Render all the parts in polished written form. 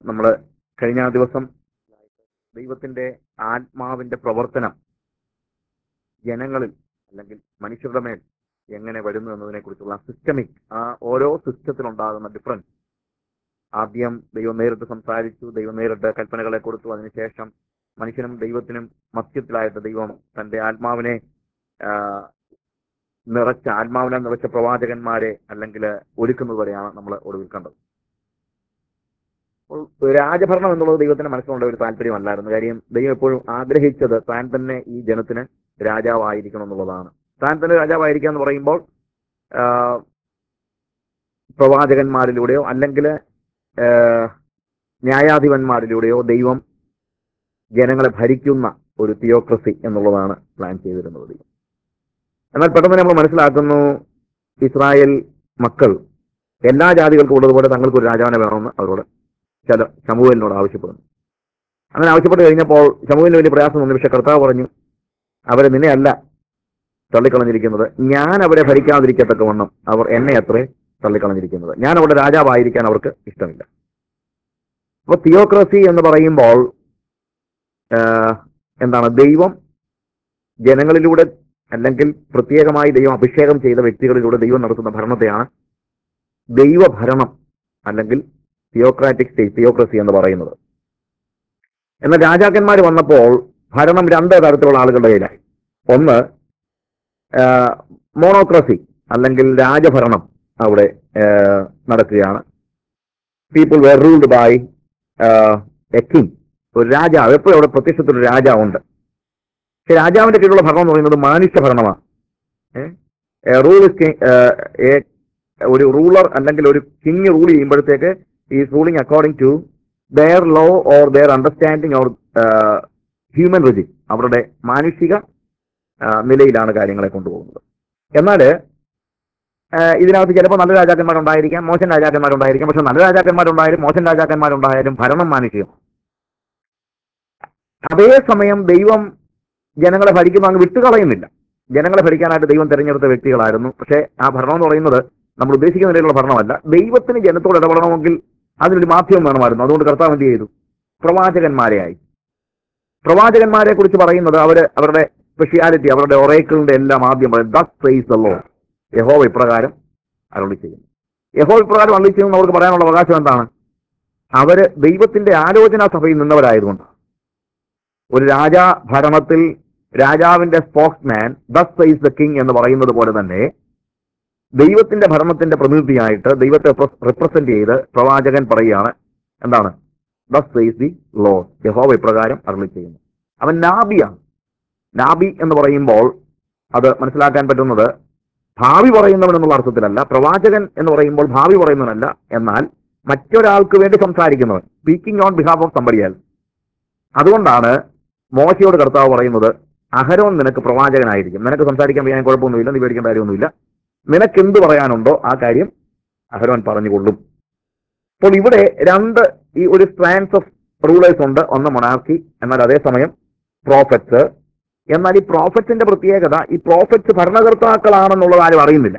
നമ്മൾ കഴിഞ്ഞ ദിവസം ദൈവത്തിന്റെ ആത്മാവിന്റെ പ്രവർത്തനം ജനങ്ങളിൽ അല്ലെങ്കിൽ മനുഷ്യരുടെ മേൽ എങ്ങനെ വരുന്നു എന്നതിനെ കുറിച്ചുള്ള സിസ്റ്റമിക് ഓരോ സിസ്റ്റത്തിലുണ്ടാകുന്ന ഡിഫറൻസ്. ആദ്യം ദൈവം നേരിട്ട് സംസാരിച്ചു, ദൈവം നേരിട്ട് കൽപ്പനകളെ കൊടുത്തു. അതിനുശേഷം മനുഷ്യനും ദൈവത്തിനും മധ്യത്തിലായിട്ട് ദൈവം തന്റെ ആത്മാവിനെ നിറച്ച പ്രവാചകന്മാരെ അല്ലെങ്കിൽ ഒരുക്കുന്നത് വരെയാണ് നമ്മൾ ഒടുവിൽ കണ്ടത്. രാജഭരണം എന്നുള്ളത് ദൈവത്തിന്റെ മനസ്സിലുള്ള ഒരു താല്പര്യമല്ലായിരുന്നു. കാര്യം ദൈവം എപ്പോഴും ആഗ്രഹിച്ചത് താൻ തന്നെ ഈ ജനത്തിന് രാജാവായിരിക്കണം എന്നുള്ളതാണ്. താൻ തന്നെ രാജാവായിരിക്കുക എന്ന് പറയുമ്പോൾ പ്രവാചകന്മാരിലൂടെയോ അല്ലെങ്കിൽ ന്യായാധിപന്മാരിലൂടെയോ ദൈവം ജനങ്ങളെ ഭരിക്കുന്ന ഒരു തിയോക്രസി എന്നുള്ളതാണ് പ്ലാൻ ചെയ്തിരുന്നത്. എന്നാൽ പെട്ടെന്ന് നമ്മൾ മനസ്സിലാക്കുന്നു, ഇസ്രായേൽ മക്കൾ എല്ലാ ജാതികൾക്കും ഉള്ളതുപോലെ തങ്ങൾക്ക് ഒരു രാജാവിനെ വേണമെന്ന് അവരോട് ശമൂവേലിനോട് ആവശ്യപ്പെടുന്നു. അങ്ങനെ ആവശ്യപ്പെട്ട് കഴിഞ്ഞപ്പോൾ ശമൂവേലിന് വലിയ പ്രയാസം തോന്നി. പക്ഷെ കർത്താവ് പറഞ്ഞു, അവരെ നിന്നെ അല്ല തള്ളിക്കളഞ്ഞിരിക്കുന്നത്, ഞാൻ അവരെ ഭരിക്കാതിരിക്കത്തക്കവണ്ണം അവർ എന്നെ അത്രേ തള്ളിക്കളഞ്ഞിരിക്കുന്നത്. ഞാൻ അവിടെ രാജാവായിരിക്കാൻ അവർക്ക് ഇഷ്ടമില്ല. അപ്പൊ തിയോക്രസി എന്ന് പറയുമ്പോൾ എന്താണ്? ദൈവം ജനങ്ങളിലൂടെ അല്ലെങ്കിൽ പ്രത്യേകമായി ദൈവം അഭിഷേകം ചെയ്ത വ്യക്തികളിലൂടെ ദൈവം നടത്തുന്ന ഭരണത്തെയാണ് ദൈവഭരണം അല്ലെങ്കിൽ തിയോക്രാറ്റിക് സ്റ്റേറ്റ്, തിയോക്രസി എന്ന് പറയുന്നത്. എന്നാൽ രാജാക്കന്മാർ വന്നപ്പോൾ ഭരണം രണ്ട് തരത്തിലുള്ള ആളുകളുടെ കയ്യിലായി. ഒന്ന് മോണോക്രസി അല്ലെങ്കിൽ രാജഭരണം അവിടെ നടക്കുകയാണ്. People were ruled by a king, ഒരു രാജാവ്. എപ്പോഴും അവിടെ പ്രത്യക്ഷത്തിൽ ഒരു രാജാവുണ്ട്. പക്ഷെ രാജാവിന്റെ കീഴിലുള്ള ഭരണം എന്ന് പറയുന്നത് മാനുഷ്യ ഭരണമാണ്. ഒരു റൂളർ അല്ലെങ്കിൽ ഒരു കിങ് റൂൾ ചെയ്യുമ്പോഴത്തേക്ക് is ruling according to their law or their understanding or human regime. അവരുടെ മാനുഷിക നിലയിലാണ് കാര്യങ്ങളെ കൊണ്ടുപോകുന്നത്. എന്നാൽ ഇതിനകത്ത് ചിലപ്പോൾ നല്ല രാജാക്കന്മാരുണ്ടായിരിക്കാം, മോശം രാജാക്കന്മാരുണ്ടായിരിക്കാം. പക്ഷെ നല്ല രാജാക്കന്മാരുണ്ടായാലും മോശം രാജാക്കന്മാരുണ്ടായാലും ഭരണം മാനുഷികം. അതേസമയം ദൈവം ജനങ്ങളെ ഭരിക്കുമ്പോൾ അങ്ങ് വിട്ടുകളയുന്നില്ല. ജനങ്ങളെ ഭരിക്കാനായിട്ട് ദൈവം തിരഞ്ഞെടുത്ത വ്യക്തികളായിരുന്നു. പക്ഷേ ആ ഭരണം എന്ന് പറയുന്നത് നമ്മൾ ഉദ്ദേശിക്കുന്ന നിലയിലുള്ള ഭരണമല്ല. ദൈവത്തിന് ജനത്തോട് ഇടപെടണമെങ്കിൽ അതിനൊരു മാധ്യമം വേണമായിരുന്നു. അതുകൊണ്ട് കർത്താവ് എന്ത് ചെയ്തു? പ്രവാചകന്മാരെ അയച്ചു. പ്രവാചകന്മാരെ കുറിച്ച് പറയുന്നത് അവരുടെ സ്പെഷ്യാലിറ്റി, അവരുടെ ഒറേക്കിളിന്റെ എല്ലാം ആദ്യം പറയും, ദസ് സെയ്സ് ദി ലോർഡ്, യഹോവ ഇപ്രകാരം അരുളി ചെയ്യുന്നു. യഹോവ ഇപ്രകാരം അരുളി ചെയ്യുന്നു അവർക്ക് പറയാനുള്ള അവകാശം എന്താണ്? അവര് ദൈവത്തിന്റെ ആലോചനാ സഭയിൽ നിന്നവരായതുകൊണ്ട്. ഒരു രാജാ ഭരണത്തിൽ രാജാവിന്റെ spokesman thus says the king എന്ന് പറയുന്നത് പോലെ തന്നെ ദൈവത്തിന്റെ ഭരണത്തിന്റെ പ്രതിനിധിയായിട്ട് ദൈവത്തെ റിപ്രസെന്റ് ചെയ്ത് പ്രവാചകൻ പറയുകയാണ്, എന്താണ്? ദസ് സെയ്സ് ദി ലോർഡ്, യഹോവ ഇപ്രകാരം അരുളി ചെയ്യുന്നു. അവൻ നാബിയാണ്. നാബി എന്ന് പറയുമ്പോൾ അത് മനസ്സിലാക്കാൻ പറ്റുന്നത് ഭാവി പറയുന്നവൻ എന്നുള്ള അർത്ഥത്തിലല്ല. പ്രവാചകൻ എന്ന് പറയുമ്പോൾ ഭാവി പറയുന്നവനല്ല, എന്നാൽ മറ്റൊരാൾക്ക് വേണ്ടി സംസാരിക്കുന്നവൻ, speaking on behalf of somebody else. അതുകൊണ്ടാണ് മോശയോട് കർത്താവ് പറയുന്നത്, അഹരോൻ നിനക്ക് പ്രവാചകനായിരിക്കും. നിനക്ക് സംസാരിക്കാൻ ചെയ്യാൻ കുഴപ്പമൊന്നുമില്ല, നീ പേടിക്കേണ്ട കാര്യമൊന്നുമില്ല. നിനക്ക് എന്ത് പറയാനുണ്ടോ ആ കാര്യം അഹരോൻ പറഞ്ഞുകൊള്ളും. അപ്പോൾ ഇവിടെ ഈ ഒരു സ്ട്രാൻഡ്സ് ഓഫ് റൂളേഴ്സ് ഉണ്ട്. ഒന്ന് മൊണാർക്കി, എന്നാൽ അതേസമയം പ്രോഫറ്റ്സ്. എന്നാൽ ഈ പ്രോഫറ്റ്സിന്റെ പ്രത്യേകത, ഈ പ്രോഫറ്റ്സ് ഭരണകർത്താക്കളാണെന്നുള്ളത് ആരും അറിയുന്നില്ല.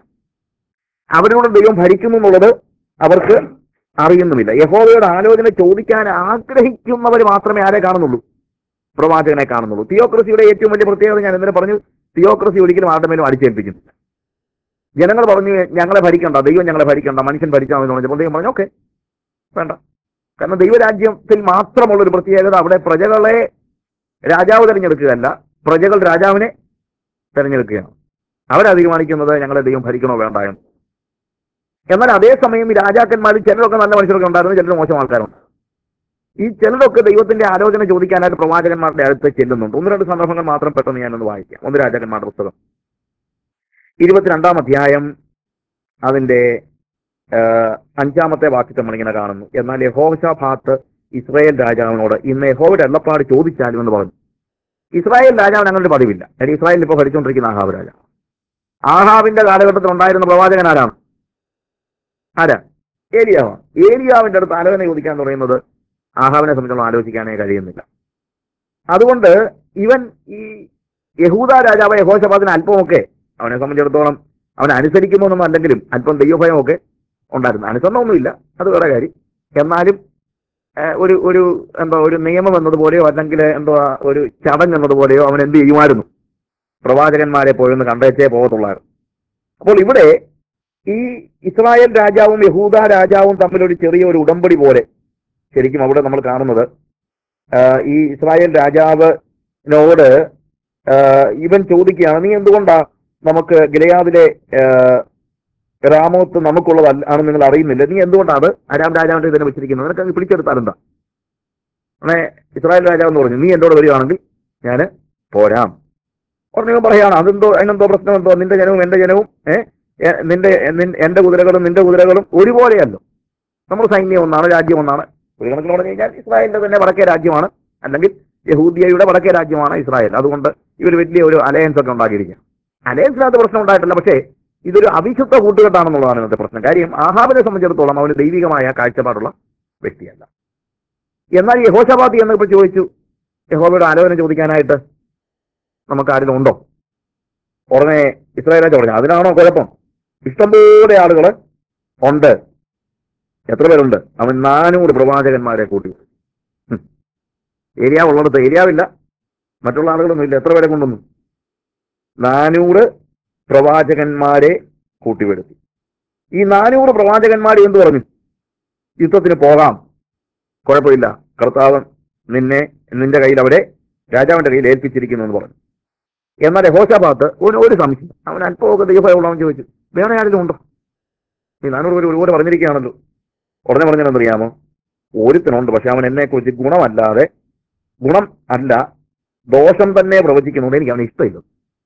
അവരോട് ദൈവം ഭരിക്കുന്നു എന്നുള്ളത് അവർക്ക് അറിയുന്നുമില്ല. യഹോവയുടെ ആലോചന ചോദിക്കാൻ ആഗ്രഹിക്കുന്നവർ മാത്രമേ ആരെ കാണുന്നുള്ളൂ? പ്രവാചകനെ കാണുന്നുള്ളൂ. തിയോക്രസിയുടെ ഏറ്റവും വലിയ പ്രത്യേകത ഞാൻ ഇന്നലെ പറഞ്ഞു, തിയോക്രസി ഒരിക്കലും ആരുടെ മേലും അടിച്ചേൽപ്പിക്കുന്നില്ല. ജനങ്ങൾ പറഞ്ഞു ഞങ്ങളെ ഭരിക്കണ്ട, ദൈവം ഞങ്ങളെ ഭരിക്കണ്ട, മനുഷ്യൻ ഭരിച്ചാൽ മതി എന്ന് പറഞ്ഞപ്പോൾ ദൈവം പറഞ്ഞു ഓക്കെ വേണ്ട. കാരണം ദൈവരാജ്യത്തിൽ മാത്രമുള്ളൊരു പ്രത്യേകത, അവിടെ പ്രജകളെ രാജാവ് തിരഞ്ഞെടുക്കുകയല്ല, പ്രജകൾ രാജാവിനെ തിരഞ്ഞെടുക്കുകയാണ്. അവരെ തീരുമാനിക്കുന്നത് ഞങ്ങളെ ദൈവം ഭരിക്കണോ വേണ്ട എന്ന്. എന്നാൽ അതേസമയം ഈ രാജാക്കന്മാരിൽ ചിലരൊക്കെ നല്ല മനുഷ്യരൊക്കെ ഉണ്ടായിരുന്നു, ചിലർ മോശം ആൾക്കാരുണ്ട്. ഈ ചിലരൊക്കെ ദൈവത്തിന്റെ ആലോചന ചോദിക്കാനായിട്ട് പ്രവാചകന്മാരുടെ അടുത്ത് ചെല്ലുന്നുണ്ട്. ഒന്ന് രണ്ട് സന്ദർഭങ്ങൾ മാത്രം പെട്ടെന്ന് ഞാനൊന്ന് വായിക്കാം. ഒന്ന് രാജാക്കന്മാരുടെ പുസ്തകം 22-ാം അധ്യായം അതിന്റെ 5-ാമത്തെ വാക്യത്തെ നമ്മളിങ്ങനെ കാണുന്നു. എന്നാൽ യഹോശാഫാത്ത് ഇസ്രായേൽ രാജാവിനോട്, ഇന്ന് യഹോവയുടെ അരുളപ്പാട് ചോദിച്ചാലും എന്ന് പറഞ്ഞു. ഇസ്രായേൽ രാജാവിന് അങ്ങനെ ഒരു പതിവില്ല. കാര്യം ഇസ്രായേലിൽ ഇപ്പോൾ ഭരിച്ചുകൊണ്ടിരിക്കുന്ന ആഹാബ് രാജാവ്. ആഹാബിന്റെ കാലഘട്ടത്തിൽ ഉണ്ടായിരുന്ന പ്രവാചകൻ ആരാണ്? ഏലിയാവാണ്. ഏലിയാവിന്റെ അടുത്ത് ആലോചന ചോദിക്കാൻ എന്ന് പറയുന്നത് ആഹാബിനെ സംബന്ധിച്ചോളം ആലോചിക്കാനേ കഴിയുന്നില്ല. അതുകൊണ്ട് ഇവൻ ഈ യഹൂദ രാജാവ് യഹോശാഫാത്തിന് അല്പമൊക്കെ അവനെ സംബന്ധിച്ചിടത്തോളം അവനെ അനുസരിക്കുമോന്നൊന്നും അല്ലെങ്കിലും അല്പം ദൈവഭയമൊക്കെ ഉണ്ടായിരുന്നു. അനുസരണമൊന്നുമില്ല, അത് വേറെ കാര്യം. എന്നാലും ഒരു ഒരു എന്താ ഒരു നിയമം എന്നതുപോലെയോ അല്ലെങ്കിൽ എന്തോ ഒരു ചടങ്ങ് എന്നതുപോലെയോ അവൻ എന്ത് ചെയ്യുമായിരുന്നു? പ്രവാചകന്മാരെ പോയൊന്ന് കണ്ടേച്ചേ പോകത്തുള്ളായിരുന്നു. അപ്പോൾ ഇവിടെ ഈ ഇസ്രായേൽ രാജാവും യഹൂദ രാജാവും തമ്മിൽ ഒരു ചെറിയൊരു ഉടമ്പടി പോലെ ശരിക്കും അവിടെ നമ്മൾ കാണുന്നത്. ഈ ഇസ്രായേൽ രാജാവിനോട് ഇവൻ ചോദിക്കുകയാണ്, നീ എന്തുകൊണ്ടാ നമുക്ക് ഗിലെയാദിലെ രാമോത്ത് നമുക്കുള്ളതല്ല ആണെന്ന് നിങ്ങൾ അറിയുന്നില്ല, നീ എന്തുകൊണ്ടാണ് അരാം രാജാവിന്റെ ഇതിനെ വെച്ചിരിക്കുന്നത്, നിനക്ക് അങ്ങ് പിടിച്ചെടുത്താലെന്താ? അങ്ങനെ ഇസ്രായേൽ രാജാവ് എന്ന് പറഞ്ഞു, നീ എന്നോട് വരികയാണെങ്കിൽ ഞാൻ പോരാം. പറഞ്ഞു പറയാണ്, അതെന്തോ അതിനെന്തോ പ്രശ്നം എന്തോ, നിന്റെ ജനവും എന്റെ ജനവും എന്റെ കുതിരകളും നിന്റെ കുതിരകളും ഒരുപോലെയല്ലോ, നമ്മൾ സൈന്യം ഒന്നാണ്, രാജ്യം ഒന്നാണ്. ഒരു കണക്കിന് പറഞ്ഞു കഴിഞ്ഞാൽ ഇസ്രായേലിന്റെ തന്നെ വടക്കേ രാജ്യമാണ്, അല്ലെങ്കിൽ യഹൂദിയയുടെ വടക്കേ രാജ്യമാണ് ഇസ്രായേൽ. അതുകൊണ്ട് ഇവർ വലിയ ഒരു അലയൻസ് ഒക്കെ ഉണ്ടാക്കിയിരിക്കുക. അലയൻസിനകത്ത് പ്രശ്നം ഉണ്ടായിട്ടില്ല, പക്ഷേ ഇതൊരു അവിശുദ്ധ കൂട്ടുകെട്ടാണെന്നുള്ളതാണ് ഇന്നത്തെ പ്രശ്നം. കാര്യം ആഹാബിനെ സംബന്ധിച്ചിടത്തോളം അവന് ദൈവികമായ കാഴ്ചപ്പാടുള്ള വ്യക്തിയല്ല. എന്നാൽ യഹോശാഫാത്ത് എന്നപ്പോൾ ചോദിച്ചു, യഹോവയുടെ ആലോചന ചോദിക്കാനായിട്ട് നമുക്ക് ആരെങ്കിലും ഉണ്ടോ? ഉടനെ ഇസ്രായേൽ രാജാവ് പറഞ്ഞു, അതിനാണോ കുഴപ്പം? ഇഷ്ടംപോലെ ആളുകൾ ഉണ്ട്. എത്ര പേരുണ്ട്? അവൻ 400 പ്രവാചകന്മാരെ കൂട്ടി. ഏരിയ ഉള്ളിടത്ത് ഏരിയാവില്ല, മറ്റുള്ള ആളുകളൊന്നും ഇല്ല. എത്ര പേരെ കൊണ്ടുവന്നു? 400 പ്രവാചകന്മാരെ കൂട്ടിവരുത്തി. ഈ 400 പ്രവാചകന്മാർ എന്ത് പറഞ്ഞു? യുദ്ധത്തിന് പോകാം, കുഴപ്പമില്ല, കർത്താവ് നിന്റെ കയ്യിൽ അവരെ രാജാവിന്റെ കയ്യിൽ ഏൽപ്പിച്ചിരിക്കുന്നു എന്ന് പറഞ്ഞു. എന്നാൽ യഹോശാഫാത്ത് ഒരു സംശയം, അവൻ അല്പമൊക്കെ ദൈവഭയമുള്ളവൻ ചോദിച്ചു, വേറെ ആരെങ്കിലും ഉണ്ടോ? ഈ 400 പേര് ഒരുപോലെ പറഞ്ഞിരിക്കുകയാണല്ലോ. ഉടനെ പറഞ്ഞതെന്നറിയാമോ? ഒരുത്തനുണ്ട്, പക്ഷെ അവൻ എന്നെക്കുറിച്ച് ഗുണം അല്ല ദോഷം തന്നെ പ്രവചിക്കുന്നുണ്ട്, എനിക്ക് അവന് ഇഷ്ടമില്ല.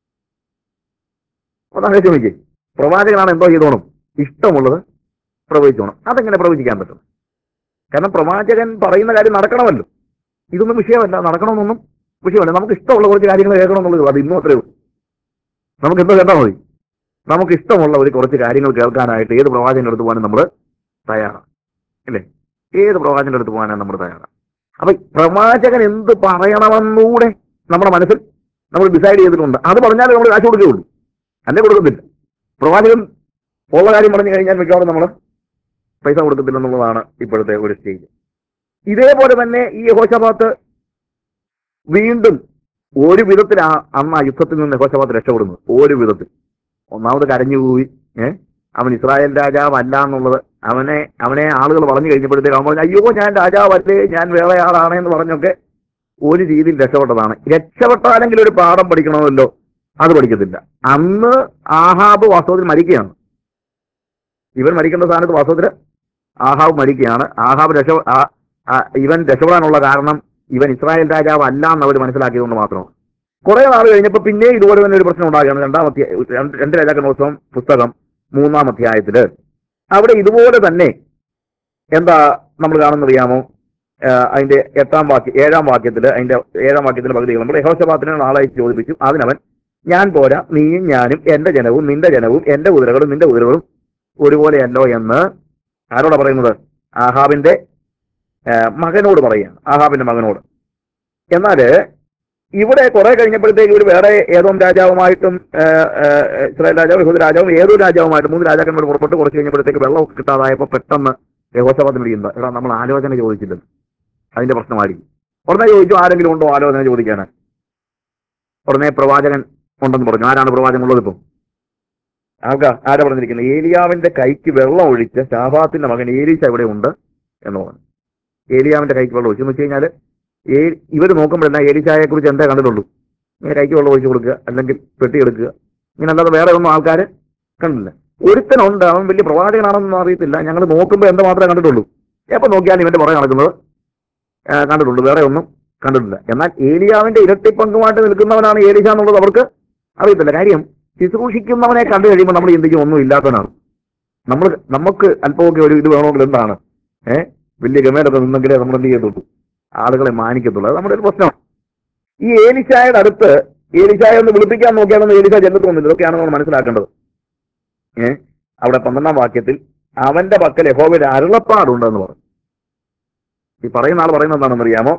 അതാണ് ചോദിച്ചേ. പ്രവാചകനാണ് എന്തോ ചെയ്തോണം? ഇഷ്ടമുള്ളത് പ്രവചിച്ചോണം. അതെങ്ങനെ പ്രവചിക്കാൻ പറ്റും? കാരണം പ്രവാചകൻ പറയുന്ന കാര്യം നടക്കണമല്ലോ. ഇതൊന്നും വിഷയമല്ല, നടക്കണമെന്നൊന്നും വിഷയമല്ല. നമുക്ക് ഇഷ്ടമുള്ള കുറച്ച് കാര്യങ്ങൾ കേൾക്കണമെന്നുള്ളത്, അത് ഇന്നും അത്രയേ ഉള്ളൂ. നമുക്ക് എന്തോ കേട്ടാൽ മതി. നമുക്ക് ഇഷ്ടമുള്ള ഒരു കുറച്ച് കാര്യങ്ങൾ കേൾക്കാനായിട്ട് ഏത് പ്രവാചകന്റെ അടുത്ത് പോകാനും നമ്മൾ തയ്യാറാണ്, അല്ലേ? ഏത് പ്രവാചകന്റെ അടുത്ത് പോകാനാണ് നമ്മൾ തയ്യാറാണ്. അപ്പൊ പ്രവാചകൻ എന്ത് പറയണമെന്നൂടെ നമ്മുടെ മനസ്സിൽ നമ്മൾ ഡിസൈഡ് ചെയ്തിട്ടുണ്ട്. അത് പറഞ്ഞാലേ നമ്മൾ കാശ് കൊടുക്കുകയുള്ളൂ, അല്ലേ കൊടുക്കുന്നില്ല. പ്രവാചകൻ ഉള്ള കാര്യം പറഞ്ഞു കഴിഞ്ഞാൽ മിക്കവാറും നമ്മൾ പൈസ കൊടുക്കത്തില്ലെന്നുള്ളതാണ് ഇപ്പോഴത്തെ ഒരു സ്റ്റേജ്. ഇതേപോലെ തന്നെ ഈ യഹോശാഫാത്ത് വീണ്ടും ഒരു വിധത്തിൽ അന്ന് ആ യുദ്ധത്തിൽ നിന്ന് യഹോശാഫാത്ത് രക്ഷപ്പെടുന്നു. ഒരു വിധത്തിൽ ഒന്നാമത് കരഞ്ഞുപോയി. അവൻ ഇസ്രായേൽ രാജാവല്ല എന്നുള്ളത് അവനെ ആളുകൾ പറഞ്ഞു കഴിഞ്ഞപ്പോഴത്തേക്ക് അവൻ പറഞ്ഞു, അയ്യോ ഞാൻ രാജാവല്ലേ, ഞാൻ വേറെ ആളാണ് എന്ന് പറഞ്ഞൊക്കെ ഒരു രീതിയിൽ രക്ഷപ്പെട്ടതാണ്. രക്ഷപ്പെട്ടാലെങ്കിൽ ഒരു പാഠം പഠിക്കണമല്ലോ, അത് പഠിക്കത്തില്ല. അന്ന് ആഹാബ് വാസ്തവത്തിൽ മരിക്കുകയാണ്. ഇവൻ മരിക്കേണ്ട സ്ഥാനത്ത് വാസ്തവത്തിൽ ആഹാബ് മരിക്കുകയാണ്. ആഹാബ് ഇവൻ രക്ഷപ്പെടാനുള്ള കാരണം ഇവൻ ഇസ്രായേൽ രാജാവ് അല്ല എന്ന് അവർ മനസ്സിലാക്കിയതുകൊണ്ട് മാത്രമാണ്. കുറെ നാൾ കഴിഞ്ഞപ്പോൾ പിന്നെ ഇതുപോലെ തന്നെ ഒരു പ്രശ്നം ഉണ്ടാകുകയാണ്. 2 രാജാക്കന്മാരുടെ പുസ്തകം 3-ാം അധ്യായത്തില് അവിടെ ഇതുപോലെ തന്നെ എന്താ നമ്മൾ കാണുന്നറിയാമോ? അതിന്റെ 7-ാം വാക്യത്തില് പകുതി നമ്മൾ യഹോശാഫാത്തിനെ നാളെ ചോദിപ്പിച്ചു. അതിനവൻ, ഞാൻ പോരാ, നീയും ഞാനും എന്റെ ജനവും നിന്റെ ജനവും എന്റെ കുതിരകളും നിന്റെ കുതിരകളും ഒരുപോലെയല്ലോ എന്ന് ആരോടാ പറയുന്നത്? ആഹാബിന്റെ മകനോട് പറയുകയാണ്, ആഹാബിന്റെ മകനോട്. എന്നാൽ ഇവിടെ കുറെ കഴിഞ്ഞപ്പോഴത്തേക്ക് ഒരു വേറെ ഏതോ രാജാവുമായിട്ടും ഇസ്രായേൽ രാജാവും യഹൂദ രാജാവും ഏതോ രാജാവുമായിട്ട് 3 രാജാക്കന്മാർ പുറപ്പെട്ട് കുറച്ച് കഴിഞ്ഞപ്പോഴത്തേക്ക് വെള്ളമൊക്കെ കിട്ടാതായപ്പോൾ പെട്ടെന്ന് യഹോശാഫാത്ത് വിളിക്കുന്നത്, എടാ നമ്മൾ ആലോചന ചോദിച്ചില്ലല്ലോ, അതിന്റെ പ്രശ്നമായിരിക്കും. ഉടനെ ചോദിച്ചു, ആരെങ്കിലും ഉണ്ടോ ആലോചന ചോദിക്കാൻ? ഉടനെ പ്രവാചകൻ ഉണ്ടെന്ന് പറഞ്ഞു. ആരാണ് പ്രവാചകൻ ഉള്ളത്? ഇപ്പം ആരാ പറഞ്ഞിരിക്കുന്നത്? ഏലിയാവിന്റെ കൈക്ക് വെള്ളം ഒഴിച്ച ശാഫാത്തിന്റെ മകൻ ഏലീശ ഇവിടെ ഉണ്ട് എന്ന് പറഞ്ഞു. ഏലിയാവിന്റെ കൈക്ക് വെള്ളം ഒഴിച്ചു എന്ന് വെച്ച് കഴിഞ്ഞാൽ ഇവർ നോക്കുമ്പോഴല്ല ഏലീശായെ കുറിച്ച് എന്താ കണ്ടിട്ടുള്ളൂ? ഇങ്ങനെ കൈക്ക് വെള്ളം ഒഴിച്ചു കൊടുക്കുക, അല്ലെങ്കിൽ പെട്ടി എടുക്കുക, ഇങ്ങനെ അല്ലാതെ വേറെ ഒന്നും ആൾക്കാർ കണ്ടില്ല. ഒരുത്തനുണ്ട്, അവൻ വലിയ പ്രവാചകനാണെന്നൊന്നും അറിയത്തില്ല, ഞങ്ങൾ നോക്കുമ്പോൾ എന്താ മാത്രമേ കണ്ടിട്ടുള്ളൂ. എപ്പോൾ നോക്കിയാലും ഇവന്റെ പുറകെ നടക്കുന്നത് കണ്ടിട്ടുള്ളൂ, വേറെ ഒന്നും കണ്ടിട്ടില്ല. എന്നാൽ ഏലിയാവിന്റെ ഇരട്ടി പങ്കുമായിട്ട് നിൽക്കുന്നവനാണ് ഏലീശ എന്നുള്ളത് അവർക്ക് അറിയത്തില്ല. കാര്യം ശുശ്രൂഷിക്കുന്നവനെ കണ്ടു കഴിയുമ്പോൾ നമ്മൾ ചിന്തിക്കും ഒന്നും ഇല്ലാത്തവനാണ്. നമുക്ക് അല്പമൊക്കെ ഒരു ഇത് വേണമെങ്കിൽ എന്താണ് വലിയ ഗമയിലൊക്കെ നിന്നെങ്കിലേ നമ്മൾ എന്ത് ചെയ്യത്തുള്ളൂ, ആളുകളെ മാനിക്കത്തുള്ളൂ. അത് നമ്മുടെ ഒരു പ്രശ്നമാണ്. ഈ ഏലീശായുടെ അടുത്ത് ഏലീശായെ ഒന്ന് വിളിപ്പിക്കാൻ നോക്കിയാലൊന്നും ഏലീശ ചെല്ലത്തൊന്നുമില്ല. ഇതൊക്കെയാണ് നമ്മൾ മനസ്സിലാക്കേണ്ടത്. അവിടെ 12-ാം വാക്യത്തിൽ അവന്റെ പക്കൽ യഹോവയുടെ അരുളപ്പാടുണ്ടെന്ന് പറഞ്ഞു. ഈ പറയുന്ന ആൾ പറയുന്നത് എന്താണെന്ന് അറിയാമോ?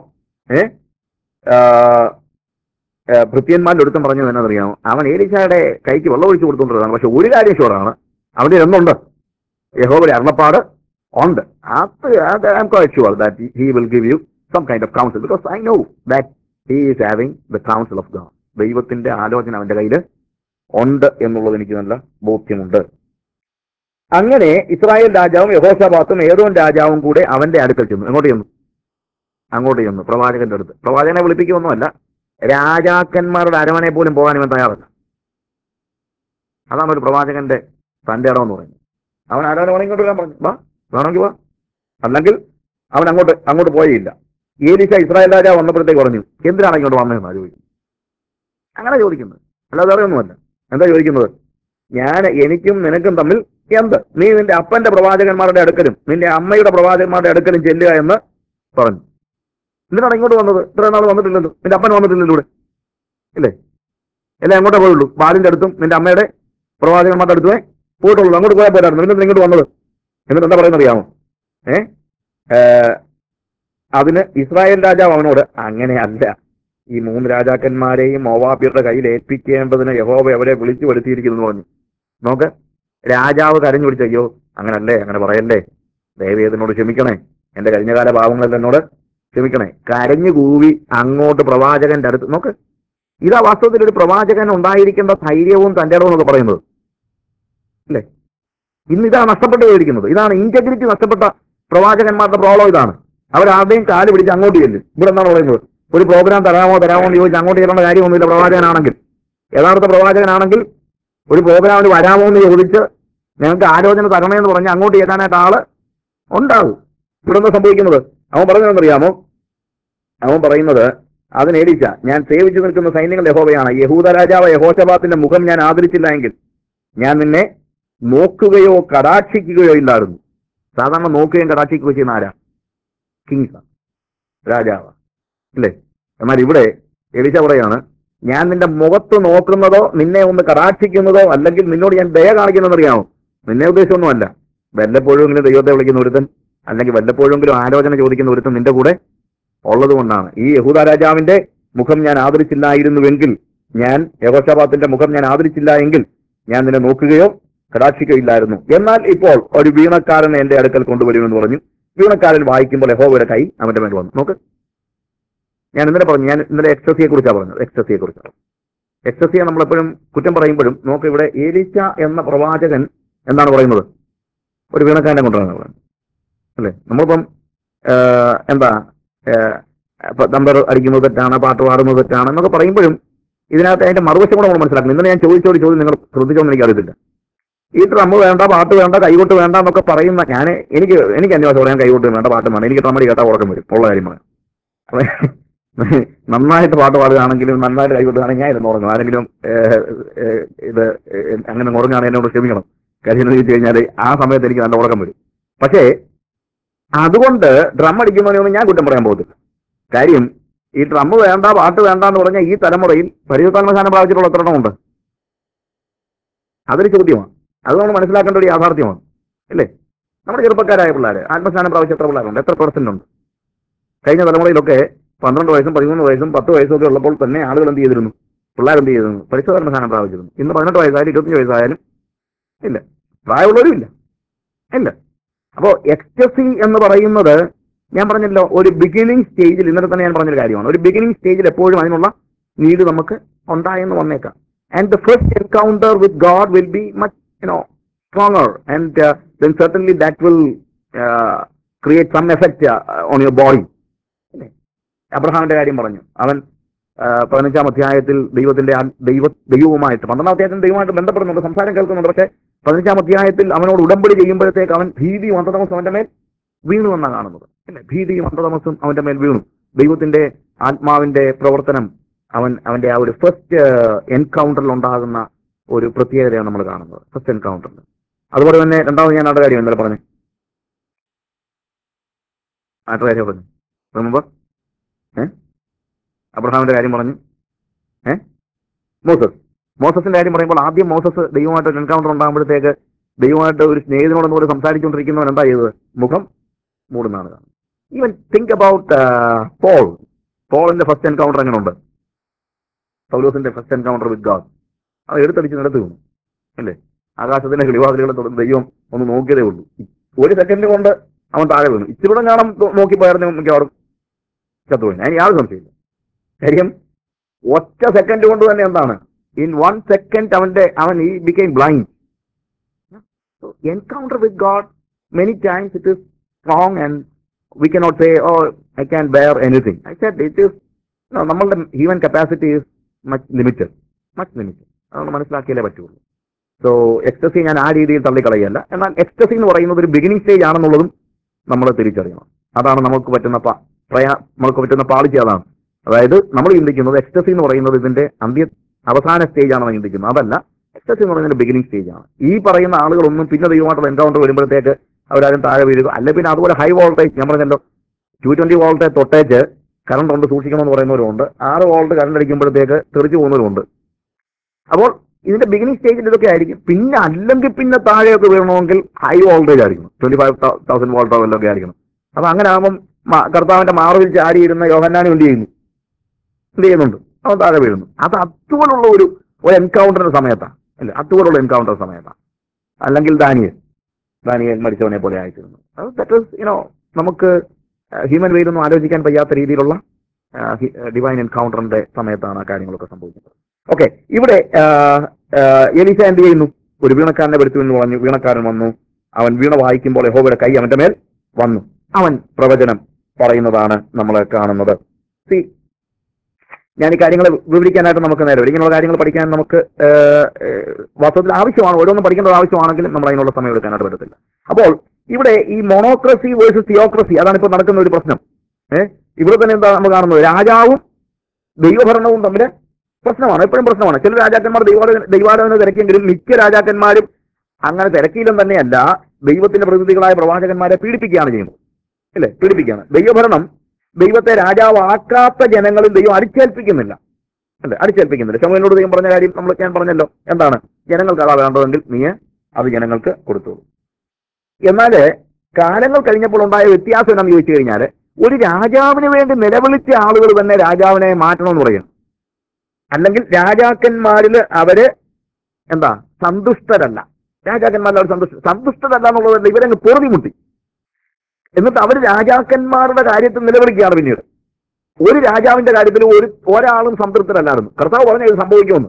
ഭൃത്യന്മാരുടെ അടുത്തും പറഞ്ഞത് എന്നാണെന്നറിയാമോ? അവൻ ഏലീശായുടെ കൈക്ക് വെള്ളം ഒഴിച്ചു കൊടുത്തുകൊണ്ടിരുന്നതാണ്. പക്ഷെ ഒരു കാര്യം ഷുവറാണ്, അവന്റെ എന്തുണ്ട്? യഹോവയുടെ അരുളപ്പാട് ഉണ്ട്. അത് I am quite sure that he will give you some kind of counsel because I know that he is having the counsel of God. ദൈവത്തിന്റെ ആലോചന അവന്റെ കയ്യിൽ ഉണ്ട് എന്നുള്ളത് എനിക്ക് നല്ല ബോധ്യമുണ്ട്. അങ്ങനെ ഇസ്രായേൽ രാജാവും യഹോശാഫാത്തും ഏദോം രാജാവും കൂടെ അവന്റെ അടുക്കൽ ചെന്നു. എങ്ങോട്ട് ചെന്നു? അങ്ങോട്ട് ചെന്നു, പ്രവാചകന്റെ അടുത്ത്. പ്രവാചകനെ വിളിപ്പിക്കുകയൊന്നുമല്ല, രാജാക്കന്മാരുടെ അരമനയെ പോലും പോകാൻ ഇവൻ തയ്യാറല്ല. അതാണ് ഒരു പ്രവാചകന്റെ തന്റെ ഇടമെന്ന് പറയുന്നത്. അവൻ ആരാധന വേണമെങ്കിൽ ഇങ്ങോട്ട് വരാൻ പറഞ്ഞു, വാ വേണമെങ്കിൽ വാ. അല്ലെങ്കിൽ അവൻ അങ്ങോട്ട് പോയില്ല. ഏലീശ ഇസ്രായേൽ രാജാവ് വന്നപ്പോഴത്തേക്ക് പറഞ്ഞു, എന്തിനാണ് ഇങ്ങോട്ട് വന്നതെന്നാണ് ചോദിക്കുന്നത്. അങ്ങനെ ചോദിക്കുന്നത്, അല്ലാതെ അറിയൊന്നുമല്ല. എന്താ ചോദിക്കുന്നത്? എനിക്കും നിനക്കും തമ്മിൽ എന്ത്? നീ നിന്റെ അപ്പന്റെ പ്രവാചകന്മാരുടെ അടുക്കലും നിന്റെ അമ്മയുടെ പ്രവാചകന്മാരുടെ അടുക്കലും ചെല്ലുക എന്ന് പറഞ്ഞു. എന്തിനാണ് ഇങ്ങോട്ട് വന്നത്? ഇത്രയും നാൾ വന്നിട്ടില്ലല്ലോ, നിന്റെ അപ്പൻ വന്നിട്ടില്ലല്ലോ ഇവിടെ, ഇല്ലേ? എല്ലാം എങ്ങോട്ടേ പോയുള്ളൂ? ബാലിന്റെ അടുത്തും നിന്റെ അമ്മയുടെ പ്രവാചകന്മാരുടെ അടുത്തുമേ പോയിട്ടുള്ളൂ. അങ്ങോട്ട് പോയാൽ പോരായിരുന്നു. എന്നിട്ട് ഇങ്ങോട്ട് വന്നത്. എന്നിട്ട് എന്താ പറയുന്നത് അറിയാമോ? അതിന് ഇസ്രായേൽ രാജാവ് അവനോട്, അങ്ങനെയല്ല, ഈ 3 രാജാക്കന്മാരെയും മോവാബ്യരുടെ കയ്യിൽ ഏൽപ്പിക്കേണ്ടതിന് യഹോവ അവരെ വിളിച്ചു വരുത്തിയിരിക്കുന്നു പറഞ്ഞു. നോക്ക്, രാജാവ് കരഞ്ഞു പിടിച്ച, അയ്യോ അങ്ങനല്ലേ, അങ്ങനെ പറയല്ലേ, ദയവേദനോട് ക്ഷമിക്കണേ, എന്റെ കഴിഞ്ഞകാല പാവങ്ങളിൽ എന്നോട് ക്ഷമിക്കണേ, കരഞ്ഞു കൂവി അങ്ങോട്ട് പ്രവാചകന്റെ അടുത്ത്. നോക്ക്, ഇതാ വാസ്തവത്തിൽ ഒരു പ്രവാചകൻ ഉണ്ടായിരിക്കേണ്ട ധൈര്യവും തന്റെ ഇടവും എന്നൊക്കെ പറയുന്നത്, അല്ലേ? ഇതാണ് നഷ്ടപ്പെട്ടു പോയിരിക്കുന്നത്. ഇതാണ് ഇന്റഗ്രിറ്റി നഷ്ടപ്പെട്ട പ്രവാചകന്മാരുടെ പ്രോബ്ലം. ഇതാണ്, അവരാരുടെയും കാല് പിടിച്ച് അങ്ങോട്ട് ചെല്ലും. ഇവിടെ എന്താണ് പറയുന്നത്? ഒരു പ്രോഗ്രാം തരാമോ എന്ന് ചോദിച്ച് അങ്ങോട്ട് ചെല്ലേണ്ട കാര്യമൊന്നുമില്ല. പ്രവാചകനാണെങ്കിൽ, യഥാർത്ഥ പ്രവാചകനാണെങ്കിൽ ഒരു പ്രോഗ്രാമിന് വരാമോ എന്ന് ചോദിച്ച് ഞങ്ങൾക്ക് ആലോചന തരണേന്ന് പറഞ്ഞ് അങ്ങോട്ട് ചെല്ലാനായിട്ട് ആള് ഉണ്ടാകും. ഇവിടെ എന്താ സംഭവിക്കുന്നത്? അവൻ പറഞ്ഞതെന്നറിയാമോ? അവൻ പറയുന്നത്, അതിന് ഏലീശ, ഞാൻ സേവിച്ചു നിൽക്കുന്ന സൈന്യങ്ങളുടെ യഹോവയാണ്, യഹൂദ രാജാവ് യഹോശാഫാത്തിന്റെ മുഖം ഞാൻ ആദരിച്ചില്ല എങ്കിൽ ഞാൻ നിന്നെ നോക്കുകയോ കടാക്ഷിക്കുകയോ ഇല്ലായിരുന്നു. സാധാരണ നോക്കുകയും കടാക്ഷിക്കുകയോ ചെയ്യുന്ന ആരാ? കിങ്സാ, രാജാവ്, ഇല്ലേ? എന്നാൽ ഇവിടെ എലീശ പറയാണ്, ഞാൻ നിന്റെ മുഖത്ത് നോക്കുന്നതോ നിന്നെ ഒന്ന് കടാക്ഷിക്കുന്നതോ അല്ലെങ്കിൽ നിന്നോട് ഞാൻ ദയ കാണിക്കുന്നതെന്നറിയാമോ? നിന്നെ ഉദ്ദേശമൊന്നുമല്ല. വല്ലപ്പോഴെങ്കിലും ദൈവത്തെ വിളിക്കുന്ന ഒരുത്തൻ, അല്ലെങ്കിൽ വല്ലപ്പോഴെങ്കിലും ആലോചന ചോദിക്കുന്ന ഒരുത്തൻ നിന്റെ കൂടെ ഉള്ളത് കൊണ്ടാണ്. ഈ യഹൂദ രാജാവിന്റെ മുഖം ഞാൻ ആദരിച്ചില്ലായിരുന്നുവെങ്കിൽ, യഹോശാഫാത്തിന്റെ മുഖം ഞാൻ ആദരിച്ചില്ല എങ്കിൽ ഞാൻ നിന്നെ നോക്കുകയോ കടാക്ഷിക്കുകയില്ലായിരുന്നു. എന്നാൽ ഇപ്പോൾ ഒരു വീണക്കാരനെ എന്റെ അടുക്കൽ കൊണ്ടുവരുമെന്ന് പറഞ്ഞു. വീണക്കാരൻ വായിക്കുമ്പോൾ യഹോവയുടെ കൈ അവന്റെ മേൽ വന്നു. നോക്ക്, ഞാൻ ഇന്നലെ എക്സസിയെ കുറിച്ചാണ് പറഞ്ഞത്. എക്സസിയെ നമ്മളെപ്പോഴും കുറ്റം പറയുമ്പോഴും നോക്ക്, ഇവിടെ ഏലീശ എന്ന പ്രവാചകൻ എന്താണ് പറയുന്നത്? ഒരു വീണക്കാരനെ കൊണ്ടുവരാൻ പറയുന്നത്, അല്ലേ? നമ്മളിപ്പം എന്താ നമ്പർ അടിക്കുന്നത് തെറ്റാണ്, പാട്ട് പാടുന്നത് തെറ്റാണ് എന്നൊക്കെ പറയുമ്പോഴും ഇതിനകത്ത് അതിന്റെ മറുവശം കൂടെ നമ്മൾ മനസ്സിലാക്കണം. ഇന്നലെ ഞാൻ ചോദിച്ചോടി നിങ്ങൾ ശ്രദ്ധിച്ചോന്ന് എനിക്ക് അറിയത്തില്ല. ഈ ഡ്രമ്മ് വേണ്ട, പാട്ട് വേണ്ട, കൈകൊട്ട് വേണ്ട എന്നൊക്കെ പറയുന്ന എനിക്ക് അന്വേഷണം പറയാൻ കൈകൊട്ട് വേണ്ട, പാട്ടും വേണ്ട, എനിക്ക് ഡ്രമ്മടി കേട്ടാൽ ഉറക്കം വരും, ഉള്ള കാര്യമാണ്. നന്നായിട്ട് പാട്ട് പാടുകയാണെങ്കിലും നന്നായിട്ട് കൈകൊട്ടുകയാണെങ്കിൽ ഞാൻ ഇരുന്ന് ഉറങ്ങും. ആരെങ്കിലും ഇത് അങ്ങനെ ഉറങ്ങുകയാണെങ്കിൽ എന്നോട് ക്ഷമിക്കണം. കാര്യം എന്ന് ചോദിച്ചു കഴിഞ്ഞാൽ ആ സമയത്ത് എനിക്ക് നല്ല ഉറക്കം വരും. പക്ഷേ അതുകൊണ്ട് ഡ്രം അടിക്കുന്നതിനൊന്നും ഞാൻ കുറ്റം പറയാൻ പോകത്തില്ല. കാര്യം ഈ ഡ്രമ്മ് വേണ്ട, പാട്ട് വേണ്ട എന്ന് പറഞ്ഞാൽ ഈ തലമുറയിൽ പരിശുദ്ധാത്മ സ്ഥാനം പ്രാപിച്ചിട്ടുള്ള എത്ര എണ്ണമുണ്ട്? അതൊരു ചോദ്യമാണ്. അത് നമ്മൾ മനസ്സിലാക്കേണ്ട ഒരു യാഥാർത്ഥ്യമാണ്, അല്ലേ? നമ്മുടെ ചെറുപ്പക്കാരായ പിള്ളേർ ആത്മസ്ഥാനം പ്രാപിച്ച എത്ര പിള്ളേരുണ്ട്? എത്ര പെർസെന്റ് ഉണ്ട്? കഴിഞ്ഞ തലമുറയിലൊക്കെ 12 വയസ്സും 13 വയസ്സും 10 വയസ്സും ഒക്കെ ഉള്ളപ്പോൾ തന്നെ ആളുകൾ എന്ത് ചെയ്തിരുന്നു? പിള്ളേർ എന്ത് ചെയ്തിരുന്നു? പരിശുദ്ധാത്മ സ്ഥാനം പ്രാപിച്ചിരുന്നു. ഇന്ന് 18 വയസ്സായാലും 25 വയസ്സായാലും ഇല്ല, പ്രായമുള്ളവരും ഇല്ല. അപ്പോ എക്സ്റ്റസി എന്ന് പറയുന്നത് ഞാൻ പറഞ്ഞല്ലോ, ഒരു ബിഗിനിങ് സ്റ്റേജിൽ, ഇന്നലെ തന്നെ ഞാൻ പറഞ്ഞൊരു കാര്യമാണ്. ഒരു ബിഗിനിങ് സ്റ്റേജിൽ എപ്പോഴും അതിനുള്ള നീഡ് നമുക്ക് ഉണ്ടായെന്ന് വന്നേക്കാം. And the first encounter with God will be much stronger, and then certainly that will create some effect on your body. അബ്രഹാമിന്റെ കാര്യം പറഞ്ഞു. അവൻ 15-ാം അധ്യായത്തിൽ ദൈവവുമായിട്ട് 12-ാം അധ്യായത്തിൽ ദൈവമായിട്ട് ബന്ധപ്പെടുന്നുണ്ട്, സംസാരം കേൾക്കുന്നുണ്ട്. പക്ഷേ 15-ാം അധ്യായത്തിൽ അവനോട് ഉടമ്പടി ചെയ്യുമ്പോഴത്തേക്ക് അവൻ ഭീതിയും അന്ധതമസും അവന്റെ മേൽ വീണു എന്നാണ് കാണുന്നത്, അല്ലേ? ഭീതിയും അന്ധതമസും അവന്റെ മേൽ വീണു. ദൈവത്തിന്റെ ആത്മാവിന്റെ പ്രവർത്തനം അവന്റെ ആ ഒരു ഫസ്റ്റ് എൻകൗണ്ടറിൽ ഉണ്ടാകുന്ന ഒരു പ്രത്യേകതയാണ് നമ്മൾ കാണുന്നത്, ഫസ്റ്റ് എൻകൗണ്ടറിൽ. അതുപോലെ തന്നെ രണ്ടാമത് ഞാൻ ആരുടെ കാര്യം ഇന്നലെ പറഞ്ഞു, ആരുടെ കാര്യം പറഞ്ഞു? മുമ്പ് അബ്രഹാമിന്റെ കാര്യം പറഞ്ഞു, മോസസിന്റെ കാര്യം പറയുമ്പോൾ ആദ്യം മോസസ് ദൈവമായിട്ട് ഒരു എൻകൗണ്ടർ ഉണ്ടാകുമ്പോഴത്തേക്ക് ദൈവമായിട്ട് ഒരു സ്നേഹിതനോടൊന്നും കൂടെ സംസാരിച്ചുകൊണ്ടിരിക്കുന്നവൻ എന്താ ചെയ്തത്? മുഖം മൂടുന്നതാണ് കാണുന്നത്. ഈവൻ തിങ്ക് അബൌട്ട് പോളിന്റെ ഫസ്റ്റ് എൻകൗണ്ടർ എങ്ങനെയുണ്ട്? പൗലോസിന്റെ ഫസ്റ്റ് എൻകൗണ്ടർ വിത്ത് ഗാഡ്, അത് എടുത്തടിച്ച് നിലത്ത് വീണു, അല്ലേ? ആകാശത്തിന്റെ കിളിവാതിലുകളെ തുടർന്ന് ദൈവം ഒന്ന് നോക്കിയതേ ഉള്ളൂ. ഒരു സെക്കൻഡ് കൊണ്ട് അവൻ താഴെ വീണു. ഇച്ചിരൂടെ കാണാൻ നോക്കി പോയായിരുന്നു മിക്കവാറും ചത്തുപോയി. ഞാൻ യാതൊരു സംശയമില്ല. കാര്യം ഒറ്റ സെക്കൻഡ് കൊണ്ട് തന്നെ എന്താണ്, ഇൻ 1 സെക്കൻഡ് അവൻ ഈ became blind. Encounter with God many times it is strong and we cannot say oh I can bear anything. I said it is നമ്മളുടെ human capacity is much limited. അതുകൊണ്ട് മനസ്സിലാക്കിയാലേ പറ്റുള്ളൂ. So ecstasy ഞാൻ ആ രീതിയിൽ തള്ളിക്കളയല്ല. എന്നാൽ എക്സ്റ്റസി എന്ന് പറയുന്നത് ഒരു ബിഗിനിങ് സ്റ്റേജ് ആണെന്നുള്ളതും നമ്മൾ തിരിച്ചറിയണം. അതാണ് നമുക്ക് പറ്റുന്ന പാളിച്ച. അതാണ്, അതായത് നമ്മൾ ചിന്തിക്കുന്നത് എക്സ്റ്റസി എന്ന് പറയുന്നത് ഇതിന്റെ അവസാന സ്റ്റേജ് ആണെന്ന് ചിന്തിക്കുന്നത്. അതല്ല, എക്സ്റ്റസി എന്ന് പറയുന്നത് ബിഗിനിങ് സ്റ്റേജ് ആണ്. ഈ പറയുന്ന ആളുകളൊന്നും പിന്നെ ദൈവമായിട്ടുള്ള എൻകൗണ്ടർ വരുമ്പോഴത്തേക്ക് അവരാരും താഴെ വീഴുക അല്ല. പിന്നെ അതുപോലെ ഹൈ വോൾട്ടേജ്, ഞാൻ പറഞ്ഞല്ലോ 220 വോൾട്ട് തൊട്ടേച്ച് കറണ്ട് കൊണ്ട് സൂക്ഷിക്കണമെന്ന് പറയുന്നവരുണ്ട്. 6 വോൾട്ട് കറണ്ട് അടിക്കുമ്പോഴത്തേക്ക് തെറിച്ചു പോകുന്നവരുണ്ട്. അപ്പോൾ ഇതിന്റെ ബിഗിനിങ് സ്റ്റേജിൽ ഇതൊക്കെ ആയിരിക്കും. പിന്നെ അല്ലെങ്കിൽ പിന്നെ താഴെയൊക്കെ വീഴണമെങ്കിൽ ഹൈ വോൾട്ടേജ് ആയിരിക്കണം, 25,000 വോൾട്ടോ വല്ലതൊക്കെ ആയിരിക്കണം. അപ്പൊ അങ്ങനെ ആകുമ്പം കർത്താവിന്റെ മാർവിൽ ചാരിയിരുന്ന യോഹന്നാനും എന്ത് ചെയ്യുന്നുണ്ട്, അവൻ താഴെ വീഴുന്നു. അത് അതുപോലുള്ള ഒരു എൻകൗണ്ടറിന്റെ സമയത്താണ്, അല്ലെ? അതുപോലുള്ള എൻകൗണ്ടർ സമയത്താണ്. അല്ലെങ്കിൽ ദാനിയേൽ മരിച്ചവനെ പോലെ ആയിത്തീരുന്നു. അത് ദാറ്റ് ഈസ് നമുക്ക് ഹ്യൂമൻ വെയിലൊന്നും ആലോചിക്കാൻ വയ്യാത്ത രീതിയിലുള്ള ഡിവൈൻ എൻകൗണ്ടറിന്റെ സമയത്താണ് ആ കാര്യങ്ങളൊക്കെ സംഭവിക്കുന്നത്. ഓക്കെ, ഇവിടെ എലീശ എന്ത് ചെയ്യുന്നു? ഒരു വീണക്കാരനെ വരുത്തു എന്ന് പറഞ്ഞു. വീണക്കാരൻ വന്നു. അവൻ വീണ വായിക്കുമ്പോൾ യഹോവയുടെ കൈ അവന്റെ മേൽ വന്നു. അവൻ പ്രവചനം പറയുന്നതാണ് നമ്മൾ കാണുന്നത്. ഞാൻ ഈ കാര്യങ്ങൾ വിവരിക്കാനായിട്ട് നമുക്ക് നേരെ ഇങ്ങനെയുള്ള കാര്യങ്ങൾ പഠിക്കാൻ നമുക്ക് വാസ്തവത്തിൽ ആവശ്യമാണ്. ഓരോന്നും പഠിക്കേണ്ടത് ആവശ്യമാണെങ്കിലും നമ്മൾ അതിനുള്ള സമയം എടുക്കാനായിട്ട് പറ്റത്തില്ല. അപ്പോൾ ഇവിടെ ഈ മോണോക്രസി വേഴ്സസ് തിയോക്രസി, അതാണ് ഇപ്പോൾ നടക്കുന്ന ഒരു പ്രശ്നം. ഇവിടെ തന്നെ എന്താ നമ്മൾ കാണുന്നത്? രാജാവും ദൈവഭരണവും തമ്മിൽ പ്രശ്നമാണ്, എപ്പോഴും പ്രശ്നമാണ്. ചില രാജാക്കന്മാർ ദൈവാലോചന തിരക്കിയെങ്കിലും മിക്ക രാജാക്കന്മാരും അങ്ങനെ തിരക്കിയിലും തന്നെയല്ല, ദൈവത്തിന്റെ പ്രതിനിധികളായ പ്രവാചകന്മാരെ പീഡിപ്പിക്കുകയാണ് ചെയ്യുന്നത്, അല്ലേ? പീഡിപ്പിക്കുകയാണ്. ദൈവഭരണം ദൈവത്തെ രാജാവാക്കാത്ത ജനങ്ങളിൽ ദൈവം അടിച്ചേൽപ്പിക്കുന്നില്ല, അല്ലെ? അടിച്ചേൽപ്പിക്കുന്നില്ല. ശമൂവേലിനോട് ദൈവം പറഞ്ഞ കാര്യം ഞാൻ പറഞ്ഞല്ലോ. എന്താണ്? ജനങ്ങൾക്ക് അതാ വേണ്ടതെങ്കിൽ നീ അത് ജനങ്ങൾക്ക് കൊടുത്തോളൂ. എന്നാൽ കാലങ്ങൾ കഴിഞ്ഞപ്പോൾ ഉണ്ടായ വ്യത്യാസം എന്താണെന്ന് ചോദിച്ചു കഴിഞ്ഞാൽ, ഒരു രാജാവിന് വേണ്ടി നിലവിളിച്ച ആളുകൾ തന്നെ രാജാവിനെ മാറ്റണമെന്ന് പറയുന്നു. അല്ലെങ്കിൽ രാജാക്കന്മാരിൽ അവര് എന്താ സന്തുഷ്ടരല്ല. രാജാക്കന്മാരിൽ അവർ സന്തുഷ്ടരല്ല എന്നുള്ളതല്ല, ഇവരങ്ങ് പൊറുതിമുട്ടി. എന്നിട്ട് അവർ രാജാക്കന്മാരുടെ കാര്യത്തിൽ നിലവിളിക്കുകയാണ്. പിന്നീട് ഒരു രാജാവിന്റെ കാര്യത്തിൽ ഒരാളും സംതൃപ്തരല്ലായിരുന്നു. കർത്താവ് പറഞ്ഞ ഇത്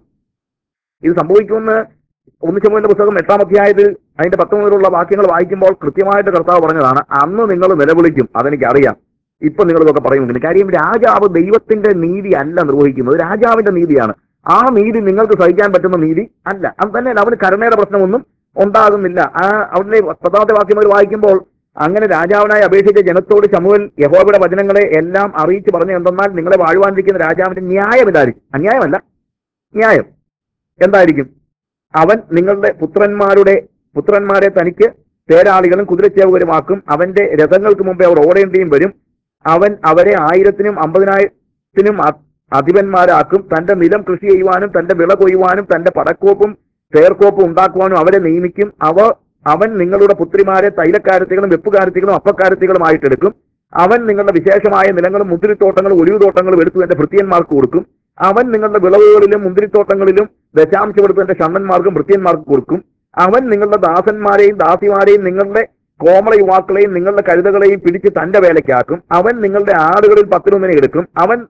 സംഭവിക്കുമെന്ന് 1 ശമൂവേലിന്റെ പുസ്തകം 8-ാം അധ്യായത്തിൽ അതിന്റെ 10 മുതലുള്ള വാക്യങ്ങൾ വായിക്കുമ്പോൾ കൃത്യമായിട്ട് കർത്താവ് പറഞ്ഞതാണ്, അന്ന് നിങ്ങൾ നിലവിളിക്കും, അതെനിക്കറിയാം, ഇപ്പൊ നിങ്ങൾ ഇതൊക്കെ പറയുന്നുണ്ട്. കാര്യം രാജാവ് ദൈവത്തിന്റെ നീതി അല്ല നിർവഹിക്കുന്നത്, രാജാവിന്റെ നീതിയാണ്. ആ നീതി നിങ്ങൾക്ക് സഹിക്കാൻ പറ്റുന്ന നീതി അല്ല. അത് തന്നെ അവന് കരുണയുടെ പ്രശ്നമൊന്നും ഉണ്ടാകുന്നില്ല. അവിടെ 10-ാമത്തെ വാക്യം അവർ വായിക്കുമ്പോൾ, അങ്ങനെ രാജാവിനായി അപേക്ഷിച്ച ജനത്തോട് ശമൂവേൽ യഹോവയുടെ വചനങ്ങളെ എല്ലാം അറിയിച്ചു പറഞ്ഞു. എന്തെന്നാൽ നിങ്ങളെ വാഴുവാനിരിക്കുന്ന രാജാവിന്റെ ന്യായം ഇതായിരിക്കും. അന്യായമല്ല, ന്യായം എന്തായിരിക്കും? അവൻ നിങ്ങളുടെ പുത്രന്മാരെ തനിക്ക് തേരാളികളും കുതിരച്ചേവകരുമാക്കും. അവന്റെ രഥങ്ങൾക്ക് മുമ്പേ അവർ ഓടേണ്ടിയും വരും. അവൻ അവരെ 1000-നും 50,000-നും അധിപന്മാരാക്കും. തന്റെ നിലം കൃഷി ചെയ്യുവാനും തന്റെ വിള കൊയ്യുവാനും തന്റെ പടക്കോപ്പും തേർക്കോപ്പും ഉണ്ടാക്കുവാനും അവരെ നിയമിക്കും. അവൻ നിങ്ങളുടെ പുത്രിമാരെ തൈലക്കാരത്തികളും വെപ്പുകാരത്തികളും അപ്പക്കാരത്തികളുമായിട്ടെടുക്കും. അവൻ നിങ്ങളുടെ വിശേഷമായ നിലങ്ങളും മുന്തിരിത്തോട്ടങ്ങളും ഒലിവുതോട്ടങ്ങളും എടുത്തു എന്റെ ഭൃത്യന്മാർക്ക് കൊടുക്കും. അവൻ നിങ്ങളുടെ വിളവുകളിലും മുന്തിരിത്തോട്ടങ്ങളിലും ദശാംശമെടുത്ത് എന്റെ ഷണ്ണന്മാർക്കും ഭൃത്യന്മാർക്ക് കൊടുക്കും. അവൻ നിങ്ങളുടെ ദാസന്മാരെയും ദാസിമാരെയും നിങ്ങളുടെ കോമള യുവാക്കളെയും നിങ്ങളുടെ കഴുതകളെയും പിടിച്ച് തന്റെ വേലയ്ക്കാക്കും. അവൻ നിങ്ങളുടെ ആടുകളിൽ 10-1 എടുക്കും.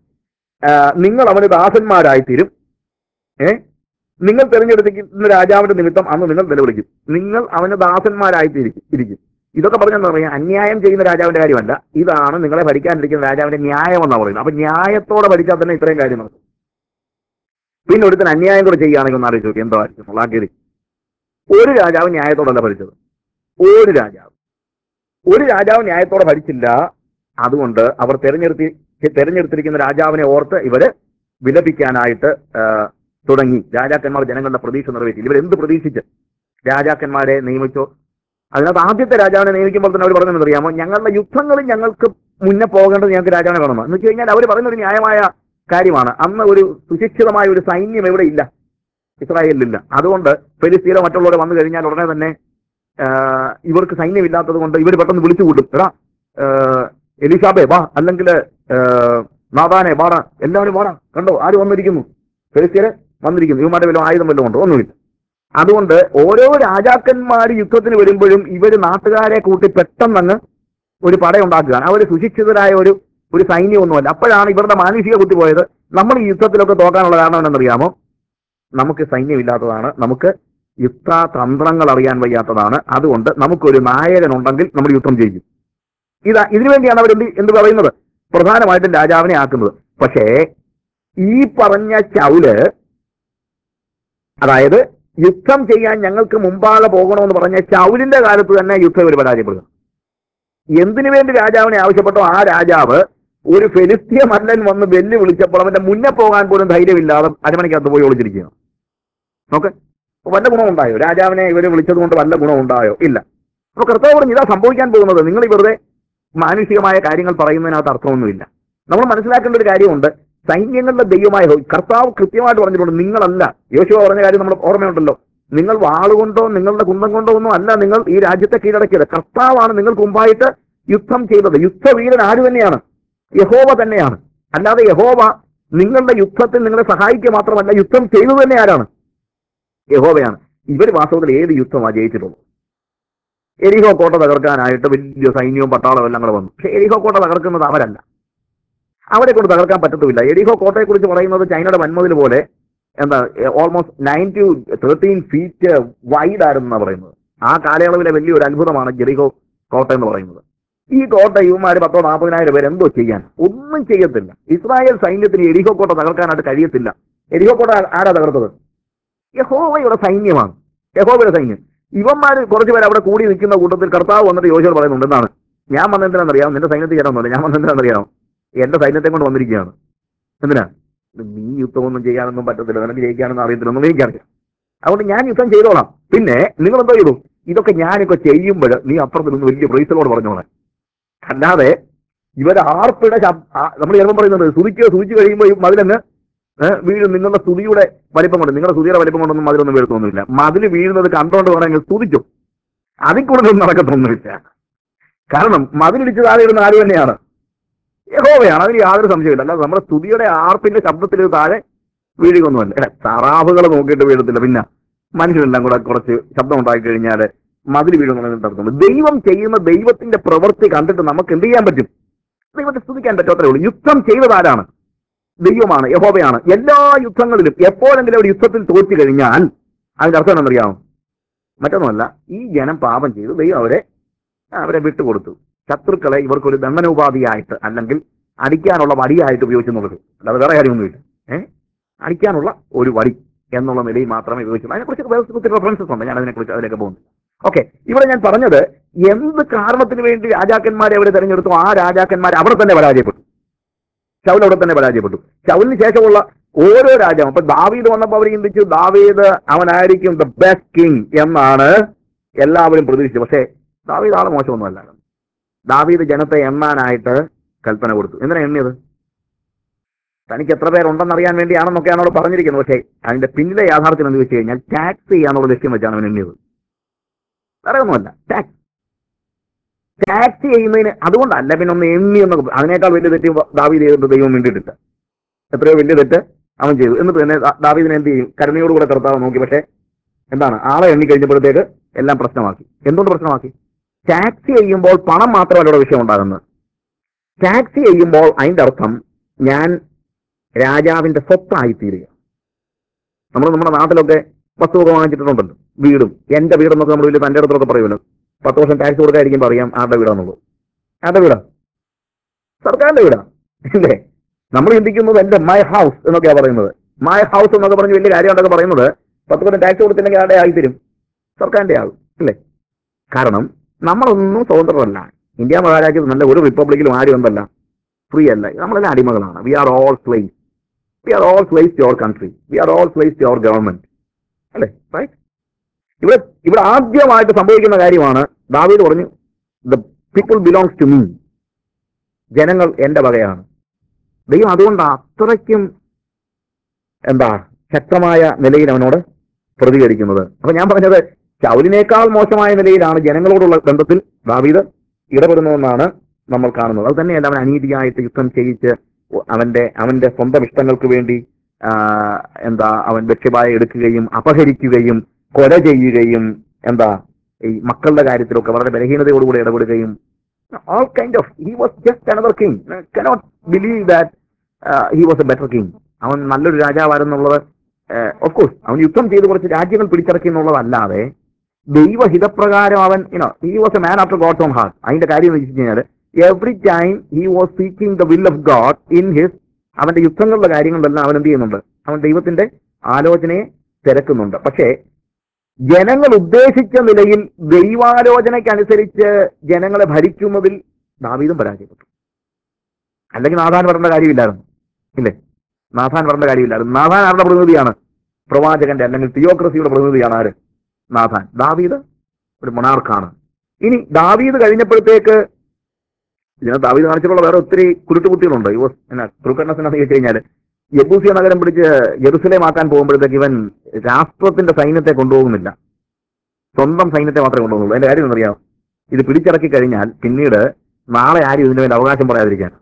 നിങ്ങൾ അവന് ദാസന്മാരായിത്തീരും. നിങ്ങൾ തിരഞ്ഞെടുത്തിരിക്കുന്ന രാജാവിന്റെ നിമിത്തം അന്ന് നിങ്ങൾ നിലവിളിക്കും. നിങ്ങൾ അവന് ദാസന്മാരായിട്ടിരിക്കും. ഇതൊക്കെ പറഞ്ഞെന്ന് പറയാം, അന്യായം ചെയ്യുന്ന രാജാവിന്റെ കാര്യമല്ല, ഇതാണ് നിങ്ങളെ ഭരിക്കാനിരിക്കുന്ന രാജാവിന്റെ ന്യായം എന്നാണ് പറയുന്നത്. അപ്പൊ ന്യായത്തോടെ ഭരിച്ചാൽ തന്നെ ഇത്രയും കാര്യം നടക്കും. പിന്നെ ഒരുത്തിന് അന്യായം കൂടെ ചെയ്യുകയാണെങ്കിൽ ഒന്ന് ആലോചിച്ച് നോക്കി എന്തായിരിക്കും മുളാക്കേരി. ഒരു രാജാവ് ന്യായത്തോടല്ല ഭരിച്ചത്. ഒരു രാജാവ് ന്യായത്തോടെ ഭരിച്ചില്ല. അതുകൊണ്ട് അവർ തെരഞ്ഞെടുത്തിരിക്കുന്ന രാജാവിനെ ഓർത്ത് ഇവര് വിലപിക്കാനായിട്ട് തുടങ്ങി. രാജാക്കന്മാർ ജനങ്ങളുടെ പ്രതീക്ഷ നിറവേറ്റി. ഇവരെന്ത് പ്രതീക്ഷിച്ച് രാജാക്കന്മാരെ നിയമിച്ചോ? അതിനകത്ത് ആദ്യത്തെ രാജാവിനെ നിയമിക്കുമ്പോൾ തന്നെ അവർ പറഞ്ഞതെന്ന് അറിയാമോ? ഞങ്ങളുടെ യുദ്ധങ്ങളിൽ ഞങ്ങൾക്ക് മുന്നേ പോകേണ്ടത് ഞങ്ങൾക്ക് രാജാവിനെ വേണമെന്ന്. എന്ന് വെച്ച് കഴിഞ്ഞാൽ അവർ പറയുന്ന ഒരു ന്യായമായ കാര്യമാണ്. അന്ന് ഒരു സുശിക്ഷിതമായ ഒരു സൈന്യം എവിടെ ഇല്ല, ഇസ്രായേലിലില്ല. അതുകൊണ്ട് ഫെലിസ്തീനോ മറ്റുള്ളവരെ വന്നു കഴിഞ്ഞാൽ ഉടനെ തന്നെ ഇവർക്ക് സൈന്യമില്ലാത്തത് കൊണ്ട് ഇവർ പെട്ടെന്ന് വിളിച്ചു കൂട്ടും. എടാ എലിസാബെ വാ, അല്ലെങ്കിൽ നാദാനെ വാടാ, എല്ലാവരും വാടാ, കണ്ടോ ആര് വന്നിരിക്കുന്നു, ഫെലിസ്തീനെ വന്നിരിക്കുന്നു, ഇവന്മാരുടെ വല്ല ആയുധം വല്ലതും ഉണ്ടോ? ഒന്നുമില്ല. അതുകൊണ്ട് ഓരോ രാജാക്കന്മാർ യുദ്ധത്തിന് വരുമ്പോഴും ഇവര് നാട്ടുകാരെ കൂട്ടി പെട്ടെന്നങ്ങ് ഒരു പടയുണ്ടാക്കുകയാണ്. അവർ സുശിക്ഷിതരായ ഒരു സൈന്യമൊന്നുമല്ല. അപ്പോഴാണ് ഇവരുടെ മാനുഷിക ബുദ്ധി പോയത്. നമ്മൾ ഈ യുദ്ധത്തിലൊക്കെ തോക്കാനുള്ള കാരണം എന്നറിയാമോ? നമുക്ക് സൈന്യമില്ലാത്തതാണ്, നമുക്ക് യുദ്ധതന്ത്രങ്ങൾ അറിയാൻ വയ്യാത്തതാണ്. അതുകൊണ്ട് നമുക്കൊരു നായകനുണ്ടെങ്കിൽ നമ്മൾ യുദ്ധം ചെയ്യും. ഇതിനു വേണ്ടിയാണ് അവർ എന്ത് പറയുന്നത്? പ്രധാനമായിട്ടും രാജാവിനെ ആക്കുന്നത്. പക്ഷേ ഈ പറഞ്ഞ ശൗല്, അതായത് യുദ്ധം ചെയ്യാൻ ഞങ്ങൾക്ക് മുമ്പാകെ പോകണമെന്ന് പറഞ്ഞ ശൗലിന്റെ കാലത്ത് തന്നെ യുദ്ധം ഒരു പരാജയപ്പെടുക. എന്തിനു വേണ്ടി രാജാവിനെ ആവശ്യപ്പെട്ടോ ആ രാജാവ് ഒരു ഫെലിസ്തീയ മല്ലൻ വന്ന് വെല്ലുവിളിച്ചപ്പോൾ അവന്റെ മുന്നേ പോകാൻ പോലും ധൈര്യമില്ലാതെ അരമണിക്കകത്ത് പോയി ഒളിച്ചിരിക്കുകയാണ്. നോക്ക്, വല്ല ഗുണം ഉണ്ടായോ? രാജാവിനെ ഇവര് വിളിച്ചത് കൊണ്ട് വല്ല ഗുണം ഉണ്ടായോ? ഇല്ല. അപ്പൊ കർത്താവ് പറഞ്ഞു, ഇതാ സംഭവിക്കാൻ പോകുന്നത്. നിങ്ങൾ ഈ വെറുതെ മാനുഷികമായ കാര്യങ്ങൾ പറയുന്നതിനകത്ത് അർത്ഥമൊന്നുമില്ല. നമ്മൾ മനസ്സിലാക്കേണ്ട ഒരു കാര്യമുണ്ട്. സൈന്യങ്ങളുടെ ദൈവമായ കർത്താവ് കൃത്യമായിട്ട് പറഞ്ഞിട്ടുണ്ട്, നിങ്ങളല്ല. യോശുവ പറഞ്ഞ കാര്യം നമ്മൾ ഓർമ്മയുണ്ടല്ലോ. നിങ്ങൾ വാളുകൊണ്ടോ നിങ്ങളുടെ കുന്തം കൊണ്ടോ ഒന്നും അല്ല നിങ്ങൾ ഈ രാജ്യത്തെ കീഴടക്കിയത്. കർത്താവാണ് നിങ്ങൾക്ക് മുമ്പായിട്ട് യുദ്ധം ചെയ്തത്. യുദ്ധവീരൻ ആര് തന്നെയാണ്? യഹോവ തന്നെയാണ്. അല്ലാതെ യഹോവ നിങ്ങളുടെ യുദ്ധത്തിൽ നിങ്ങളെ സഹായിക്കുക മാത്രമല്ല, യുദ്ധം ചെയ്തു തന്നെ ആരാണ്? യഹോവയാണ്. ഇവർ വാസ്തവത്തിൽ ഏത് യുദ്ധമാണ് ജയിച്ചിട്ടുള്ളത്? എരിഹോ കോട്ട തകർക്കാനായിട്ട് വലിയ സൈന്യവും പട്ടാളവും എല്ലാം കൂടെ വന്നു. പക്ഷെ എരിഹോ കോട്ട തകർക്കുന്നത് അവരല്ല. അവരെ കൊണ്ട് തകർക്കാൻ പറ്റത്തുമില്ല. എരിഹോ കോട്ടയെ കുറിച്ച് പറയുന്നത് ചൈനയുടെ വൻമതിൽ പോലെ ഓൾമോസ്റ്റ് 9 to 13 feet വൈഡ് ആയിരുന്നു പറയുന്നത്. ആ കാലയളവിലെ വലിയൊരു അത്ഭുതമാണ് ജെറിഹോ കോട്ട എന്ന് പറയുന്നത്. ഈ കോട്ട ഇവന്മാർ 10,000-40,000 പേര് എന്തോ ചെയ്യാൻ? ഒന്നും ചെയ്യത്തില്ല. ഇസ്രായേൽ സൈന്യത്തിന് എരിഹോ കോട്ട തകർക്കാനായിട്ട് കഴിയത്തില്ല. എരിഹോ കോട്ട ആരാ തകർത്തത്? യഹോവയുടെ സൈന്യമാണ്. യഹോവയുടെ സൈന്യം. ഇവന്മാര് കുറച്ചുപേർ അവിടെ കൂടി നിൽക്കുന്ന കൂട്ടത്തിൽ കർത്താവ് വന്നിട്ട് യോശുവ പറയുന്നുണ്ട്, എന്താണ്? ഞാൻ വന്നെന്തിനാണെന്നറിയാം? നിന്റെ സൈന്യത്തിൽ ചേരാമെന്നല്ല, ഞാൻ വന്നെന്തിനാണെന്നറിയാം? എന്റെ സൈന്യത്തെ കൊണ്ട് വന്നിരിക്കുകയാണ്. എന്തിനാ? നീ യുദ്ധമൊന്നും ചെയ്യാനൊന്നും പറ്റത്തില്ല, നിനക്ക് ജയിക്കാനൊന്നും അറിയത്തില്ലെന്നും എനിക്കറിയാം. അതുകൊണ്ട് ഞാൻ യുദ്ധം ചെയ്തോളാം. പിന്നെ നിങ്ങൾ എന്തോ ചെയ്തു? ഇതൊക്കെ ഞാനൊക്കെ ചെയ്യുമ്പോൾ നീ അപ്പുറത്ത് നിന്ന് വലിയ പ്രൈസലോട് പറഞ്ഞോളാം. അല്ലാതെ ഇവരെ ആർപ്പിടെ നമ്മൾ ചിലപ്പോൾ പറയുന്നത് സൂചിച്ചു കഴിയുമ്പോൾ മതിലങ്ങ് വീഴും. നിങ്ങളുടെ സ്തുതിയുടെ വലിപ്പം കൊണ്ട്, നിങ്ങളുടെ സ്തുതിയുടെ വലിപ്പം കൊണ്ടൊന്നും മതിലൊന്നും വീഴ്ത്തൊന്നുമില്ല. മതിൽ വീഴുന്നത് കണ്ടുകൊണ്ട് വേണമെങ്കിൽ സ്തുതിച്ചു. അതിൽ കൂടുതലൊന്നും നടക്കത്തൊന്നുമില്ല. കാരണം മതിലിടിച്ച് താഴെ ഇടുന്ന ആര് തന്നെയാണ്? യഹോവയാണ്. അതിന് യാതൊരു സംശയമില്ല. അല്ലാതെ നമ്മുടെ സ്തുതിയുടെ ആർപ്പിന്റെ ശബ്ദത്തിൽ താഴെ വീഴുകയൊന്നുമല്ല. താറാവുകൾ നോക്കിയിട്ട് വീഴത്തില്ല. പിന്നെ മനുഷ്യരെല്ലാം കൂടെ കുറച്ച് ശബ്ദം ഉണ്ടാക്കി കഴിഞ്ഞാൽ മതിൽ വീഴുന്നുള്ളതിന് അർത്ഥമുണ്ട്. ദൈവം ചെയ്യുന്ന ദൈവത്തിന്റെ പ്രവൃത്തി കണ്ടിട്ട് നമുക്ക് എന്ത് ചെയ്യാൻ പറ്റും? ദൈവത്തെ സ്തുതിക്കാൻ പറ്റും. അത്രേ ഉള്ളൂ. യുദ്ധം ചെയ്തതാരാണ്? ദൈവമാണ്, യഹോവയാണ്. എല്ലാ യുദ്ധങ്ങളിലും എപ്പോഴെങ്കിലും ഒരു യുദ്ധത്തിൽ തോറ്റു കഴിഞ്ഞാൽ അതിന്റെ അർത്ഥം എന്നറിയാമോ? മറ്റൊന്നുമല്ല, ഈ ജനം പാപം ചെയ്തു, ദൈവം അവരെ വിട്ടുകൊടുത്തു. ശത്രുക്കളെ ഇവർക്കൊരു ദണ്ഡനോപാധിയായിട്ട് അല്ലെങ്കിൽ അടിക്കാനുള്ള വടിയായിട്ട് ഉപയോഗിച്ചു എന്നുള്ളത്. അല്ലാതെ വേറെ കാര്യമൊന്നുമില്ല. അടിക്കാനുള്ള ഒരു വടി എന്നുള്ള നിലയിൽ മാത്രമേ ഉപയോഗിച്ചുള്ളൂ. അതിനെക്കുറിച്ച് റെഫറൻസസ് ഉണ്ട്. ഞാൻ അതിലേക്ക് പോകുന്നില്ല. ഓക്കെ, ഇവിടെ ഞാൻ പറഞ്ഞത് എന്ത് കാരണത്തിന് വേണ്ടി രാജാക്കന്മാരെ അവർ തെരഞ്ഞെടുത്തു, ആ രാജാക്കന്മാർ അവിടെ തന്നെ പരാജയപ്പെട്ടു. ശൗൽ അവിടെ തന്നെ പരാജയപ്പെട്ടു. ശൗലിന് ശേഷമുള്ള ഓരോ രാജാവും, അപ്പൊ ദാവീദ് വന്നപ്പോൾ അവർ ചിന്തിച്ചു ദാവീദ് അവനായിരിക്കും ദ ബെസ്റ്റ് കിങ് എന്നാണ് എല്ലാവരും പ്രതീക്ഷിച്ചത്. പക്ഷേ ദാവീദ് ആളെ മോശമൊന്നുമല്ല. ദാവീദ് ജനത്തെ എണ്ണാനായിട്ട് കൽപ്പന കൊടുത്തു. എന്തിനാ എണ്ണിയത്? തനിക്ക് എത്ര പേരുണ്ടെന്ന് അറിയാൻ വേണ്ടിയാണെന്നൊക്കെയാണ് അവിടെ പറഞ്ഞിരിക്കുന്നത്. പക്ഷേ അതിന്റെ പിന്നിലെ യാഥാർത്ഥ്യം എന്ന് വെച്ച് കഴിഞ്ഞാൽ ടാക്സ് ചെയ്യാനുള്ള ലക്ഷ്യം വെച്ചാണ് അവൻ എണ്ണിയത്. വേറെ ഒന്നുമല്ല. ടാക്സ് ചെയ്യുന്നതിന് അതുകൊണ്ടല്ല. പിന്നെ ഒന്ന് എണ്ണി എന്നൊക്കെ, അതിനേക്കാൾ വലിയ തെറ്റ് ദാവീദ് ചെയ്തിട്ട് ദൈവം വേണ്ടിയിട്ടില്ല. എത്രയോ വലിയ തെറ്റ് അവൻ ചെയ്തു. എന്നിട്ട് തന്നെ ദാവീദിനെ എന്ത് ചെയ്യും? കരുണയോടുകൂടെ കർത്താവ് നോക്കി. പക്ഷേ എന്താണ്, ആളെ എണ്ണി കഴിഞ്ഞപ്പോഴത്തേക്ക് എല്ലാം പ്രശ്നമാക്കി. എന്തുകൊണ്ട് പ്രശ്നമാക്കി? ടാക്സ് ചെയ്യുമ്പോൾ പണം മാത്രമല്ല ഇവിടെ വിഷയം ഉണ്ടാകുന്നത്. ടാക്സ് ചെയ്യുമ്പോൾ അതിന്റെ അർത്ഥം ഞാൻ രാജാവിന്റെ സ്വത്തായിത്തീരുക. നമ്മുടെ നാട്ടിലൊക്കെ വസ്തുവൊക്കെ വാങ്ങിച്ചിട്ടുണ്ടല്ലോ, വീടും. എന്റെ വീടെന്നൊക്കെ നമ്മൾ വലിയ തന്റെ അടുത്തൊക്കെ പറയുമല്ലോ. 10 വർഷം ടാക്സ് കൊടുക്കാതിരിക്കുമ്പോൾ അറിയാം ആരുടെ വീടാന്നുള്ളത്. ആരുടെ വീടാ? സർക്കാരിന്റെ വീടാ, ഇല്ലേ? നമ്മൾ ചിന്തിക്കുന്നത് എന്റെ മൈ ഹൗസ് എന്നൊക്കെയാ പറയുന്നത്. മൈ ഹൗസ് എന്നൊക്കെ പറഞ്ഞ് വലിയ കാര്യമായിട്ടൊക്കെ പറയുന്നത് 10 കൊല്ലം ടാക്സ് കൊടുത്തില്ലെങ്കിൽ ആരുടെ ആയിത്തരും? സർക്കാരിന്റെ ആകും, അല്ലേ? കാരണം നമ്മളൊന്നും സ്വതന്ത്രമല്ല. ഇന്ത്യ മഹാരാജ്യത്ത് നല്ല ഒരു റിപ്പബ്ലിക്കിലും ആരും എന്തല്ല, ഫ്രീ അല്ല. നമ്മളെല്ലാം അടിമകളാണ്. We are all slaves. We are all slaves to your country. We are all slaves to your government, അല്ലേ? റൈറ്റ്. ഇവിടെ ആദ്യമായിട്ട് സംഭവിക്കുന്ന കാര്യമാണ്. ദാവീദ് പറഞ്ഞു the people belongs to me. ജനങ്ങൾ എന്റെ വകയാണ്. ദൈവം അതുകൊണ്ട് അത്രയ്ക്കും ശക്തമായ നിലയിൽ അവനോട് പ്രതികരിക്കുന്നത്. അപ്പൊ ഞാൻ പറഞ്ഞത് ശൗലിനേക്കാൾ മോശമായ നിലയിലാണ് ജനങ്ങളോടുള്ള ബന്ധത്തിൽ ദാവീദ് ഇടപെടുന്നതെന്നാണ് നമ്മൾ കാണുന്നത്. അത് തന്നെയല്ല, അവൻ അനീതിയായിട്ട് യുദ്ധം ചെയ്യിച്ച് അവന്റെ സ്വന്തം ഇഷ്ടങ്ങൾക്ക് വേണ്ടി അവൻ ലക്ഷ്യമായി എടുക്കുകയും അപഹരിക്കുകയും കൊല ചെയ്യുകയും എന്താ ഈ മക്കളുടെ കാര്യത്തിലൊക്കെ വളരെ ബലഹീനതയോടുകൂടി ഇടപെടുകയും all kind of he was just another king. Cannot believe that he was a better king. അവൻ നല്ലൊരു രാജാവായിരുന്നുള്ളത് ഓഫ് കോഴ്സ് അവൻ യുദ്ധം ചെയ്ത് കുറച്ച് രാജ്യങ്ങൾ പിടിച്ചടക്കി എന്നുള്ളതല്ലാതെ ദൈവഹിതപ്രകാരം അവൻ he was a man after God's own heart. അതിന്റെ കാര്യം എന്ന് വെച്ച് കഴിഞ്ഞാൽ every time he was seeking the will of God in his അവന്റെ യുദ്ധങ്ങളുടെ കാര്യങ്ങളിലെല്ലാം അവൻ എന്ത് ചെയ്യുന്നുണ്ട്, അവൻ ദൈവത്തിന്റെ ആലോചനയെ തിരക്കുന്നുണ്ട്. പക്ഷേ ജനങ്ങൾ ഉദ്ദേശിച്ച നിലയിൽ ദൈവാലോചനയ്ക്കനുസരിച്ച് ജനങ്ങളെ ഭരിക്കുന്നതിൽ ദാവീദും പരാജയപ്പെട്ടു. അല്ലെങ്കിൽ നാഥാൻ വരേണ്ട കാര്യമില്ലായിരുന്നു, ഇല്ലേ? നാഥാൻ വരേണ്ട കാര്യമില്ലായിരുന്നു. നാഥാൻ ആരുടെ പ്രതിനിധിയാണ്? പ്രവാചകന്റെ അല്ലെങ്കിൽ തിയോക്രസിയുടെ പ്രതിനിധിയാണ് ആര്? നാഥാൻ. ദാവീദ് ഒരു മൊണാർക്കാണ്. ഇനി ദാവീദ് കഴിഞ്ഞപ്പോഴത്തേക്ക് ഇതിനകത്ത് ദാവീദ് കാണിച്ചിട്ടുള്ള വേറെ ഒത്തിരി കുരുട്ടുകുത്തികളുണ്ട്. ക്രൂക്കഡ്നസ് എന്ന് ചോദിച്ചു കഴിഞ്ഞാൽ യെബൂസിയ നഗരം പിടിച്ച് ജെറുസലേം ആക്കാൻ പോകുമ്പോഴത്തേക്ക് ഇവൻ രാഷ്ട്രത്തിന്റെ സൈന്യത്തെ കൊണ്ടുപോകുന്നില്ല, സ്വന്തം സൈന്യത്തെ മാത്രമേ കൊണ്ടുപോകുന്നുള്ളൂ. അതിന്റെ കാര്യം എന്നറിയാം, ഇത് പിടിച്ചിറക്കി കഴിഞ്ഞാൽ പിന്നീട് നാളെ ആരും ഇതിന്റെ മേൽ അവകാശം പറയാതിരിക്കാൻ,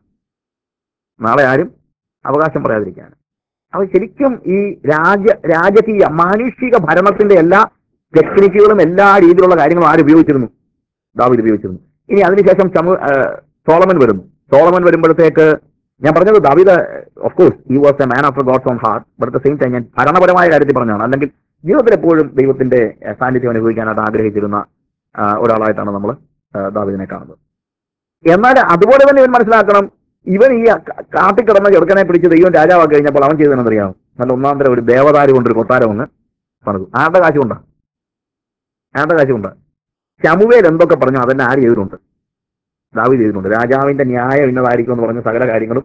അപ്പൊ ശരിക്കും ഈ രാജകീയ മാനുഷിക ഭരണത്തിന്റെ എല്ലാ ടെക്നിക്കുകളും എല്ലാ രീതിയിലുള്ള കാര്യങ്ങളും ആര് ഉപയോഗിച്ചിരുന്നു? ദാവീദ് ഉപയോഗിച്ചിരുന്നു. ഇനി അതിനുശേഷം സോളമൻ വരുമ്പോഴത്തേക്ക് ഞാൻ പറഞ്ഞത് ദാവീദ് of course he was a man after God's own heart. But at the same time ഞാൻ ഭരണപരമായ കാര്യത്തിൽ പറഞ്ഞതാണ്. അല്ലെങ്കിൽ ജീവിതത്തിൽ എപ്പോഴും ദൈവത്തിന്റെ സാന്നിധ്യം അനുഭവിക്കാനായിട്ട് ആഗ്രഹിച്ചിരുന്ന ഒരാളായിട്ടാണ് നമ്മൾ ദാവീദിനെ കാണുന്നത്. എന്നാൽ അതുപോലെ തന്നെ ഇവൻ മനസ്സിലാക്കണം, ഇവൻ ഈ കാട്ടിക്കിടന്ന ചെറുക്കനെ പിടിച്ച് ദൈവം രാജാവാക്കി കഴിഞ്ഞപ്പോൾ അവൻ ചെയ്തതെന്നറിയാം, നല്ല ഒന്നാന്തരം ഒരു ദേവദാരു കൊണ്ടൊരു കൊട്ടാരം ഒന്ന് പണിതു. ആരുടെ കാശുകൊണ്ടാണ്? ശമൂവേൽ എന്തൊക്കെ പറഞ്ഞു അതെല്ലാം ആര് ചെയ്തിട്ടുണ്ട്? ദാവീദ് ചെയ്തിട്ടുണ്ട്. രാജാവിന്റെ ന്യായം ഇന്നതായിരിക്കും എന്ന് പറഞ്ഞ സകല കാര്യങ്ങളും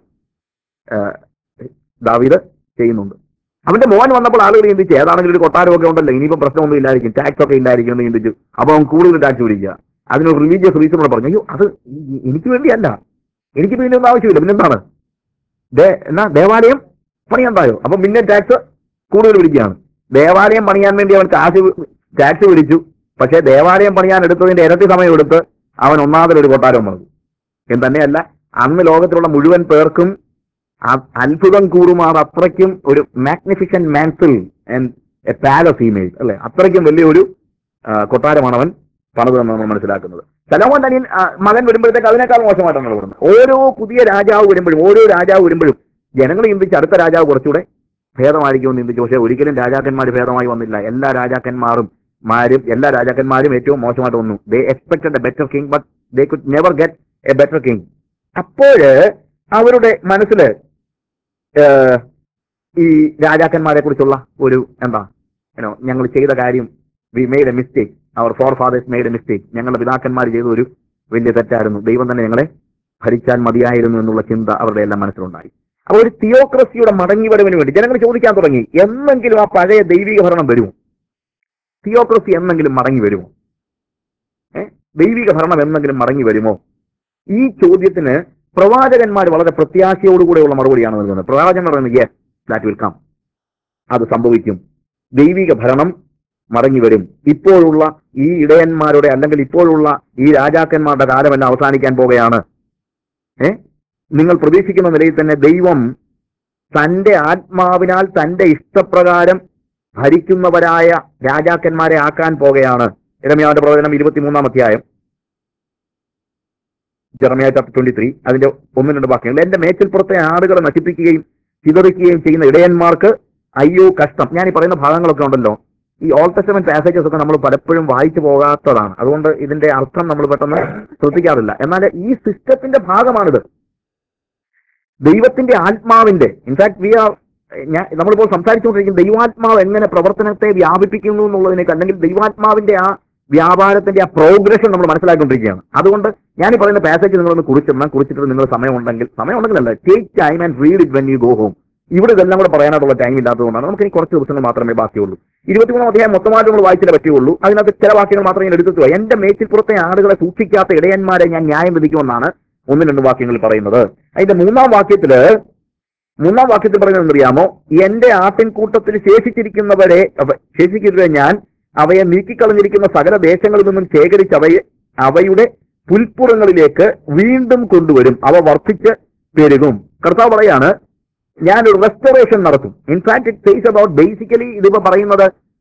ദാവീദ് ചെയ്യുന്നുണ്ട്. അവന്റെ മോൻ വന്നപ്പോൾ ആളുകൾ ചിന്തിച്ചു ഏതാണെങ്കിലും ഒരു കൊട്ടാരമൊക്കെ ഉണ്ടല്ലോ, ഇനിയിപ്പം പ്രശ്നമൊന്നും ഇല്ലായിരിക്കും, ടാക്സ് ഒക്കെ ഇല്ലായിരിക്കും എന്ന് ചിന്തിച്ചു. അപ്പൊ അവൻ കൂടുതൽ ടാക്സ് പിടിക്കുക. അതിനൊരു റിലീജിയസ് റീസണോട് പറഞ്ഞു, അയ്യോ അത് എനിക്ക് വേണ്ടിയല്ല, എനിക്ക് പിന്നെ ഒന്നും ആവശ്യമില്ല, പിന്നെന്താണ് എന്നാ ദേവാലയം പണിയണ്ടായോ, അപ്പം പിന്നെ ടാക്സ് കൂടുതൽ പിടിക്കുകയാണ്. ദേവാലയം പണിയാൻ വേണ്ടി അവൻ ടാക്സ് പിടിച്ചു. പക്ഷേ ദേവാലയം പണിയാൻ എടുത്തതിന്റെ ഇരട്ടി സമയം എടുത്ത് അവൻ ഒന്നാമതൊരു കൊട്ടാരം പണിതു. എന്ന് തന്നെയല്ല, അന്ന് ലോകത്തിലുള്ള മുഴുവൻ പേർക്കും അത്ഭുതം കൂറുമാർ അത്രയ്ക്കും ഒരു magnificent mansion and a palace image, അല്ലെ? അത്രയ്ക്കും വലിയൊരു കൊട്ടാരമാണ് അവൻ പണിതെന്ന് നമ്മൾ മനസ്സിലാക്കുന്നത്. സലോമോൻ തന്നെ മകൻ വരുമ്പോഴത്തേക്ക് അതിനേക്കാൾ മോശമായിട്ടാണ് പറയുന്നത്. ഓരോ രാജാവ് വരുമ്പോഴും ജനങ്ങൾ ചിന്തിച്ച് അടുത്ത രാജാവ് കുറച്ചുകൂടെ ഭേദമായിരിക്കുമെന്ന് ചിന്തിച്ചു. പക്ഷേ ഒരിക്കലും രാജാക്കന്മാർ ഭേദമായി വന്നില്ല. എല്ലാ രാജാക്കന്മാരും ഏറ്റവും മോശമായിട്ട് വന്നു. They expected a better king but they could never get a better king. അപ്പോഴ് അവരുടെ മനസ്സില് ഈ രാജാക്കന്മാരെ കുറിച്ചുള്ള ഒരു ഞങ്ങൾ ചെയ്ത കാര്യം, we made a mistake, our forefathers made a mistake, ഞങ്ങളുടെ പിതാക്കന്മാർ ചെയ്ത ഒരു വലിയ തെറ്റായിരുന്നു, ദൈവം തന്നെ ഞങ്ങളെ ഭരിച്ചാൽ മതിയായിരുന്നു എന്നുള്ള ചിന്ത അവരുടെ എല്ലാം മനസ്സിലുണ്ടായി. അപ്പോൾ ഒരു തിയോക്രസിയുടെ മടങ്ങിവരവിന് വേണ്ടി ജനങ്ങൾ ചോദിക്കാൻ തുടങ്ങി, എന്നെങ്കിലും ആ പഴയ ദൈവിക ഭരണം വരുമോ? തിയോക്രസി എന്നെങ്കിലും മടങ്ങി വരുമോ? ദൈവിക ഭരണം എന്നെങ്കിലും മടങ്ങി വരുമോ? ഈ ചോദ്യത്തിന് പ്രവാചകന്മാർ വളരെ പ്രത്യാശയോടുകൂടെയുള്ള മറുപടിയാണ് നൽകുന്നത്. പ്രവാചകൻ പറയുന്നത് യെസ്, ദാറ്റ് വിൽ കം, അത് സംഭവിക്കും, ദൈവിക ഭരണം മടങ്ങി വരും. ഇപ്പോഴുള്ള ഈ ഇടയന്മാരുടെ അല്ലെങ്കിൽ ഇപ്പോഴുള്ള ഈ രാജാക്കന്മാരുടെ കാലമെല്ലാം അവസാനിക്കാൻ പോകുകയാണ്. നിങ്ങൾ പ്രതീക്ഷിക്കുന്ന നിലയിൽ തന്നെ ദൈവം തന്റെ ആത്മാവിനാൽ തന്റെ ഇഷ്ടപ്രകാരം ഭരിക്കുന്നവരായ രാജാക്കന്മാരെ ആക്കാൻ പോകുകയാണ്. യിരെമ്യാവിന്റെ പ്രവചനം 23-ാം അധ്യായം, ജെറമ്യാ ചാപ്റ്റർ 23 അതിന്റെ 1-2 വാക്യങ്ങൾ. എന്റെ മേച്ചിൽപ്പുറത്തെ ആടുകളെ നശിപ്പിക്കുകയും ചിതറിക്കുകയും ചെയ്യുന്ന ഇടയന്മാർക്ക് അയ്യോ കഷ്ടം. ഞാൻ ഈ പറയുന്ന ഭാഗങ്ങളൊക്കെ ഉണ്ടല്ലോ, ഈ ഓൾഡ് ടെസ്റ്റമെന്റ് പാസേജസ് ഒക്കെ നമ്മൾ പലപ്പോഴും വായിച്ചു പോകാത്തതാണ്. അതുകൊണ്ട് ഇതിന്റെ അർത്ഥം നമ്മൾ പെട്ടെന്ന് ശ്രദ്ധിക്കാറില്ല. എന്നാൽ ഈ സിസ്റ്റത്തിന്റെ ഭാഗമാണിത്. ദൈവത്തിന്റെ ആത്മാവിന്റെ നമ്മളിപ്പോൾ സംസാരിച്ചുകൊണ്ടിരിക്കുന്ന ദൈവാത്മാവ് എങ്ങനെ പ്രവർത്തനത്തെ വ്യാപിപ്പിക്കുന്നു എന്നുള്ളതിനേക്ക്, അല്ലെങ്കിൽ ദൈവാത്മാവിന്റെ ആ വ്യാപാരത്തിന്റെ ആ പ്രോഗ്രഷൻ നമ്മൾ മനസ്സിലാക്കിക്കൊണ്ടിരിക്കുകയാണ്. അതുകൊണ്ട് ഞാൻ ഈ പറയുന്ന പാസേജ് നിങ്ങളൊന്ന് കുറിച്ചിട്ട് നിങ്ങൾ സമയമുണ്ടെങ്കിലല്ല, take time and read it when you go home. ഇവിടെ ഇതെല്ലാം കൂടെ പറയാനായിട്ടുള്ള ടൈം ഇല്ലാത്തതുകൊണ്ടാണ്. നമുക്ക് ഇനി കുറച്ച് ദിവസങ്ങൾ മാത്രമേ ബാക്കിയുള്ളൂ. 23-ാം അധ്യായം മൊത്തമായിട്ട് നമ്മൾ വായിച്ചാലേ പറ്റുള്ളൂ. അതിനകത്ത് ചില വാക്യങ്ങൾ മാത്രമേ ഞാൻ എടുത്തു. എന്റെ മേച്ചിൽപ്പുറത്തെ ആടുകളെ സൂക്ഷിക്കാത്ത ഇടയന്മാരെ ഞാൻ ന്യായം വിധിക്കുമെന്നാണ് 1-2 വാക്യങ്ങൾ പറയുന്നത്. അതിന്റെ മൂന്നാം വാക്യത്തിൽ പറയുന്നത് അറിയാമോ? എന്റെ ആട്ടിൻകൂട്ടത്തിൽ ശേഷിച്ചിരിക്കുന്നവരെ ഞാൻ അവയെ നീക്കിക്കളഞ്ഞിരിക്കുന്ന സകല ദേശങ്ങളിൽ നിന്നും ശേഖരിച്ച് അവയുടെ പുൽപ്പുറങ്ങളിലേക്ക് വീണ്ടും കൊണ്ടുവരും, അവ വർദ്ധിച്ച് പെരുകും. കർത്താവ് പറയാണ്, ഞാനൊരു റെസ്റ്റോറേഷൻ നടത്തും. In fact it says about basically ഇതിപ്പോ പറയുന്നത്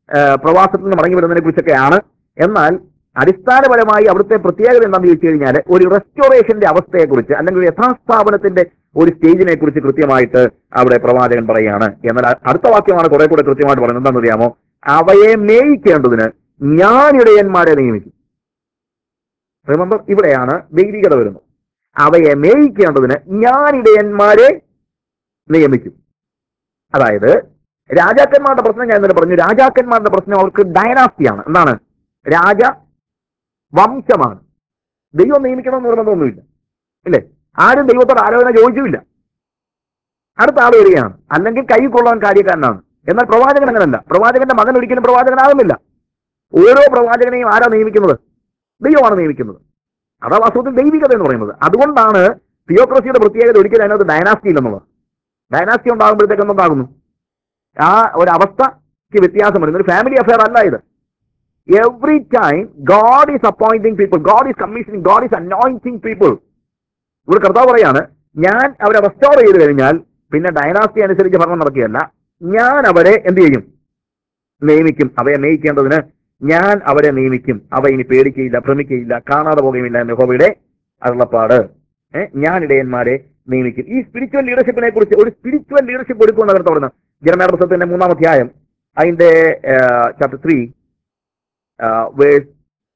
പ്രവാസത്തിൽ നിന്ന് മടങ്ങി വരുന്നതിനെ കുറിച്ചൊക്കെയാണ്. എന്നാൽ അടിസ്ഥാനപരമായി അവിടുത്തെ പ്രത്യേകത എന്താണെന്ന് ചോദിച്ചു കഴിഞ്ഞാൽ ഒരു റെസ്റ്റോറേഷന്റെ അവസ്ഥയെക്കുറിച്ച് അല്ലെങ്കിൽ ഒരു യഥാസ്ഥാപനത്തിന്റെ ഒരു സ്റ്റേജിനെ കുറിച്ച് കൃത്യമായിട്ട് അവിടെ പ്രവാചകൻ പറയുകയാണ്. എന്നാൽ അടുത്ത വാക്യമാണ് കുറെ കൂടെ കൃത്യമായിട്ട് പറയുന്നത്. എന്താണെന്ന് അറിയാമോ? അവയെ മേയിക്കേണ്ടതിന് ഞാൻ ഇടയന്മാരെ നിയമിക്കും. റിമെമ്പർ, ഇവിടെയാണ് ദൈവികത വരുന്നത്. അവയെ മേയിക്കേണ്ടതിന് ഞാൻ ഇടയന്മാരെ നിയമിക്കും. അതായത് രാജാക്കന്മാരുടെ പ്രശ്നം ഞാൻ ഇന്നലെ പറഞ്ഞു. രാജാക്കന്മാരുടെ പ്രശ്നം അവർക്ക് ഡയനാസ്റ്റിയാണ്. എന്താണ്? രാജ വംശമാണ്. ദൈവം നിയമിക്കണമെന്ന് നിർബന്ധമൊന്നുമില്ല, ഇല്ലേ? ആരും ദൈവത്തോട് ആലോചന ചോദിച്ചുമില്ല. അടുത്ത ആൾ വരികയാണ്, അല്ലെങ്കിൽ കൈ കൊള്ളാൻ കാര്യക്കാരനാണ്. എന്നാൽ പ്രവാചകൻ അങ്ങനല്ല. പ്രവാചകന്റെ മകൻ ഒരിക്കലും പ്രവാചകനാകുന്നില്ല. ഓരോ പ്രവാചകനെയും ആരാ നിയമിക്കുന്നത്? ദൈവമാണ് നിയമിക്കുന്നത്. അതാ വാസ്തവത്തിൽ ദൈവികത എന്ന് പറയുന്നത്. അതുകൊണ്ടാണ് തിയോക്രസിയുടെ പ്രത്യേകത ഒരിക്കലും അതിനകത്ത് ഡയനാസ്റ്റി ഇല്ലെന്നുള്ളത്. ഡയനാസ്റ്റി ഉണ്ടാകുമ്പോഴത്തേക്ക് എന്താകുന്നു? ആ ഒരു അവസ്ഥയ്ക്ക് വ്യത്യാസം വരുന്നു. ഒരു ഫാമിലി അഫെയർ അല്ല ഇത്. Every time God is appointing people, God is commissioning, God is anointing people. ഇവിടെ കർത്താവ് പറയാണ്, ഞാൻ അവരെ റെസ്റ്റോർ ചെയ്ത് കഴിഞ്ഞാൽ പിന്നെ ഡയനാസ്റ്റി അനുസരിച്ച് ഭരണം നടക്കുകയല്ല, ഞാൻ അവരെ എന്ത് ചെയ്യും? നിയമിക്കും. അവയെ നയിക്കേണ്ടതിന് ഞാൻ അവരെ നിയമിക്കും. അവ ഇനി പേടിക്കയില്ല, ഭ്രമിക്കയില്ല, കാണാതെ പോകുകയില്ല എന്ന് യഹോവയുടെ അരുളപ്പാട്. ഞാൻ ഇടയന്മാരെ നിയമിക്കും. ഈ സ്പിരിച്വൽ ലീഡർഷിപ്പിനെ കുറിച്ച് ഒരു സ്പിരിച്വൽ ലീഡർഷിപ്പ് ഒരുക്കുമെന്ന് അവർ പറയുന്നത് ജെറമ്യാ പുസ്തകത്തിന്റെ 3-ാം അധ്യായം അതിന്റെ ചാപ്റ്റർ 3 വേഴ്സ്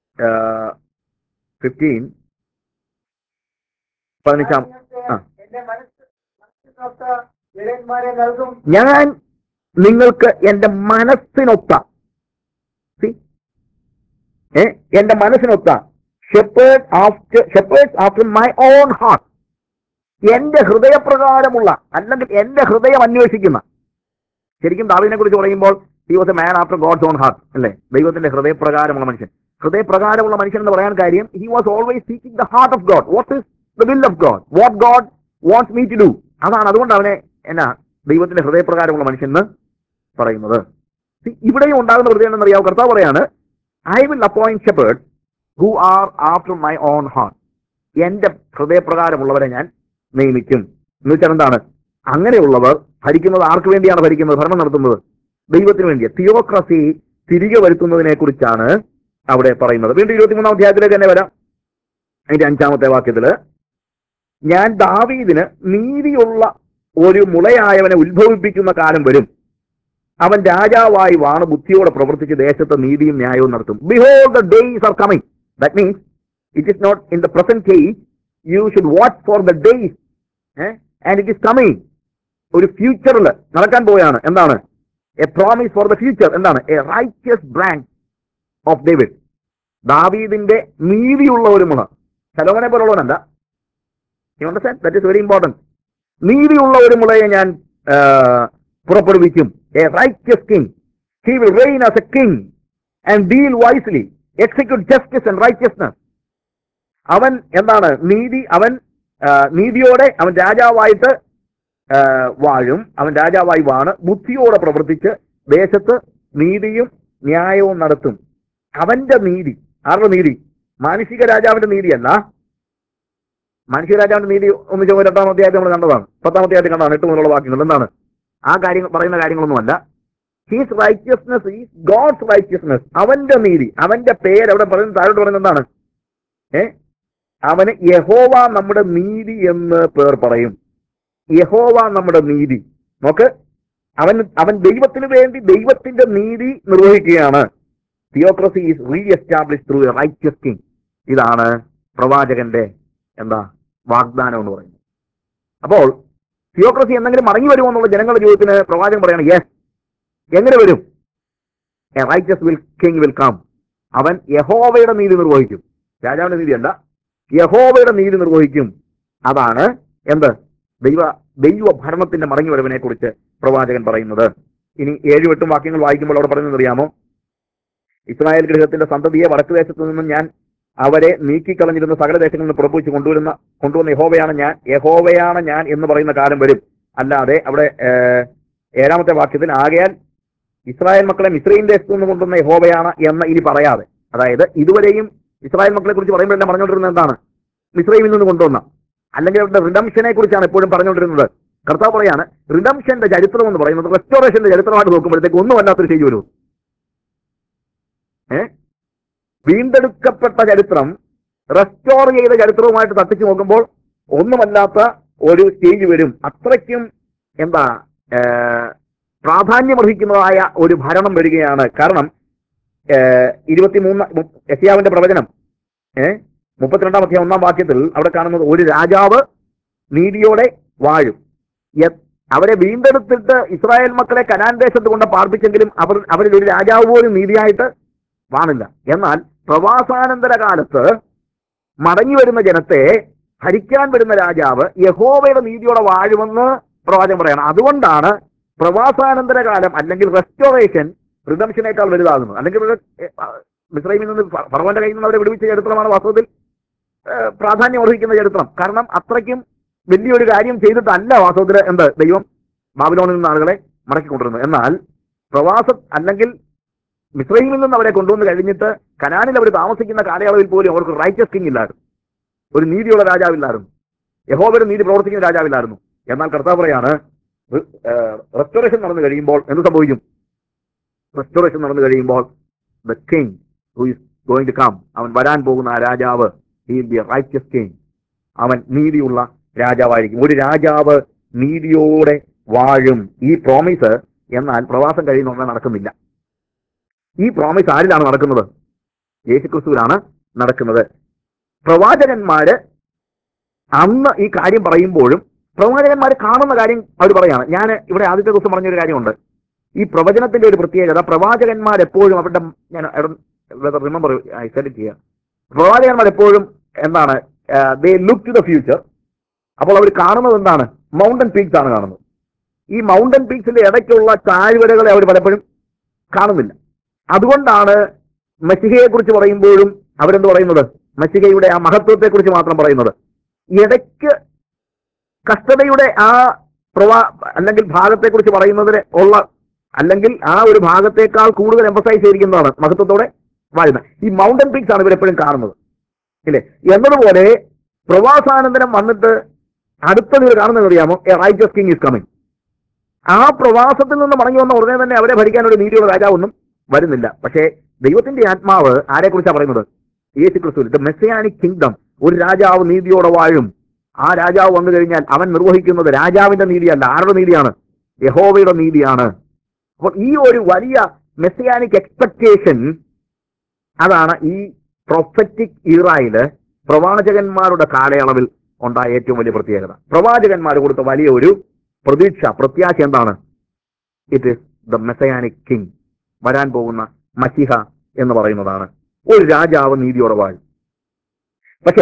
15 ഞാൻ നിങ്ങൾക്ക് എന്റെ മനസ്സിനൊത്ത എന്റെ മനസ്സിനൊത്ത shepherds after my own heart, എന്റെ ഹൃദയപ്രകാരമുള്ള അല്ലെങ്കിൽ എന്റെ ഹൃദയം അന്വേഷിക്കുന്ന. ശരിക്കും ദാവീദിനെ കുറിച്ച് പറയുമ്പോൾ he was a man after God's own heart, അല്ലേ? ദൈവത്തിന്റെ ഹൃദയപ്രകാരമുള്ള മനുഷ്യൻ. ഹൃദയപ്രകാരമുള്ള മനുഷ്യൻ എന്ന് പറയാൻ കാര്യം he was always seeking the heart of God. What is the will of God, what God wants me to do. അതാണ്. അതുകൊണ്ട് അവനെ ദൈവത്തിന്റെ ഹൃദയപ്രകാരമുള്ള മനുഷ്യൻ എന്ന് പറയുന്നത്. ഇവിടെയും ഉണ്ടാകുന്ന ഹൃദയം എന്നറിയാവും. കർത്താവ് പറയാണ്, I will appoint shepherds who are after my own heart. എന്റെ ഹൃദയപ്രകാരമുള്ളവരെ ഞാൻ നിയമിക്കും. എന്ന് വെച്ചാൽ എന്താണ്? അങ്ങനെയുള്ളവർ ഭരിക്കുന്നത് ആർക്ക് വേണ്ടിയാണ് ഭരിക്കുന്നത്? ഭരണം നടത്തുന്നത് ദൈവത്തിന് വേണ്ടിയാണ്. തിയോക്രസി തിരികെ വരുത്തുന്നതിനെ കുറിച്ചാണ് അവിടെ പറയുന്നത്. വീണ്ടും 23-ാം അധ്യായത്തിലേക്ക് തന്നെ വരാം. അതിന്റെ 5-ാമത്തെ വാക്യത്തില്, ഞാൻ ദാവീദിന് നീതിയുള്ള ഒരു മുളയായവനെ ഉത്ഭവിപ്പിക്കുന്ന കാലം വരും. അവൻ രാജാവായി വാണ് ബുദ്ധിയോടെ പ്രവർത്തിച്ച് ദേശത്ത് നീതിയും ന്യായവും നടത്തും. Behold, the days are coming. That means it is not in the present case. You should watch for the days, and it is coming. ഒരു ഫ്യൂച്ചറിൽ നടക്കാൻ പോവുകയാണ്. എന്താണ്? A promise for the future. എന്താണ്? A righteous branch of David. ദാവീദിന്റെ നീതിയുള്ള ഒരു മുള. ശലോമോനെ പോലുള്ളവനല്ല. You understand? That is very important. നീതിയുള്ള ഒരു മുളയെ ഞാൻ പുറപ്പെടുവിക്കും. A righteous king. He will reign as a king and deal wisely, execute justice and righteousness. അവൻ എന്താണ്? നീതി. അവൻ നീതിയോടെ അവൻ രാജാവായിട്ട് വാഴും. അവൻ രാജാവായി വാണ് ബുദ്ധിയോടെ പ്രവർത്തിച്ച് ദേശത്ത് നീതിയും ന്യായവും നടത്തും. അവന്റെ നീതി. ആരുടെ നീതി? മാനുഷിക രാജാവിന്റെ നീതിയല്ല. മാനുഷിക രാജാവിന്റെ നീതി 1-8-ാം അധ്യായത്തിൽ നമ്മൾ കണ്ടതാണ്. 10-ാം അധ്യായത്തിൽ കണ്ടതാണ്. 8 മുതലുള്ള വാക്യങ്ങൾ. എന്താണ്? ആ കാര്യം പറയുന്ന കാര്യങ്ങളൊന്നുമല്ല. His righteousness is God's righteousness. അവന്റെ നീതി. അവന്റെ പേര് അവിടെ പറയുന്നത്, താഴോട്ട് പറയുന്നത് എന്താണ്? അവന് യഹോവ നമ്മുടെ നീതി എന്ന് പേർ പറയും. യഹോവ നമ്മുടെ നീതി. നോക്ക്, അവൻ ദൈവത്തിന് വേണ്ടി ദൈവത്തിന്റെ നീതി നിർവഹിക്കുകയാണ്. Theocracy is re establish through a righteous king. ഇതാണ് പ്രവാചകന്റെ വാഗ്ദാനം എന്ന് പറയുന്നത്. അപ്പോൾ തിയോക്രസി എന്തെങ്കിലും മടങ്ങി വരുമോ എന്നുള്ള ജനങ്ങളുടെ ജീവിതത്തിന് പ്രവാചകൻ പറയാണ്, യെസ്. എങ്ങനെ വരും? A righteous king will come. അവൻ യഹോവയുടെ നീതി നിർവഹിക്കും. രാജാവിന്റെ നീതിയല്ല, യഹോവയുടെ നീതി നിർവഹിക്കും. അതാണ് എന്ത്? ദൈവ ഭരണത്തിന്റെ മടങ്ങി വരവിനെ കുറിച്ച് പ്രവാചകൻ പറയുന്നത്. ഇനി 7-8 വാക്യങ്ങൾ വായിക്കുമ്പോൾ അവിടെ പറയുന്നത് അറിയാമോ? ഇസ്രായേൽ ഗൃഹത്തിന്റെ സന്തതിയെ വടക്ക് ദേശത്തു നിന്നും ഞാൻ അവരെ നീക്കിക്കളഞ്ഞിരുന്ന സകല ദേശങ്ങളിൽ നിന്ന് പുറപ്പെടുവിച്ച് കൊണ്ടുവന്ന യഹോവയാണ് ഞാൻ എന്ന് പറയുന്ന കാലം വരും. അല്ലാതെ അവിടെ 7-ാമത്തെ വാക്യത്തിൽ ആകയാൽ ഇസ്രായേൽ മക്കളെ മിസ്രയീം ദേശത്തു നിന്ന് കൊണ്ടുവന്ന യഹോവയാണ് എന്ന് ഇനി പറയാതെ, അതായത് ഇതുവരെയും ഇസ്രായേൽ മക്കളെ കുറിച്ച് പറയുമ്പോഴെല്ലാം പറഞ്ഞുകൊണ്ടിരുന്നത് എന്താണ്? മിസ്രയീമിൽ നിന്ന് കൊണ്ടുവന്ന, അല്ലെങ്കിൽ അവരുടെ റിഡംഷനെ കുറിച്ചാണ് എപ്പോഴും പറഞ്ഞുകൊണ്ടിരുന്നത്. കർത്താവ് പറയാണ്, റിഡംഷന്റെ ചരിത്രം എന്ന് പറയുന്നത് റെസ്റ്റോറേഷന്റെ ചരിത്രമായിട്ട് നോക്കുമ്പോഴത്തേക്ക് ഒന്നും അല്ലാത്തൊരു സ്റ്റേജ് വരും. ഏ വീണ്ടെടുക്കപ്പെട്ട ചരിത്രം റെസ്റ്റോർ ചെയ്ത ചരിത്രവുമായിട്ട് തട്ടിച്ചു നോക്കുമ്പോൾ ഒന്നുമല്ലാത്ത ഒരു സ്റ്റേജ് വരും. അത്രയ്ക്കും എന്താ പ്രാധാന്യമർഹിക്കുന്നതായ ഒരു ഭരണം വരികയാണ്. കാരണം 23 യെശയ്യാവിന്റെ പ്രവചനം 32 അധ്യായം 1 വാക്യത്തിൽ അവിടെ കാണുന്നത് ഒരു രാജാവ് നീതിയോടെ വാഴും. അവരെ വീണ്ടെടുത്തിട്ട് ഇസ്രായേൽ മക്കളെ കനാൻ ദേശത്ത് കൊണ്ട് പാർപ്പിച്ചെങ്കിലും അവരിൽ ഒരു രാജാവ് പോലും നീതിയായിട്ട് വാണില്ല. എന്നാൽ പ്രവാസാനന്തര കാലത്ത് മടങ്ങി വരുന്ന ജനത്തെ ഭരിക്കാൻ വരുന്ന രാജാവ് യഹോവയുടെ നീതിയോടെ വാഴുമെന്ന് പ്രവാചകൻ പറയണം. അതുകൊണ്ടാണ് പ്രവാസാനന്തര കാലം അല്ലെങ്കിൽ റെസ്റ്റോറേഷൻ റിഡംഷനേക്കാൾ വലുതാകുന്നത്. അല്ലെങ്കിൽ മിസ്രൈമിൽ നിന്ന് ഫറവോന്റെ കയ്യിൽ നിന്ന് അവരെ വിടുവിച്ച ചരിത്രമാണ് വാസ്തവത്തിൽ പ്രാധാന്യം അർഹിക്കുന്ന ചരിത്രം. കാരണം അത്രയ്ക്കും വലിയൊരു കാര്യം ചെയ്തിട്ടല്ല വാസ്തവത്തിൽ ദൈവം ബാബിലോണിൽ നിന്ന് ആളുകളെ മടക്കിക്കൊണ്ടിരുന്നത്. എന്നാൽ പ്രവാസം അല്ലെങ്കിൽ മിസ്രൈമിൽ നിന്ന് അവരെ കൊണ്ടുവന്ന് കഴിഞ്ഞിട്ട് കനാനിൽ അവർ താമസിക്കുന്ന കാലയളവിൽ പോലും അവർക്ക് റൈറ്റസ് കിങ് ഇല്ലായിരുന്നു, ഒരു നീതിയുള്ള രാജാവില്ലായിരുന്നു, യഹോവയുടെ നീതി പ്രവർത്തിക്കുന്ന രാജാവില്ലായിരുന്നു. എന്നാൽ കർത്താവ് പറയാണ് റെസ്റ്റോറേഷൻ നടന്നു കഴിയുമ്പോൾ എന്ത് സംഭവിക്കും? റെസ്റ്റോറേഷൻ നടന്നു കഴിയുമ്പോൾ the king who is going to come, അവൻ വരാൻ പോകുന്ന ആ രാജാവ്, he will be a righteous king, അവൻ നീതിയുള്ള രാജാവായിരിക്കും. ഒരു രാജാവ് നീതിയോടെ വാഴും. ഈ പ്രോമിസ് എന്നാൽ പ്രവാസം കഴിയുന്ന ഒന്നും നടക്കുന്നില്ല. ഈ പ്രോമിസ് ആരിലാണ് നടക്കുന്നത്? യേശുക്രിസ്തുവിലാണ് നടക്കുന്നത്. പ്രവാചകന്മാര് അന്ന് ഈ കാര്യം പറയുമ്പോഴും പ്രവാചകന്മാർ കാണുന്ന കാര്യം അവർ പറയാണ്. ഞാൻ ഇവിടെ ആദ്യത്തെ ദിവസം പറഞ്ഞൊരു കാര്യമുണ്ട്. ഈ പ്രവചനത്തിന്റെ ഒരു പ്രത്യേകത, പ്രവാചകന്മാരെപ്പോഴും അവരുടെ, ഞാൻ remember I said it here, പ്രവാചകന്മാരെപ്പോഴും എന്താണ്, they look to the future. അപ്പോൾ അവർ കാണുന്നത് എന്താണ്? മൗണ്ടൻ പീക്സ് ആണ് കാണുന്നത്. ഈ മൗണ്ടൻ പീക്സിന്റെ ഇടയ്ക്കുള്ള താഴ്വരകളെ അവർ പലപ്പോഴും കാണുന്നില്ല. അതുകൊണ്ടാണ് മശിഹയെ കുറിച്ച് പറയുമ്പോഴും അവരെന്ത് പറയുന്നത്? മശിഹയുടെ ആ മഹത്വത്തെക്കുറിച്ച് മാത്രം പറയുന്നത്. ഇടയ്ക്ക് കഷ്ടതയുടെ ആ അല്ലെങ്കിൽ ഭാഗത്തെക്കുറിച്ച് പറയുന്നതിന് ഉള്ള, അല്ലെങ്കിൽ ആ ഒരു ഭാഗത്തേക്കാൾ കൂടുതൽ എംഫസൈസ് ചെയ്തിരിക്കുന്നതാണ് മഹത്വത്തോടെ വാഴുന്ന. ഈ മൗണ്ടൻ പീക്സ് ആണ് ഇവരെപ്പോഴും കാണുന്നത്, ഇല്ലേ? എന്നതുപോലെ പ്രവാസാനന്തരം വന്നിട്ട് അടുത്തത് ഇവർ കാണുന്നത് അറിയാമോ? A righteous king is coming. ആ പ്രവാസത്തിൽ നിന്ന് മടങ്ങി വന്ന ഉടനെ തന്നെ അവരെ ഭരിക്കാൻ ഒരു നീതിയുള്ള രാജാവൊന്നും വരുന്നില്ല. പക്ഷേ ദൈവത്തിന്റെ ആത്മാവ് ആരെക്കുറിച്ചാണ് പറയുന്നത്? യേശുക്രിസ്തുവിൽ. ദ മെസ്സിയാനിക് കിങ്ഡം, ഒരു രാജാവ് നീതിയോടെ വാഴും. ആ രാജാവ് വന്നു കഴിഞ്ഞാൽ അവൻ നിർവഹിക്കുന്നത് രാജാവിന്റെ നീതിയല്ല. ആരുടെ നീതിയാണ്? യഹോവയുടെ നീതിയാണ്. അപ്പോൾ ഈ ഒരു വലിയ മെസ്സിയാനിക് എക്സ്പെക്ടേഷൻ, അതാണ് ഈ പ്രൊഫറ്റിക് ഈറായില് പ്രവാചകന്മാരുടെ കാലയളവിൽ ഉണ്ടായ ഏറ്റവും വലിയ പ്രത്യേകത. പ്രവാചകന്മാർ കൊടുത്ത വലിയ ഒരു പ്രതീക്ഷ, പ്രത്യാശ എന്താണ്? It is the messianic king, വരാൻ പോകുന്ന മശിഹ എന്ന് പറയുന്നതാണ്. ഒരു രാജാവ് നീതിയോടെ വാഴും. പക്ഷേ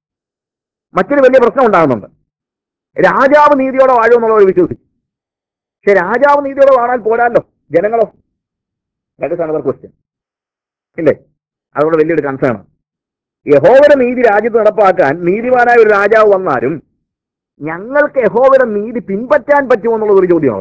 മറ്റൊരു വലിയ പ്രശ്നം ഉണ്ടാകുന്നുണ്ട്. രാജാവ് നീതിയോടെ വാഴുമെന്നുള്ളവർ വിശ്വസിച്ചു. പക്ഷെ രാജാവ് നീതിയോടെ വാഴാൻ പോരാല്ലോ ജനങ്ങളോ? ദാറ്റ് ഈസ് അനദർ ക്വസ്റ്റ്യൻ, ഇല്ലേ? അതുകൊണ്ട് വലിയൊരു കൺസേൺ. യഹോവയുടെ നീതി രാജ്യത്ത് നടപ്പാക്കാൻ നീതിമാനായ ഒരു രാജാവ് വന്നാലും ഞങ്ങൾക്ക് യഹോവയുടെ നീതി പിൻപറ്റാൻ പറ്റുമോ എന്നുള്ളത് ഒരു ചോദ്യമാണ്.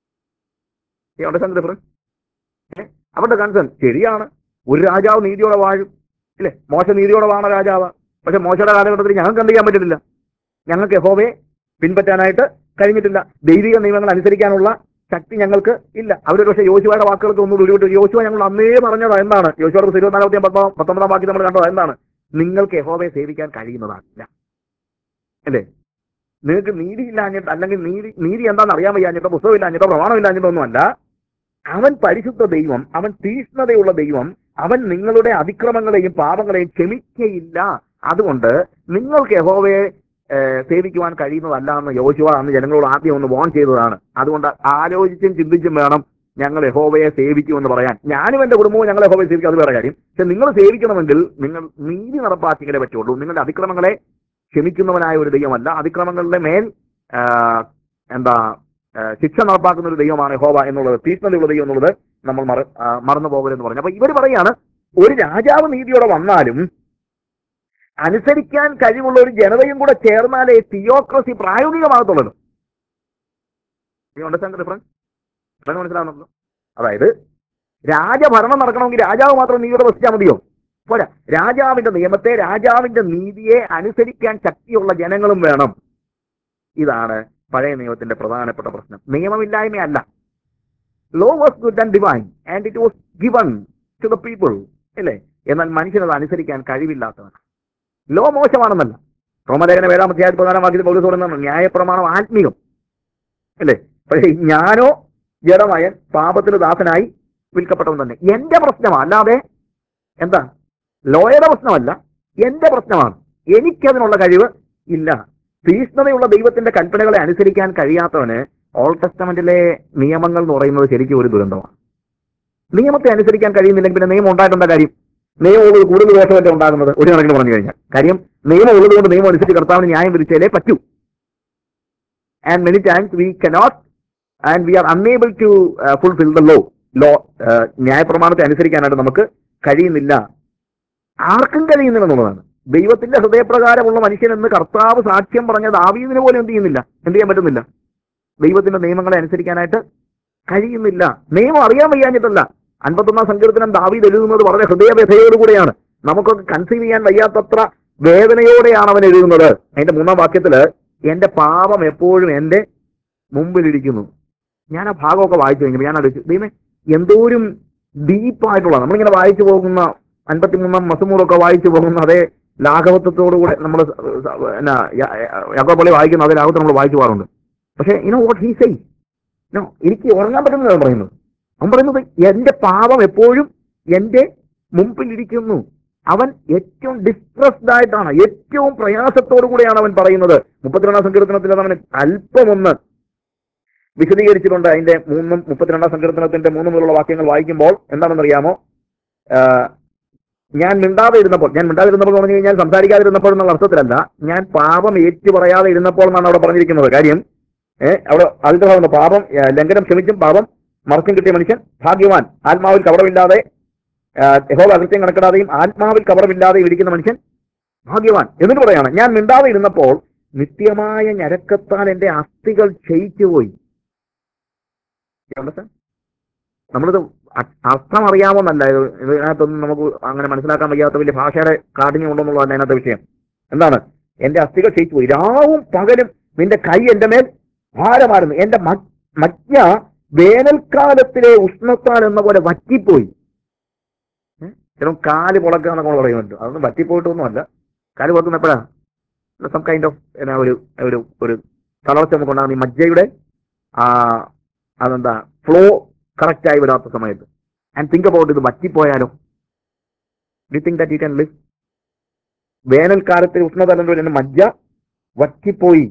അവരുടെ കൺസേൺ ശരിയാണ്. ഒരു രാജാവ് നീതിയോടെ വാഴും, ഇല്ലേ? മോശ നീതിയോടെ വാണ രാജാവ്. പക്ഷെ മോശയുടെ കാലഘട്ടത്തിൽ ഞങ്ങൾക്ക് എന്ത് ചെയ്യാൻ പറ്റില്ല? ഞങ്ങൾക്ക് യഹോവയെ പിൻപറ്റാനായിട്ട് കഴിഞ്ഞിട്ടില്ല. ദൈവിക നിയമങ്ങൾ അനുസരിക്കാനുള്ള ശക്തി ഞങ്ങൾക്ക് ഇല്ല. അവരൊരു പക്ഷേ യോശുവയുടെ വാക്കുകൾക്ക് ഒന്നും ഉരുവിട്ട്, യോശുവ ഞങ്ങൾ അന്നേ പറഞ്ഞതാ എന്താണ്? യോശുവയുടെ 24-19 വാക്യം നമ്മൾ കണ്ടത് എന്താണ്? നിങ്ങൾക്ക് യഹോവയെ സേവിക്കാൻ കഴിയുന്നതല്ല, അല്ലേ? നിങ്ങൾക്ക് നീതി ഇല്ലാഞ്ഞിട്ട്, അല്ലെങ്കിൽ നീതി എന്താണെന്ന് അറിയാൻ വയ്യാഞ്ഞിട്ടോ, പുസ്തകം ഇല്ലാഞ്ഞിട്ടോ, പ്രമാണം ഇല്ലാഞ്ഞിട്ടോ ഒന്നുമല്ല. അവൻ പരിശുദ്ധ ദൈവം, അവൻ തീക്ഷ്ണതയുള്ള ദൈവം, അവൻ നിങ്ങളുടെ അതിക്രമങ്ങളെയും പാപങ്ങളെയും ക്ഷമിക്കയില്ല. അതുകൊണ്ട് നിങ്ങൾക്ക് യഹോവയെ സേവിക്കുവാൻ കഴിയുന്നതല്ല എന്ന് യോശുവ അന്ന് ജനങ്ങളോട് ആദ്യം ഒന്ന് വാൺ ചെയ്തതാണ്. അതുകൊണ്ട് ആലോചിച്ചും ചിന്തിച്ചും വേണം ഞങ്ങൾ യഹോവയെ സേവിക്കുമെന്ന് പറയാൻ. ഞാനും എന്റെ കുടുംബവും ഞങ്ങൾ യഹോവയെ സേവിക്കും, അത് വേറെ കാര്യം. പക്ഷെ നിങ്ങൾ സേവിക്കണമെങ്കിൽ നിങ്ങൾ നീതി നടപ്പാക്കിയാലേ പറ്റുള്ളൂ. നിങ്ങളുടെ അതിക്രമങ്ങളെ ക്ഷമിക്കുന്നവനായ ഒരു ദൈവമല്ല, അതിക്രമങ്ങളുടെ മേൽ ശിക്ഷ നടപ്പാക്കുന്ന ഒരു ദൈവമാണ് യഹോവ എന്നുള്ളത്, തീക്ഷ്ണതയുള്ള ദൈവം എന്നുള്ളത് നമ്മൾ മറന്നു പോകരുതെന്ന് പറഞ്ഞു. അപ്പൊ ഇവർ പറയാണ്, ഒരു രാജാവ് നീതിയോടെ വന്നാലും അനുസരിക്കാൻ കഴിവുള്ള ഒരു ജനതയും കൂടെ ചേർന്നാലേ തിയോക്രസി പ്രായോഗികമാകത്തുള്ളൂ. മനസ്സിലാവുന്നുണ്ടല്ലോ? അതായത് രാജഭരണം നടക്കണമെങ്കിൽ രാജാവ് മാത്രം നീതിയോടെ വസിച്ചാൽ മതിയോ? പോരാ. രാജാവിന്റെ നിയമത്തെ, രാജാവിന്റെ നീതിയെ അനുസരിക്കാൻ ശക്തിയുള്ള ജനങ്ങളും വേണം. ഇതാണ് പഴയ നിയമത്തിന്റെ പ്രധാനപ്പെട്ട പ്രശ്നം. നിയമമില്ലായ്മയല്ല. Law was good and divine and it was given to the people. ഇല്ലേ? എന്നാൽ മനുഷ്യനത് അനുസരിക്കാൻ കഴിവില്ലാത്തവൻ. ലോ മോശമാണെന്നല്ല. റോമലേഖനം 7-ാം അധ്യായം 14-ാം വാക്യത്തിൽ പൗലോസ് പറയുന്നത് ന്യായപ്രമാണം ആത്മീകം, അല്ലേ? പക്ഷേ ഞാനോ ജഡമയൻ, പാപത്തിന് ദാസനായി വിൽക്കപ്പെട്ടവൻ തന്നെ. എന്റെ പ്രശ്നമാണ്, അല്ലാതെ എന്താ ലോയുടെ പ്രശ്നമല്ല, എന്റെ പ്രശ്നമാണ്. എനിക്കതിനുള്ള കഴിവ് ഇല്ല. തീഷ്ണതയുള്ള ദൈവത്തിന്റെ കൽപ്പനകളെ അനുസരിക്കാൻ കഴിയാത്തവന് ഓൾഡ് ടെസ്റ്റമെന്റിലെ നിയമങ്ങൾ എന്ന് പറയുന്നത് ശരിക്കും ഒരു ദുരന്തമാണ്. നിയമത്തെ അനുസരിക്കാൻ കഴിയുന്നില്ലെങ്കിൽ പിന്നെ നിയമം ഉണ്ടായിട്ടുള്ള കാര്യം? നിയമം ഉള്ളത് കൂടുതൽ ദോഷമൊക്കെ ഉണ്ടാകുന്നത് ഒരു കണക്കിന് പറഞ്ഞു കഴിഞ്ഞാൽ. കാര്യം നിയമം ഉള്ളതുകൊണ്ട് നിയമം അനുസരിച്ച് കർത്താവിന് ന്യായം വിധിച്ചാലേ പറ്റൂ. And many times we cannot and we are unable to fulfil the law. ന്യായപ്രമാണത്തെ അനുസരിക്കാനായിട്ട് നമുക്ക് കഴിയുന്നില്ല. ആർക്കും കഴിയുന്നില്ല എന്നുള്ളതാണ്. ദൈവത്തിന്റെ ഹൃദയപ്രകാരമുള്ള മനുഷ്യൻ എന്ന് കർത്താവ് സാക്ഷ്യം പറഞ്ഞ ദാവീദിന് പോലും എന്ത് ചെയ്യാൻ പറ്റുന്നില്ല. ദൈവത്തിന്റെ നിയമങ്ങളെ അനുസരിക്കാനായിട്ട് കഴിയുന്നില്ല. നിയമം അറിയാൻ വയ്യാഞ്ഞിട്ടല്ല. 51-ാം സങ്കീർത്തനം ദാവീദ് എഴുതുന്നത് വളരെ ഹൃദയവ്യഥയോടുകൂടെയാണ്. നമുക്കൊക്കെ കൺസീവ് ചെയ്യാൻ വയ്യാത്തത്ര വേദനയോടെയാണ് അവൻ എഴുതുന്നത്. അതിന്റെ 3-ാം വാക്യത്തില് എന്റെ പാപം എപ്പോഴും എന്റെ മുമ്പിലിരിക്കുന്നു. ഞാൻ ആ ഭാഗമൊക്കെ വായിച്ചു കഴിഞ്ഞപ്പോൾ ഞാൻ ആലോചിച്ചു, ദൈവമേ, എന്തോരും ഡീപ്പായിട്ടുള്ള, നമ്മളിങ്ങനെ വായിച്ചു പോകുന്ന 53-ാം മസമൂറൊക്കെ വായിച്ചു പോകുന്ന അതേ ലാഘവത്വത്തോടുകൂടെ നമ്മൾ യാക്കോബ് വായിക്കുന്ന അതേ ലാഘവത്തിൽ നമ്മൾ വായിച്ചു പോകാറുണ്ട്. പക്ഷേ വാട്ട് ഹി സേസ്, എനിക്ക് ഉറങ്ങാൻ പറ്റുന്നതാണ് പറയുന്നത്. അവൻ പറയുന്നത് എന്റെ പാപം എപ്പോഴും എന്റെ മുമ്പിലിരിക്കുന്നു. അവൻ ഏറ്റവും ഡിസ്ട്രസ്ഡ് ആയിട്ടാണ്, ഏറ്റവും പ്രയാസത്തോടു കൂടെയാണ് അവൻ പറയുന്നത്. 32-ാം സങ്കീർത്തനത്തിൽ അവന് അല്പമൊന്ന് വിശദീകരിച്ചിട്ടുണ്ട്. അതിന്റെ 32-ാം സങ്കീർത്തനത്തിന്റെ 3 മുതലുള്ള വാക്യങ്ങൾ വായിക്കുമ്പോൾ എന്താണെന്നറിയാമോ? ഞാൻ മിണ്ടാതെ ഇരുന്നപ്പോൾ എന്ന് പറഞ്ഞു കഴിഞ്ഞാൽ സംസാരിക്കാതിരുന്നപ്പോൾ എന്നുള്ള അർത്ഥത്തിലല്ല, ഞാൻ പാപം ഏറ്റുപറയാതെ ഇരുന്നപ്പോൾ എന്നാണ് അവിടെ പറഞ്ഞിരിക്കുന്നത്. കാര്യം അവിടെ അതിന്റെ ഭാഗം പാപം ലംഘനം ക്ഷമിച്ചും പാപം മറച്ചും കിട്ടിയ മനുഷ്യൻ ഭാഗ്യവാൻ. ആത്മാവിൽ കപടമില്ലാതെ യഹോവ അകൃത്യം കണക്കിടാതെയും ആത്മാവിൽ കപടമില്ലാതെയും ഇരിക്കുന്ന മനുഷ്യൻ ഭാഗ്യവാൻ. എന്നിട്ട് പറയാണ്, ഞാൻ മിണ്ടാതെ ഇരുന്നപ്പോൾ നിത്യമായ ഞരക്കത്താൽ എന്റെ അസ്ഥികൾ ക്ഷയിച്ചുപോയി. നമ്മളിത് അർത്ഥം അറിയാമെന്നല്ല, ഇതിനകത്തൊന്നും നമുക്ക് അങ്ങനെ മനസ്സിലാക്കാൻ വയ്യാത്ത വലിയ ഭാഷയുടെ കാഠിന്യം ഉണ്ടെന്നുള്ളതല്ല അതിനകത്തെ വിഷയം. എന്താണ്? എന്റെ അസ്ഥികൾ ക്ഷയിച്ചുപോയി. രാവും പകലും നിന്റെ കൈ എന്റെ മേൽ ഭാരമായിരുന്നു. എന്റെ മജ്ഞ വേനൽക്കാലത്തിലെ ഉഷ്ണത്താൽ എന്ന പോലെ വറ്റിപ്പോയി. ചില കാല് പുളക്കുക എന്നൊക്കെ പറയുന്നുണ്ട്. അതൊന്നും വറ്റിപ്പോയിട്ടൊന്നുമല്ല. കാല് പുറത്തുന്ന എപ്പോഴാ? സം കൈൻഡ് ഓഫ് ഒരു തളർച്ച നമുക്ക് ഉണ്ടാകുന്ന ഈ മജ്ജയുടെ അതെന്താ ഫ്ലോ കറക്റ്റായി വിടാത്ത സമയത്ത്. ആൻഡ് തിങ്ക് അബൌട്ട്, ഇത് വറ്റിപ്പോയാലോ? Do think that you can live? വേനൽക്കാലത്തിൽ ഉഷ്ണതലം എന്റെ മജ്ജ വറ്റിപ്പോയി.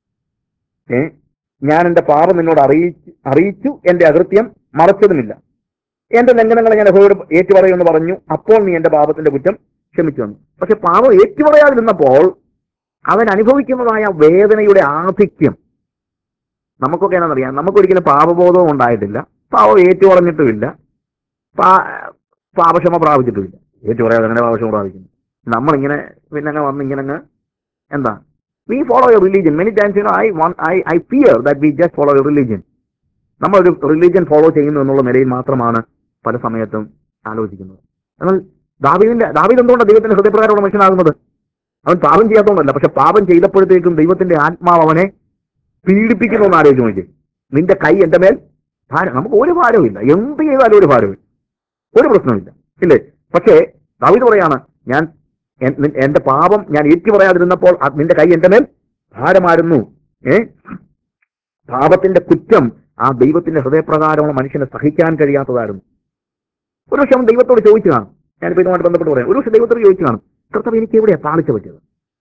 ഞാൻ എന്റെ പാപം നിന്നോട് അറിയിച്ചു, എന്റെ അകൃത്യം മറച്ചതുമില്ല. എന്റെ ലംഘനങ്ങളെ ഞാൻ യഹോവയോട് ഏറ്റുപറയുമെന്ന് പറഞ്ഞു, അപ്പോൾ നീ എന്റെ പാപത്തിന്റെ കുറ്റം ക്ഷമിച്ചു തന്നു. പക്ഷെ പാപം ഏറ്റുപറയാതിരുന്നപ്പോൾ അവൻ അനുഭവിക്കുന്നതായ വേദനയുടെ ആധിക്യം നമുക്കൊക്കെ എന്നാണെന്നറിയാം. നമുക്കൊരിക്കലും പാപബോധവും ഉണ്ടായിട്ടില്ല, പാപം ഏറ്റുപറഞ്ഞിട്ടുമില്ല, പാപക്ഷമ പ്രാപിച്ചിട്ടുമില്ല. ഏറ്റുപറയാതെ അങ്ങനെ പാപക്ഷമ പ്രാപിക്കുന്നു. നമ്മളിങ്ങനെ പിന്നെ വന്ന് ഇങ്ങനെ എന്താ, we follow a religion. Many times, I fear that we just follow a religion. നമ്മളൊരു റിലീജിയൻ ഫോളോ ചെയ്യുന്നു എന്നുള്ള നിലയിൽ മാത്രമാണ് പല സമയത്തും ആലോചിക്കുന്നത്. എന്നാൽ ദാവീദ് എന്തുകൊണ്ടാണ് ദൈവത്തിന്റെ ഹൃദയപ്രകാരമുള്ള മനുഷ്യനാകുന്നത്? അവൻ പാപം ചെയ്യാത്തതുകൊണ്ടല്ല, പക്ഷെ പാപം ചെയ്തപ്പോഴത്തേക്കും ദൈവത്തിന്റെ ആത്മാവ് അവനെ പീഡിപ്പിക്കുന്നു എന്ന് ആലോചിച്ച് നോക്കി. നിന്റെ കൈ എന്റെ മേൽ ഭാരം. നമുക്ക് ഒരു ഭാരവും ഇല്ല, എന്ത് ചെയ്താലും ഒരു ഭാരവും, ഒരു പ്രശ്നമില്ല, ഇല്ലേ? പക്ഷേ ദാവീദ് പറയാണ്, എന്റെ പാപം ഞാൻ ഏറ്റുപറയാതിരുന്നപ്പോൾ നിന്റെ കൈ എന്റെ മേൽ ഭാരമായിരുന്നു. പാപത്തിന്റെ കുറ്റം ആ ദൈവത്തിന്റെ ഹൃദയപ്രകാരമുള്ള മനുഷ്യനെ സഹിക്കാൻ കഴിയാത്തതായിരുന്നു. ഒരു പക്ഷെ അവൻ ദൈവത്തോട് ചോദിച്ചു കാണും. ഞാനിപ്പോൾ ഇതുമായിട്ട് ബന്ധപ്പെട്ട് പറയാം. ഒരു പക്ഷെ ദൈവത്തോട് ചോദിച്ചു കാണും, കർത്താവ് എനിക്ക് എവിടെയാ പാളിച്ച പറ്റിയത്?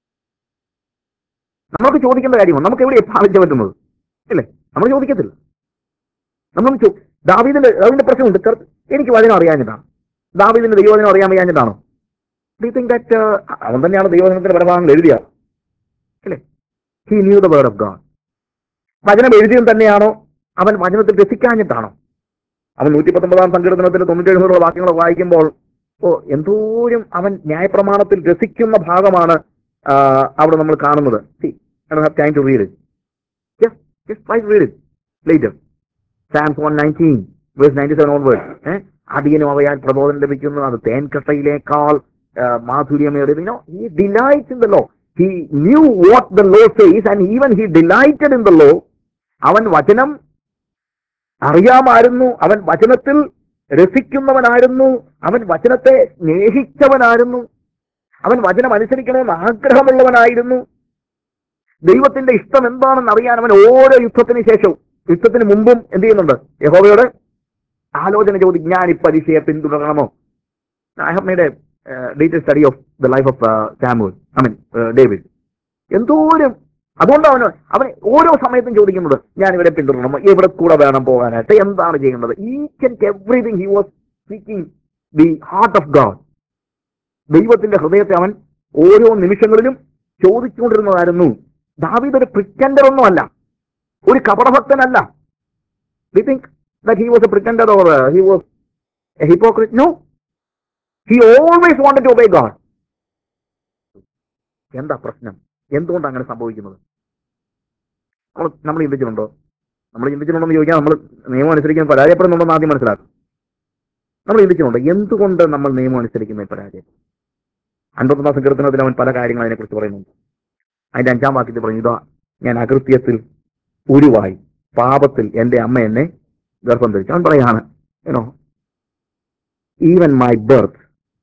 നമുക്ക് ചോദിക്കേണ്ട കാര്യമാണ്, നമുക്ക് എവിടെയാ പാളിച്ച പറ്റുന്നത്, ഇല്ലേ? നമ്മൾ ചോദിക്കത്തില്ല. നമ്മൾ ദാവീദിന്റെ പ്രശ്നമുണ്ട്, എനിക്ക് വചനം അറിയാഞ്ഞിട്ടാണ്. ദാവീദിന്റെ ദൈവവചനം അറിയാൻ വയ്യാഞ്ഞിട്ടാണോ? ഡു യു തിങ്ക് ദാറ്റ് അവൻ തന്നെയാണ് ദൈവവചനത്തിന്റെ പരഭാഗങ്ങൾ എഴുതിയ, അല്ലേ? He knew the word of God. വചനം എഴുതിയും തന്നെയാണോ? അവൻ വചനത്തിൽ രസിക്കാഞ്ഞിട്ടാണോ? അവൻ 119-ാം സങ്കീർത്തനത്തിൽ 97 വാക്യങ്ങൾ വായിക്കുമ്പോൾ എന്തോരം അവൻ ന്യായപ്രമാണത്തിൽ രസിക്കുന്ന ഭാഗമാണ് അവിടെ നമ്മൾ കാണുന്നത്. I don't have time to read it. Just try to read it later. Psalms 119 verse 97 onwards. അടിയനും അവയാൽ പ്രബോധനം ലഭിക്കുന്നു, അത് തേൻകട്ടയിലേക്കാൾ മാധുര്യമേറിയത്. He delights in the law. He knew what the law says and even he delighted in the law. അവൻ വചനം അറിയാമായിരുന്നു, അവൻ വചനത്തിൽ രസിക്കുന്നവനായിരുന്നു, അവൻ വചനത്തെ സ്നേഹിച്ചവനായിരുന്നു, അവൻ വചനം അനുസരിക്കണമെന്ന് ആഗ്രഹമുള്ളവനായിരുന്നു. ദൈവത്തിന്റെ ഇഷ്ടം എന്താണെന്ന് അറിയാൻ അവൻ ഓരോ യുദ്ധത്തിന് ശേഷവും യുദ്ധത്തിന് മുമ്പും എന്ത് ചെയ്യുന്നുണ്ട്? യഹോവയോട് ആലോചന ചോദിക്കും, ഞാൻ ഈ പരീക്ഷയെ പിന്തുടരണമോ? I have made a detail study of the life of Samuel, David. എന്തോരം അതുകൊണ്ട് അവൻ ഓരോ സമയത്തും ചോദിക്കുന്നത്, ഞാൻ ഇവരെ പിന്തുടരണമോ, എവിടെ കൂടെ വേണം പോകാനായിട്ട്, എന്താണ് ചെയ്യേണ്ടത്? Each and everything he was seeking the heart of God. ദൈവത്തിന്റെ ഹൃദയത്തെ അവൻ ഓരോ നിമിഷങ്ങളിലും ചോദിച്ചുകൊണ്ടിരുന്നതായിരുന്നു. ദാവീദ് ഒരു പ്രിറ്റൻഡർ ഒന്നുമല്ല, ഒരു കപടഭക്തനല്ല. We think that he was a pretender or he was a hypocrite. No, he always wanted to obey God. എന്താ പ്രശ്നം? എന്തുകൊണ്ട് അങ്ങനെ സംഭവിക്കുന്നത്? നമ്മൾ ചിന്തിച്ചിട്ടുണ്ടോ? നമ്മൾ ചിന്തിച്ചിട്ടുണ്ടെന്ന് ചോദിക്കാൻ നമ്മൾ നിയമം അനുസരിക്കാൻ പരാജയപ്പെടുന്നുണ്ടെന്ന് ആദ്യം മനസ്സിലാക്കും. നമ്മൾ ചിന്തിച്ചിട്ടുണ്ടോ എന്തുകൊണ്ട് നമ്മൾ നിയമം അനുസരിക്കുന്ന പരാജയം? 51 സങ്കീർത്തനത്തിൽ അവൻ പല കാര്യങ്ങൾ അതിനെക്കുറിച്ച് പറയുന്നുണ്ട്. അതിന്റെ 5-ാം വാക്യത്തിൽ പറഞ്ഞു, ഇതാ ഞാൻ അകൃത്യത്തിൽ ഉരുവായി, പാപത്തിൽ എന്റെ അമ്മ എന്നെ ഗർഭം ധരിച്ചു. അവൻ പറയാണ്, even my birth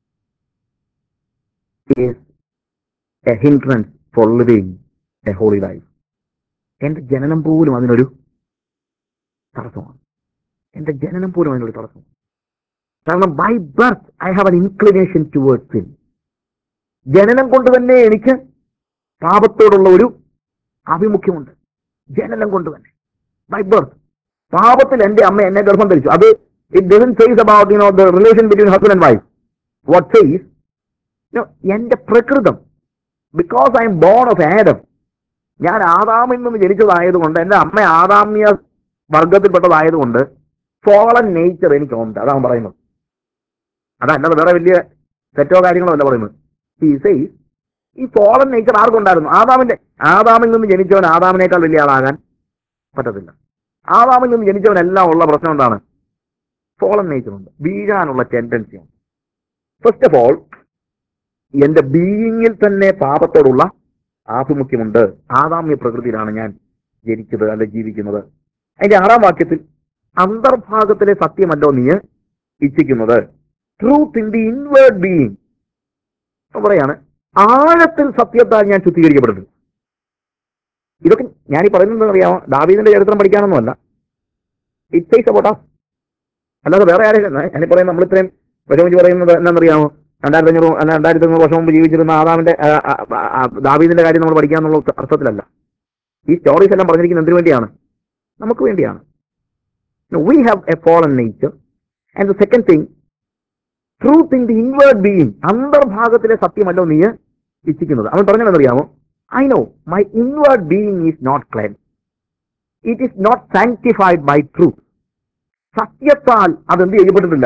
is a hindrance for living a holy life. എന്റെ ജനനം പോലും അതിനൊരു തടസ്സമാണ്. എന്റെ ജനനം പോലും അതിനൊരു തടസ്സം. കാരണം by birth I have an inclination towards sin. ജനനം കൊണ്ട് തന്നെ എനിക്ക് പാപത്തോടുള്ള ഒരു ആഭിമുഖ്യമുണ്ട്. ജനനം കൊണ്ട് തന്നെ, ബൈ ബർത്ത്. പാപത്തിൽ എന്റെ അമ്മ എന്നെ ഗർഭം ധരിച്ചു. അത് it doesn't says about the relation between husband and wife. What says എന്റെ പ്രകൃതം, because I am born of Adam, ഞാൻ ആദാമിൽ നിന്ന് ജനിച്ചതായതുകൊണ്ട്, എന്റെ അമ്മ ആദാമ്യ വർഗത്തിൽപ്പെട്ടതായതുകൊണ്ട് ഫോളൻ നേച്ചർ എനിക്കുണ്ട്. അതാണ് പറയുന്നത്. അതല്ലാതെ വേറെ വലിയ തെറ്റോ കാര്യങ്ങളോ അല്ല പറയുന്നത്. ഈ സേസ് ഈ ഫോളൻ നേച്ചർ ആർക്കുണ്ടായിരുന്നു? ആദാമിൽ നിന്ന് ജനിച്ചവൻ ആദാമിനേക്കാൾ വലിയ ആളാകാൻ പറ്റത്തില്ല. ആദാമിൽ നിന്ന് ജനിച്ചവനെല്ലാം ഉള്ള പ്രശ്നം എന്താണ്? ഫോളൻ നേച്ചർ ഉണ്ട്, വീഴാനുള്ള ടെൻഡൻസി ഉണ്ട്. ഫസ്റ്റ് ഓഫ് ഓൾ എന്റെ ബീയിങ്ങിൽ തന്നെ പാപത്തോടുള്ള ആഭിമുഖ്യമുണ്ട്. ആദാമ്യ പ്രകൃതിയിലാണ് ഞാൻ ജനിച്ചത് അല്ലെ ജീവിക്കുന്നത്. അതിന്റെ 6-ാം വാക്യത്തിൽ അന്തർഭാഗത്തിലെ സത്യമല്ലോ നീ ഇച്ഛിക്കുന്നത്, truth in the inward being. പറയാണ്, ആഴത്തിൽ സത്യത്താൽ ഞാൻ ശുദ്ധീകരിക്കപ്പെടുന്നു. ഇതൊക്കെ ഞാനീ പറയുന്നത് അറിയാമോ? ദാവീദിന്റെ ചരിത്രം പഠിക്കാനൊന്നുമല്ല. It says about us. അല്ലാതെ വേറെ ആരെയും ഞാനീ പറയുന്നത്, നമ്മളിത്രയും വിഷമിച്ച് പറയുന്നത് എന്താണെന്നറിയാമോ? 2500 വർഷം മുമ്പ് ജീവിച്ചിരുന്ന ദാവീദിന്റെ കാര്യം നമ്മൾ പഠിക്കാന്നുള്ള അർത്ഥത്തിലല്ല. ഈ സ്റ്റോറീസ് എല്ലാം പറഞ്ഞിരിക്കുന്നത് എന്തിനു വേണ്ടിയാണ്? നമുക്ക് വേണ്ടിയാണ്. We have a fallen nature. And the second thing, truth in the inward being. അന്തർഭാഗത്തിലെ സത്യമല്ലോ നീ ഇച്ഛിക്കുന്നത്. അവൻ പറഞ്ഞതെന്നറിയാമോ? I know my inward being is not cleansed. It is not sanctified by truth. സത്യത്താൽ അതെന്ത് ചെയ്യപ്പെട്ടിട്ടില്ല?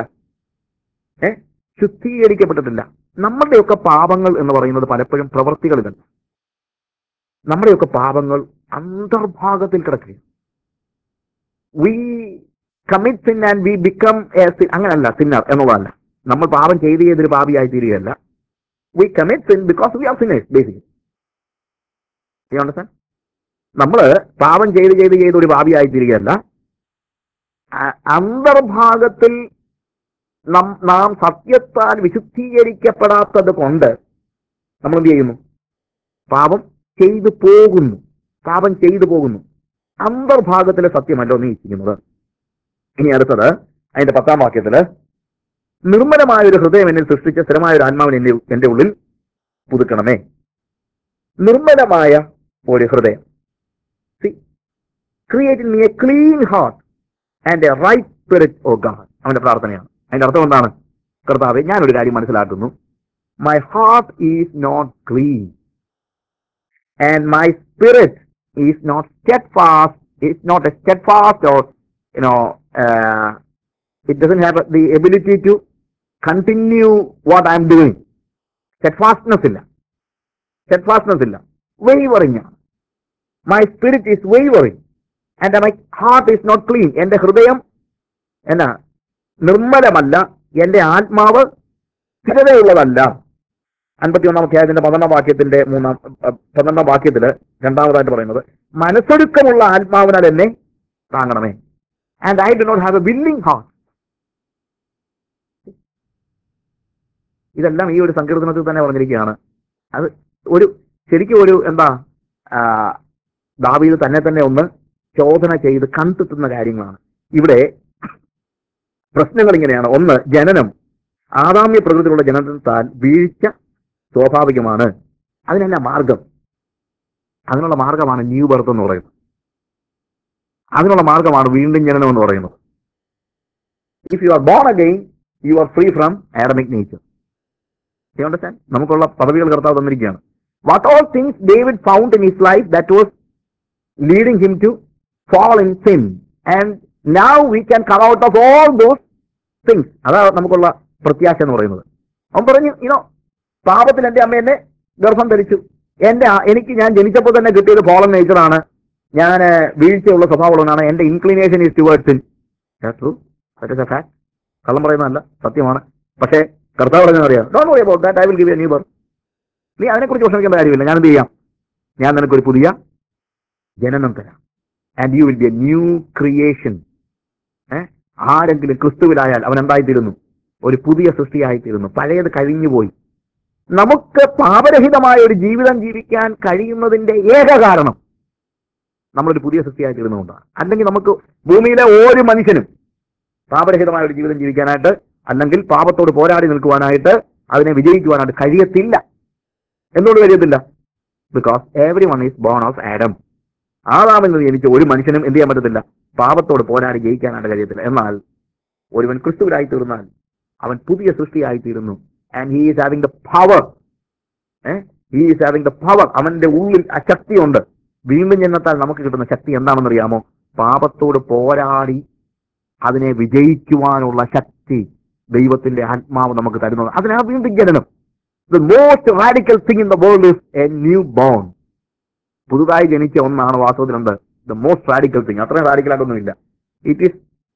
ശുദ്ധീകരിക്കപ്പെട്ടിട്ടില്ല. നമ്മുടെയൊക്കെ പാപങ്ങൾ എന്ന് പറയുന്നത് പലപ്പോഴും പ്രവൃത്തികളിലല്ല. നമ്മുടെയൊക്കെ പാപങ്ങൾ അന്തർഭാഗത്തിൽ കിടക്കുക. We commit sin and we become a sin. അങ്ങനല്ല സിന്നർ എന്നുള്ളതല്ല. നമ്മൾ പാപം ചെയ്തൊരു പാപിയായി തീരുകയല്ല. We commit sin because we are sinners basically. നമ്മള് പാപം ചെയ്ത് ഒരു പാപിയായി തീരുകയല്ല. അന്തർഭാഗത്തിൽ നാം സത്യത്താൽ വിശുദ്ധീകരിക്കപ്പെടാത്തത് കൊണ്ട് നമ്മൾ എന്ത് ചെയ്യുന്നു? പാപം ചെയ്തു പോകുന്നു. അന്തർഭാഗത്തിലെ സത്യമല്ലോ നീ ഇച്ഛിക്കുന്നത്. ഇനി അടുത്തത് അതിന്റെ 10-ാം വാക്യത്തില്, നിർമ്മലമായൊരു ഹൃദയം എന്നിൽ സൃഷ്ടിച്ച സ്ഥിരമായൊരു ആത്മാവിനെ എന്റെ ഉള്ളിൽ പുതുക്കണമേ. നിർമ്മലമായ ഒരു ഹൃദയം. Create in me a clean heart and a right spirit, oh God. അവന്റെ പ്രാർത്ഥനയാണ്. അതിന്റെ അർത്ഥം എന്താണ്? കർത്താവേ, ഞാനൊരു കാര്യം മനസ്സിലാക്കുന്നു. My heart is not clean and my spirit is not steadfast. It's not a steadfast, or it doesn't have the ability to continue what I'm doing. Steadfastness illa. Wavering. My spirit is wavering and my heart is not clean. എന്റെ ഹൃദയം നിർമ്മലമല്ല, എന്റെ ആത്മാവ് സ്ഥിരതയുള്ളതല്ല. 51-ാം അധ്യായത്തിന്റെ 12-ാം വാക്യത്തിന്റെ 12-ാം വാക്യത്തില് രണ്ടാമതായിട്ട് പറയുന്നത്, മനസ്സൊരുക്കമുള്ള ആത്മാവിനാൽ എന്നെ താങ്ങണമേ. And I do not have a willing heart. ഇതെല്ലാം ഈ ഒരു സങ്കീർത്തനത്തിൽ തന്നെ പറഞ്ഞിരിക്കുകയാണ്. അത് ഒരു ശരിക്കും ഒരു എന്താ ആ, ദാവീദ് തന്നെ ഒന്ന് ചോദന ചെയ്ത് കണ്ടെത്തുന്ന കാര്യങ്ങളാണ്. ഇവിടെ പ്രശ്നങ്ങൾ ഇങ്ങനെയാണ്. ഒന്ന്, ജനനം, ആദാമ്യ പ്രകൃതിയിലുള്ള ജനനത്താൽ വീഴ്ച സ്വാഭാവികമാണ്. അതിനെല്ലാം മാർഗം, അതിനുള്ള മാർഗമാണ് ന്യൂ ബർത്ത് എന്ന് പറയുന്നത്. അതിനുള്ള മാർഗമാണ് വീണ്ടും ജനനം എന്ന് പറയുന്നത്. If you are born again, you are free from Adamic nature. You understand? നമുക്കുള്ള പദവികൾ കർത്താവ് തന്നിരിക്കുകയാണ്. What all things David found in his life that was leading him to fall in sin, and now we can come out of all those things. അതാണ് നമുക്കുള്ള പ്രത്യാശ എന്ന് പറയുന്നത്. അവൻ പറഞ്ഞു, പാപത്തിൽ എന്റെ അമ്മ എന്നെ ഗർഭം ധരിച്ചു, എനിക്ക് ഞാൻ ജനിച്ചപ്പോൾ തന്നെ കിട്ടിയത് ഫോളൻ നേച്ചറാണ്, ഞാൻ വീഴ്ചയുള്ള സ്വഭാവമുള്ളവനാണ്, എന്റെ inclination is towards sin. True, that is a fact. കള്ളം പറയുന്നതല്ല, സത്യമാണ്. പക്ഷേ കർത്താവ് പറഞ്ഞാൽ അറിയാം, don't worry about that, I will give you a new birth. നീ അതിനെക്കുറിച്ച് വിഷമിക്കേണ്ട കാര്യമില്ല, ഞാൻ എന്ത് ചെയ്യാം, ഞാൻ നിനക്കൊരു പുതിയ ജനനം തരാം. And you will be a new creation. ആരെങ്കിലും ക്രിസ്തുവിലായാൽ അവൻ എന്തായിത്തീരുന്നു? ഒരു പുതിയ സൃഷ്ടിയായിത്തീരുന്നു. പഴയത് കഴിഞ്ഞുപോയി. നമുക്ക് പാപരഹിതമായ ഒരു ജീവിതം ജീവിക്കാൻ കഴിയുന്നതിന്റെ ഏക കാരണം നമ്മളൊരു പുതിയ സൃഷ്ടിയായിത്തീരുന്നതുകൊണ്ടാണ്. അല്ലെങ്കിൽ നമുക്ക് ഭൂമിയിലെ ഒരു മനുഷ്യനും പാപരഹിതമായ ഒരു ജീവിതം ജീവിക്കാനായിട്ട്, അല്ലെങ്കിൽ പാപത്തോട് പോരാടി നിൽക്കുവാനായിട്ട്, അതിനെ വിജയിക്കുവാനായിട്ട് കഴിയത്തില്ല. എന്തുകൊണ്ട് കഴിയത്തില്ല? Because every one is born of Adam. ആദാമിൽ നിന്ന് ജനിച്ച ഒരു മനുഷ്യനും എന്ത് ചെയ്യാൻ പറ്റത്തില്ല? പാപത്തോട് പോരാടി ജയിക്കാനായിട്ട് കഴിയത്തില്ല. എന്നാൽ ഒരുവൻ ക്രിസ്തുവിലായി തീർന്നാൽ അവൻ പുതിയ സൃഷ്ടിയായിത്തീരുന്നു. And he is having the power. He is having the power. അവന്റെ ഉള്ളിൽ ആ ശക്തിയുണ്ട്. വീണ്ടും ജന്മത്താൽ നമുക്ക് കിട്ടുന്ന ശക്തി എന്താണെന്ന് അറിയാമോ? പാപത്തോട് പോരാടി അതിനെ വിജയിക്കുവാനുള്ള ശക്തി ദൈവത്തിന്റെ ആത്മാവ് നമുക്ക് തരുന്നത്. അതിനാ വീണ്ടും ജനനം. The most radical thing in the world is a new born. പുതുതായി ജനിച്ച ഒന്നാണ് വാസ്തവത്തിലുണ്ട് ദ മോസ്റ്റ് റാഡിക്കൽ തിങ്. അത്രയും റാഡിക്കലായിട്ടൊന്നുമില്ല. It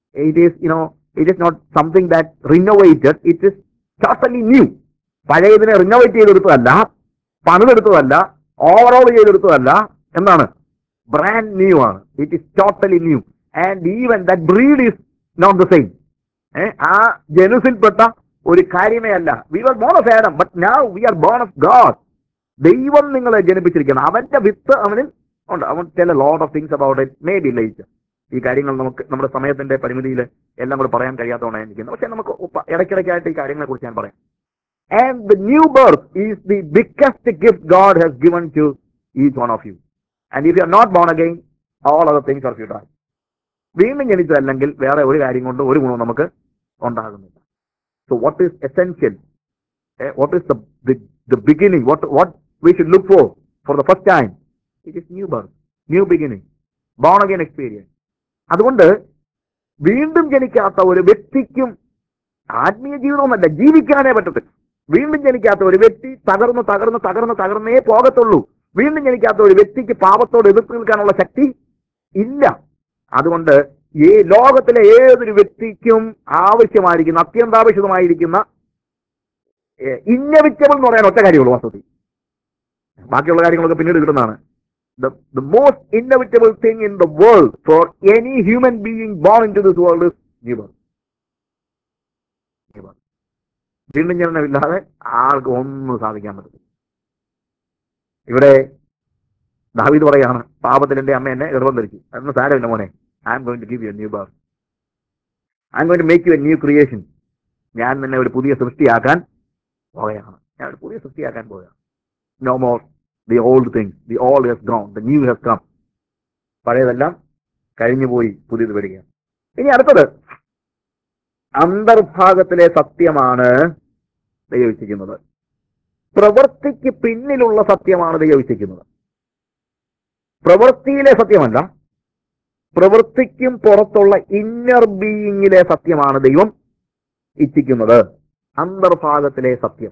is not something that renovated, it is totally new. പഴയതിനെ റിനോവേറ്റ് ചെയ്തെടുത്തതല്ല, പണിതെടുത്തതല്ല, ഓവറോൾ ചെയ്തെടുത്തതല്ല. എന്താണ്? ബ്രാൻഡ് ന്യൂ ആണ്. It is totally new. And even that breed is not the same. ആ ജനുസിൽപ്പെട്ട ഒരു കാര്യമേ അല്ല. We were born of Adam, but now V R born of God. ദൈവം നിങ്ങളെ ജനിപ്പിച്ചിരിക്കണം. അവന്റെ വിത്ത് അവനിൽ ഉണ്ട്. അവൻ tell a lot of things about it, may be late. ഈ കാര്യങ്ങൾ നമുക്ക് നമ്മുടെ സമയത്തിന്റെ പരിമിതിയിൽ എല്ലാം കൂടെ പറയാൻ കഴിയാത്തതുകൊണ്ടായിരിക്കുന്നു. പക്ഷെ നമുക്ക് ഇടയ്ക്കിടയ്ക്കായിട്ട് ഈ കാര്യങ്ങളെ കുറിച്ച് ഞാൻ പറയാം. And the new birth is the biggest gift God has given to each one of you. And if you are not born again, all other things are futile. വീണ്ടും ജനിച്ചതല്ലെങ്കിൽ വേറെ ഒരു കാര്യം കൊണ്ട് ഒരു ഗുണവും നമുക്ക് ഉണ്ടാകുന്നില്ല. So what is essential? What is the beginning? What we should look for the first time? It is new birth, new beginning, born again experience. അതുകൊണ്ട് വീണ്ടും ജനിക്കാത്ത ഒരു വ്യക്തിക്കും ആത്മീയ ജീവിതവുമല്ല, ജീവിക്കാനേ പറ്റത്തില്ല. വീണ്ടും ജനിക്കാത്ത ഒരു വ്യക്തി തകർന്നേ പോകത്തുള്ളൂ. വീണ്ടും ജനിക്കാത്ത ഒരു വ്യക്തിക്ക് പാപത്തോട് എതിർത്ത് നിൽക്കാനുള്ള ശക്തി ഇല്ല. അതുകൊണ്ട് ഈ ലോകത്തിലെ ഏതൊരു വ്യക്തിക്കും ആവശ്യമായിരിക്കുന്ന, അത്യന്താപേക്ഷിതമായിരിക്കുന്ന ഇന്നവിറ്റബിൾ എന്ന് പറയാൻ ഒറ്റ കാര്യമുള്ളൂ വാസ്തവത്തിൽ. ബാക്കിയുള്ള കാര്യങ്ങളൊക്കെ പിന്നീട് കിട്ടുന്നതാണ്. The most inevitable thing in the world for any human being born into this world is new birth. വീണ്ടും ജനനമില്ലാതെ ആർക്കും ഒന്നും സാധിക്കാൻ പറ്റില്ല. ഇവിടെ ദാവീദ് പറയാണ്, പാപത്തിൽ എന്റെ അമ്മ എന്നെ ഗർഭം ധരിച്ചു, അതൊന്നും സാരമില്ല മോനെ, I am going to give you a new birth. I am going to make you a new creation. ഞാൻ നിന്നെ ഒരു പുതിയ സൃഷ്ടിയാക്കാൻ പോവുകയാണ്. ഞാൻ ഒരു പുതിയ സൃഷ്ടിയാക്കാൻ പോവുകയാണ്. No more the old things. The old has gone, the new has come. പഴയതെല്ലാം കഴിഞ്ഞുപോയി, പുതിയത് വരികയാണ്. ഇനി അടുത്തത് അന്തർഭാഗത്തിലെ സത്യമാണ് ദൈവവിശ്വസിക്കുന്നത്. പ്രവൃത്തിക്ക് പിന്നിലുള്ള സത്യമാണ് ദൈവവിശ്വസിക്കുന്നത്. പ്രവൃത്തിയിലെ സത്യമല്ല, പ്രവൃത്തിക്കും പുറത്തുള്ള ഇന്നർ ബീയിങ്ങിലെ സത്യമാണ് ദൈവം ഇച്ഛിക്കുന്നത്. അന്തർഭാഗത്തിലെ സത്യം.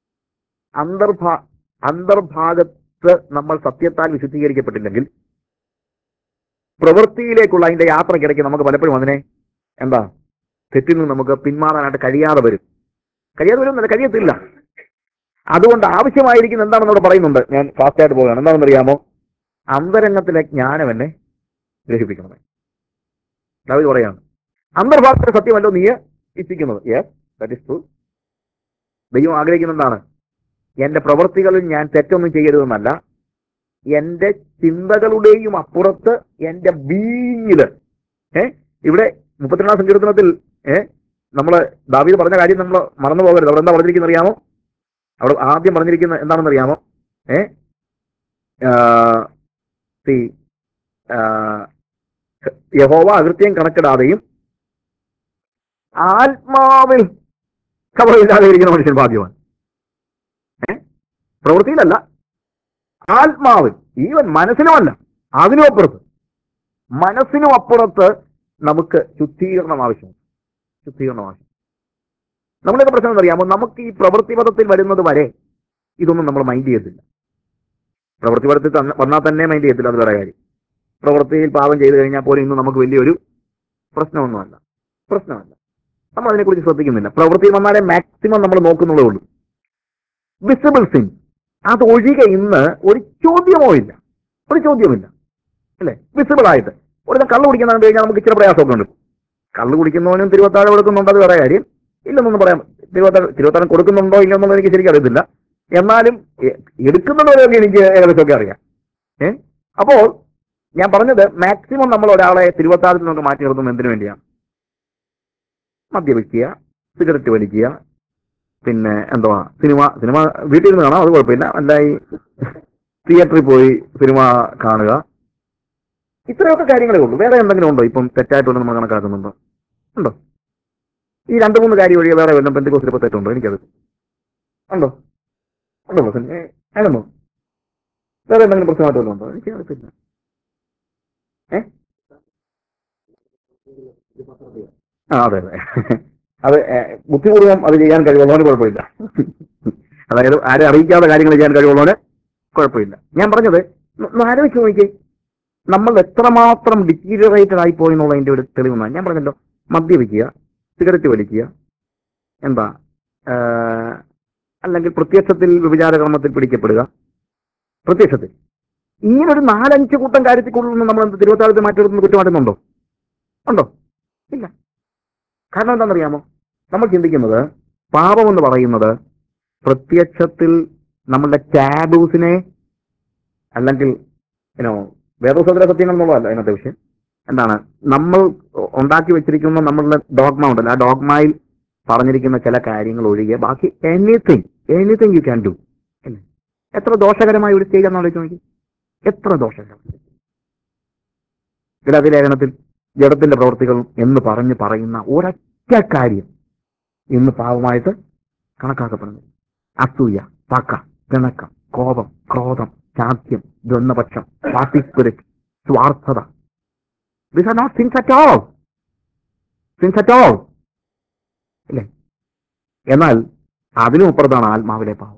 അന്തർഭാഗത്ത് നമ്മൾ സത്യത്താൽ വിശുദ്ധീകരിക്കപ്പെട്ടില്ലെങ്കിൽ പ്രവൃത്തിയിലേക്കുള്ള അതിന്റെ യാത്രക്കിടയ്ക്ക് നമുക്ക് പലപ്പോഴും അതിനെ തെറ്റിൽ നിന്ന് നമുക്ക് പിന്മാറാനായിട്ട് കഴിയാതെ വരും. കഴിയത്തില്ല. അതുകൊണ്ട് ആവശ്യമായിരിക്കുന്ന എന്താണെന്ന് ഇവിടെ പറയുന്നുണ്ട്. ഞാൻ ഫാസ്റ്റായിട്ട് പോവുകയാണ്. എന്താണെന്ന് അറിയാമോ? അന്തരംഗത്തിലെ ജ്ഞാനം എന്നെ ഗ്രഹിപ്പിക്കണമേ. ദാവീദ് പറയാണ്, അന്തർഭാഗത്തിലെ സത്യമല്ലോ നീ ഇച്ഛിക്കുന്നത്. Yes, that is true. ദൈവം ആഗ്രഹിക്കുന്ന എന്താണ്? എന്റെ പ്രവൃത്തികളിൽ ഞാൻ തെറ്റൊന്നും ചെയ്യരുതെന്നല്ല, എന്റെ ചിന്തകളുടെയും അപ്പുറത്ത് എന്റെ ബീയിങ്ങില് ഇവിടെ 32 സങ്കീർത്തനത്തിൽ നമ്മള് ദാവീദ് പറഞ്ഞ കാര്യം നമ്മൾ മറന്നു പോകരുത്. അവിടെ എന്താ പറഞ്ഞിരിക്കുന്നത് അറിയാമോ? അവിടെ ആദ്യം പറഞ്ഞിരിക്കുന്ന എന്താണെന്ന് അറിയാമോ? യഹോവ അകൃത്യം കണക്കിടാതെയും ആത്മാവിൽ കപടമില്ലാതെ ഇരിക്കുന്ന മനുഷ്യൻ ഭാഗ്യവാൻ. പ്രവൃത്തിയിലല്ല, ആത്മാവിൽ, ഈവൻ മനസ്സിനുമല്ല, അതിനും അപ്പുറത്ത്, മനസ്സിനും അപ്പുറത്ത് നമുക്ക് ശുദ്ധീകരണം ആവശ്യമാണ്. ശുദ്ധീകരണം ആവശ്യം. നമ്മളൊക്കെ പ്രശ്നം അറിയാമോ? നമുക്ക് ഈ പ്രവൃത്തി പദത്തിൽ വരുന്നത് വരെ ഇതൊന്നും നമ്മൾ മൈൻഡ് ചെയ്യത്തില്ല. പ്രവൃത്തി പദത്തിൽ വന്നാൽ തന്നെ മൈൻഡ് ചെയ്യത്തില്ല, അത് വേറെ കാര്യം. പ്രവൃത്തിയിൽ പാപം ചെയ്തു കഴിഞ്ഞാൽ പോലും ഇന്ന് നമുക്ക് വലിയൊരു പ്രശ്നമൊന്നുമല്ല, പ്രശ്നമല്ല. നമ്മൾ അതിനെക്കുറിച്ച് ശ്രദ്ധിക്കുന്നില്ല. പ്രവൃത്തിയിൽ വന്നാലേ മാക്സിമം നമ്മൾ നോക്കുന്നുള്ളേ ഉള്ളൂ. വിസിബിൾ സിൻ അതൊഴികെ ഇന്ന് ഒരു ചോദ്യമോ ഇല്ല, ഒരു ചോദ്യമില്ല, അല്ലേ? വിസിബിൾ ആയിട്ട് ഒരു കള്ളു കുടിക്കുന്ന കണ്ടു കഴിഞ്ഞാൽ നമുക്ക് ഇച്ചിരി പ്രയാസമൊക്കെ ഉണ്ട്. കള്ളു കുടിക്കുന്നവനും തിരുവത്താഴം കൊടുക്കുന്നുണ്ടോ, അത് വേറെ കാര്യം. ഇല്ലെന്നൊന്നും പറയാം. തിരുവത്താഴം കൊടുക്കുന്നുണ്ടോ ഇല്ലെന്നൊന്നും എനിക്ക് ശരിക്കും അറിയത്തില്ല. എന്നാലും എടുക്കുന്നവരൊക്കെ എനിക്ക് ഏകദേശമൊക്കെ അറിയാം. അപ്പോൾ ഞാൻ പറഞ്ഞത്, മാക്സിമം നമ്മൾ ഒരാളെ തിരുവത്താഴത്തിൽ നമുക്ക് മാറ്റി നിർത്തുന്നത് എന്തിനു വേണ്ടിയാണ്? മദ്യപിക്കുക, സിഗരറ്റ് വലിക്കുക, പിന്നെ എന്തുവാ, സിനിമ വീട്ടിൽ നിന്ന് കാണാം, അത് കുഴപ്പമില്ല. അല്ല, ഈ തിയേറ്ററിൽ പോയി സിനിമ കാണുക, ഇത്രയൊക്കെ കാര്യങ്ങളേ ഉള്ളൂ. വേറെ എന്തെങ്കിലും ഉണ്ടോ ഇപ്പം തെറ്റായിട്ടൊന്നും നമ്മൾ കണക്കാക്കുന്നുണ്ടോ? ഉണ്ടോ? ഈ 2-3 കാര്യം ഒഴികെ വേറെ വല്ലതും പെന്തക്കോസ്തിൽ തെറ്റുണ്ടോ? എനിക്കത് ഉണ്ടോ? ഉണ്ടോ? അതിനൊന്നോ വേറെ എന്തെങ്കിലും പ്രശ്നമായിട്ട് വല്ലതും ഉണ്ടോ? എനിക്ക് അറിയത്തില്ല. അതെ അതെ, അത് ബുദ്ധിപൂർവ്വം അത് ചെയ്യാൻ കഴിവുള്ളവന് കുഴപ്പമില്ല. അതായത് ആരെ അറിയിക്കാതെ കാര്യങ്ങൾ ചെയ്യാൻ കഴിവുള്ളവന് കുഴപ്പമില്ല. ഞാൻ പറഞ്ഞത് ആലോചിച്ച് നോക്കി, നമ്മൾ എത്രമാത്രം ഡിറ്റീരിയറേറ്റഡ് ആയി പോയി എന്നുള്ളതിന്റെ ഒരു തെളിവെന്നാണ് ഞാൻ പറഞ്ഞല്ലോ. മദ്യപിക്കുക, സിഗരറ്റ് വലിക്കുക, എന്താ അല്ലെങ്കിൽ പ്രത്യക്ഷത്തിൽ വ്യഭിചാരകർമ്മത്തിൽ പിടിക്കപ്പെടുക, പ്രത്യക്ഷത്തിൽ ഇങ്ങനൊരു 4-5 കൂട്ടം കാര്യത്തിൽക്കൊള്ളൊന്നും നമ്മൾ തിരുവത്താഴത്ത് മാറ്റിയെടുക്കുന്ന കുറ്റമായിട്ടുന്നുണ്ടോ? ഉണ്ടോ? ഇല്ല. കാരണം എന്താണെന്നറിയാമോ? നമ്മൾ ചിന്തിക്കുന്നത് പാപം എന്ന് പറയുന്നത് പ്രത്യക്ഷത്തിൽ നമ്മളുടെ ടാബൂസിനെ, അല്ലെങ്കിൽ വേദോസത്തിലെ സത്യങ്ങൾ എന്നുള്ളതല്ല അതിനകത്തെ വിഷയം. എന്താണ് നമ്മൾ ഉണ്ടാക്കി വെച്ചിരിക്കുന്ന നമ്മളുടെ ഡോഗ്മ ഉണ്ടല്ലോ, ആ ഡോഗ്മയിൽ പറഞ്ഞിരിക്കുന്ന ചില കാര്യങ്ങൾ ഒഴികെ ബാക്കി എനിത്തിങ് യു ക്യാൻ ഡു. എത്ര ദോഷകരമായ ഒരു സ്റ്റേജ് എന്നാലോചിച്ച് നോക്കി, എത്ര ദോഷകരം. ഗലാത്യലേഖനത്തിൽ ജഡത്തിന്റെ പ്രവൃത്തികൾ എന്ന് പറയുന്ന ഒരൊറ്റ കാര്യം ഇന്ന് പാപമായിട്ട് കണക്കാക്കപ്പെടുന്നു. അസൂയ, പക, പിണക്കം, കോപം, ക്രോധം, ശാഠ്യം, ദ്വന്ദ്പക്ഷം, പാർട്ടി സ്പിരിറ്റ്, സ്വാർത്ഥത. These are not sins at all. Sins at all. അല്ലേ? എന്നാൽ അതിനും അപ്പുറത്താണ് ആത്മാവിലെ പാപം.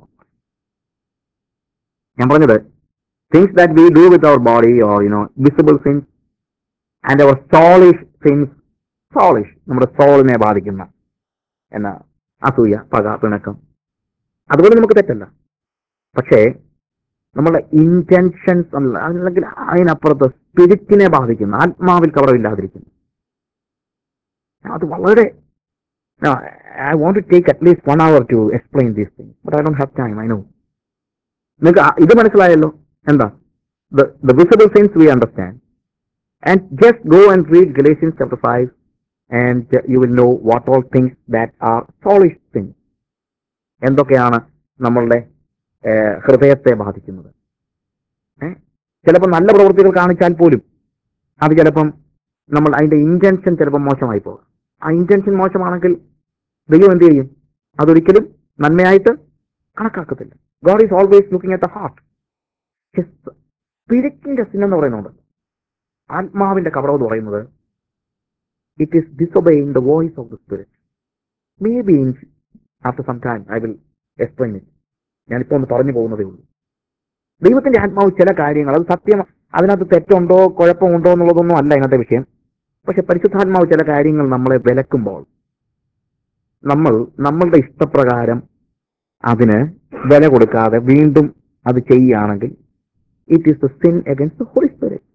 ഞാൻ പറഞ്ഞത്, things that we do with our body or visible sins and our soulish sins. Soulish നമ്മുടെ സോളിനെ ബാധിക്കുന്ന അസൂയ, പക, പിണക്കം, അതുപോലെ നമുക്ക് തെറ്റല്ല. പക്ഷേ നമ്മളുടെ ഇന്റൻഷൻസ് അല്ലെങ്കിൽ അതിനപ്പുറത്ത് സ്പിരിറ്റിനെ ബാധിക്കുന്ന, ആത്മാവിൽ കവറയില്ലാതിരിക്കുന്നു. അത് വളരെ I want to take at least 1 hour to explain these things, but I don't have time, I know. നിങ്ങൾക്ക് ഇത് മനസ്സിലായല്ലോ? എന്താ the visible things we understand, and just go and read Galatians chapter 5 and you will know what all things that are soulish things. എന്തൊക്കെയാണ് നമ്മളുടെ ഹൃദയത്തെ ബാധിക്കുന്നത്. ചിലപ്പോൾ നല്ല പ്രവൃത്തികൾ കാണിച്ചാൽ പോലും അത് ചിലപ്പം നമ്മൾ അതിന്റെ ഇന്റൻഷൻ ചിലപ്പോൾ മോശമായി പോകും. ആ ഇന്റൻഷൻ മോശമാണെങ്കിൽ ദൈവം എന്ത് ചെയ്യും? അതൊരിക്കലും നന്മയായിട്ട് കണക്കാക്കത്തില്ല. God is always looking at the heart. സ്പിരിറ്റിന്റെ സിൻ എന്ന് പറയുന്നുണ്ട്, ആത്മാവിന്റെ കപടം എന്ന് പറയുന്നത് it is disobeying the voice of the spirit. Maybe after some time I will explain it. ഞാനിപ്പോ ഒന്ന് പറഞ്ഞു പോകുന്നതേ ഉള്ളൂ. ദൈവത്തിന്റെ ആത്മാവ് ചില കാര്യങ്ങൾ, അത് സത്യം, അതിനകത്ത് തെറ്റുണ്ടോ കുഴപ്പമുണ്ടോ എന്നുള്ളതൊന്നും അല്ല ഇന്നത്തെ വിഷയം. പക്ഷെ പരിശുദ്ധാത്മാവ് ചില കാര്യങ്ങൾ നമ്മളെ വിലക്കുമ്പോൾ നമ്മളുടെ ഇഷ്ടപ്രകാരം അതിന് വില കൊടുക്കാതെ വീണ്ടും അത് ചെയ്യുകയാണെങ്കിൽ it is the sin against the Holy Spirit.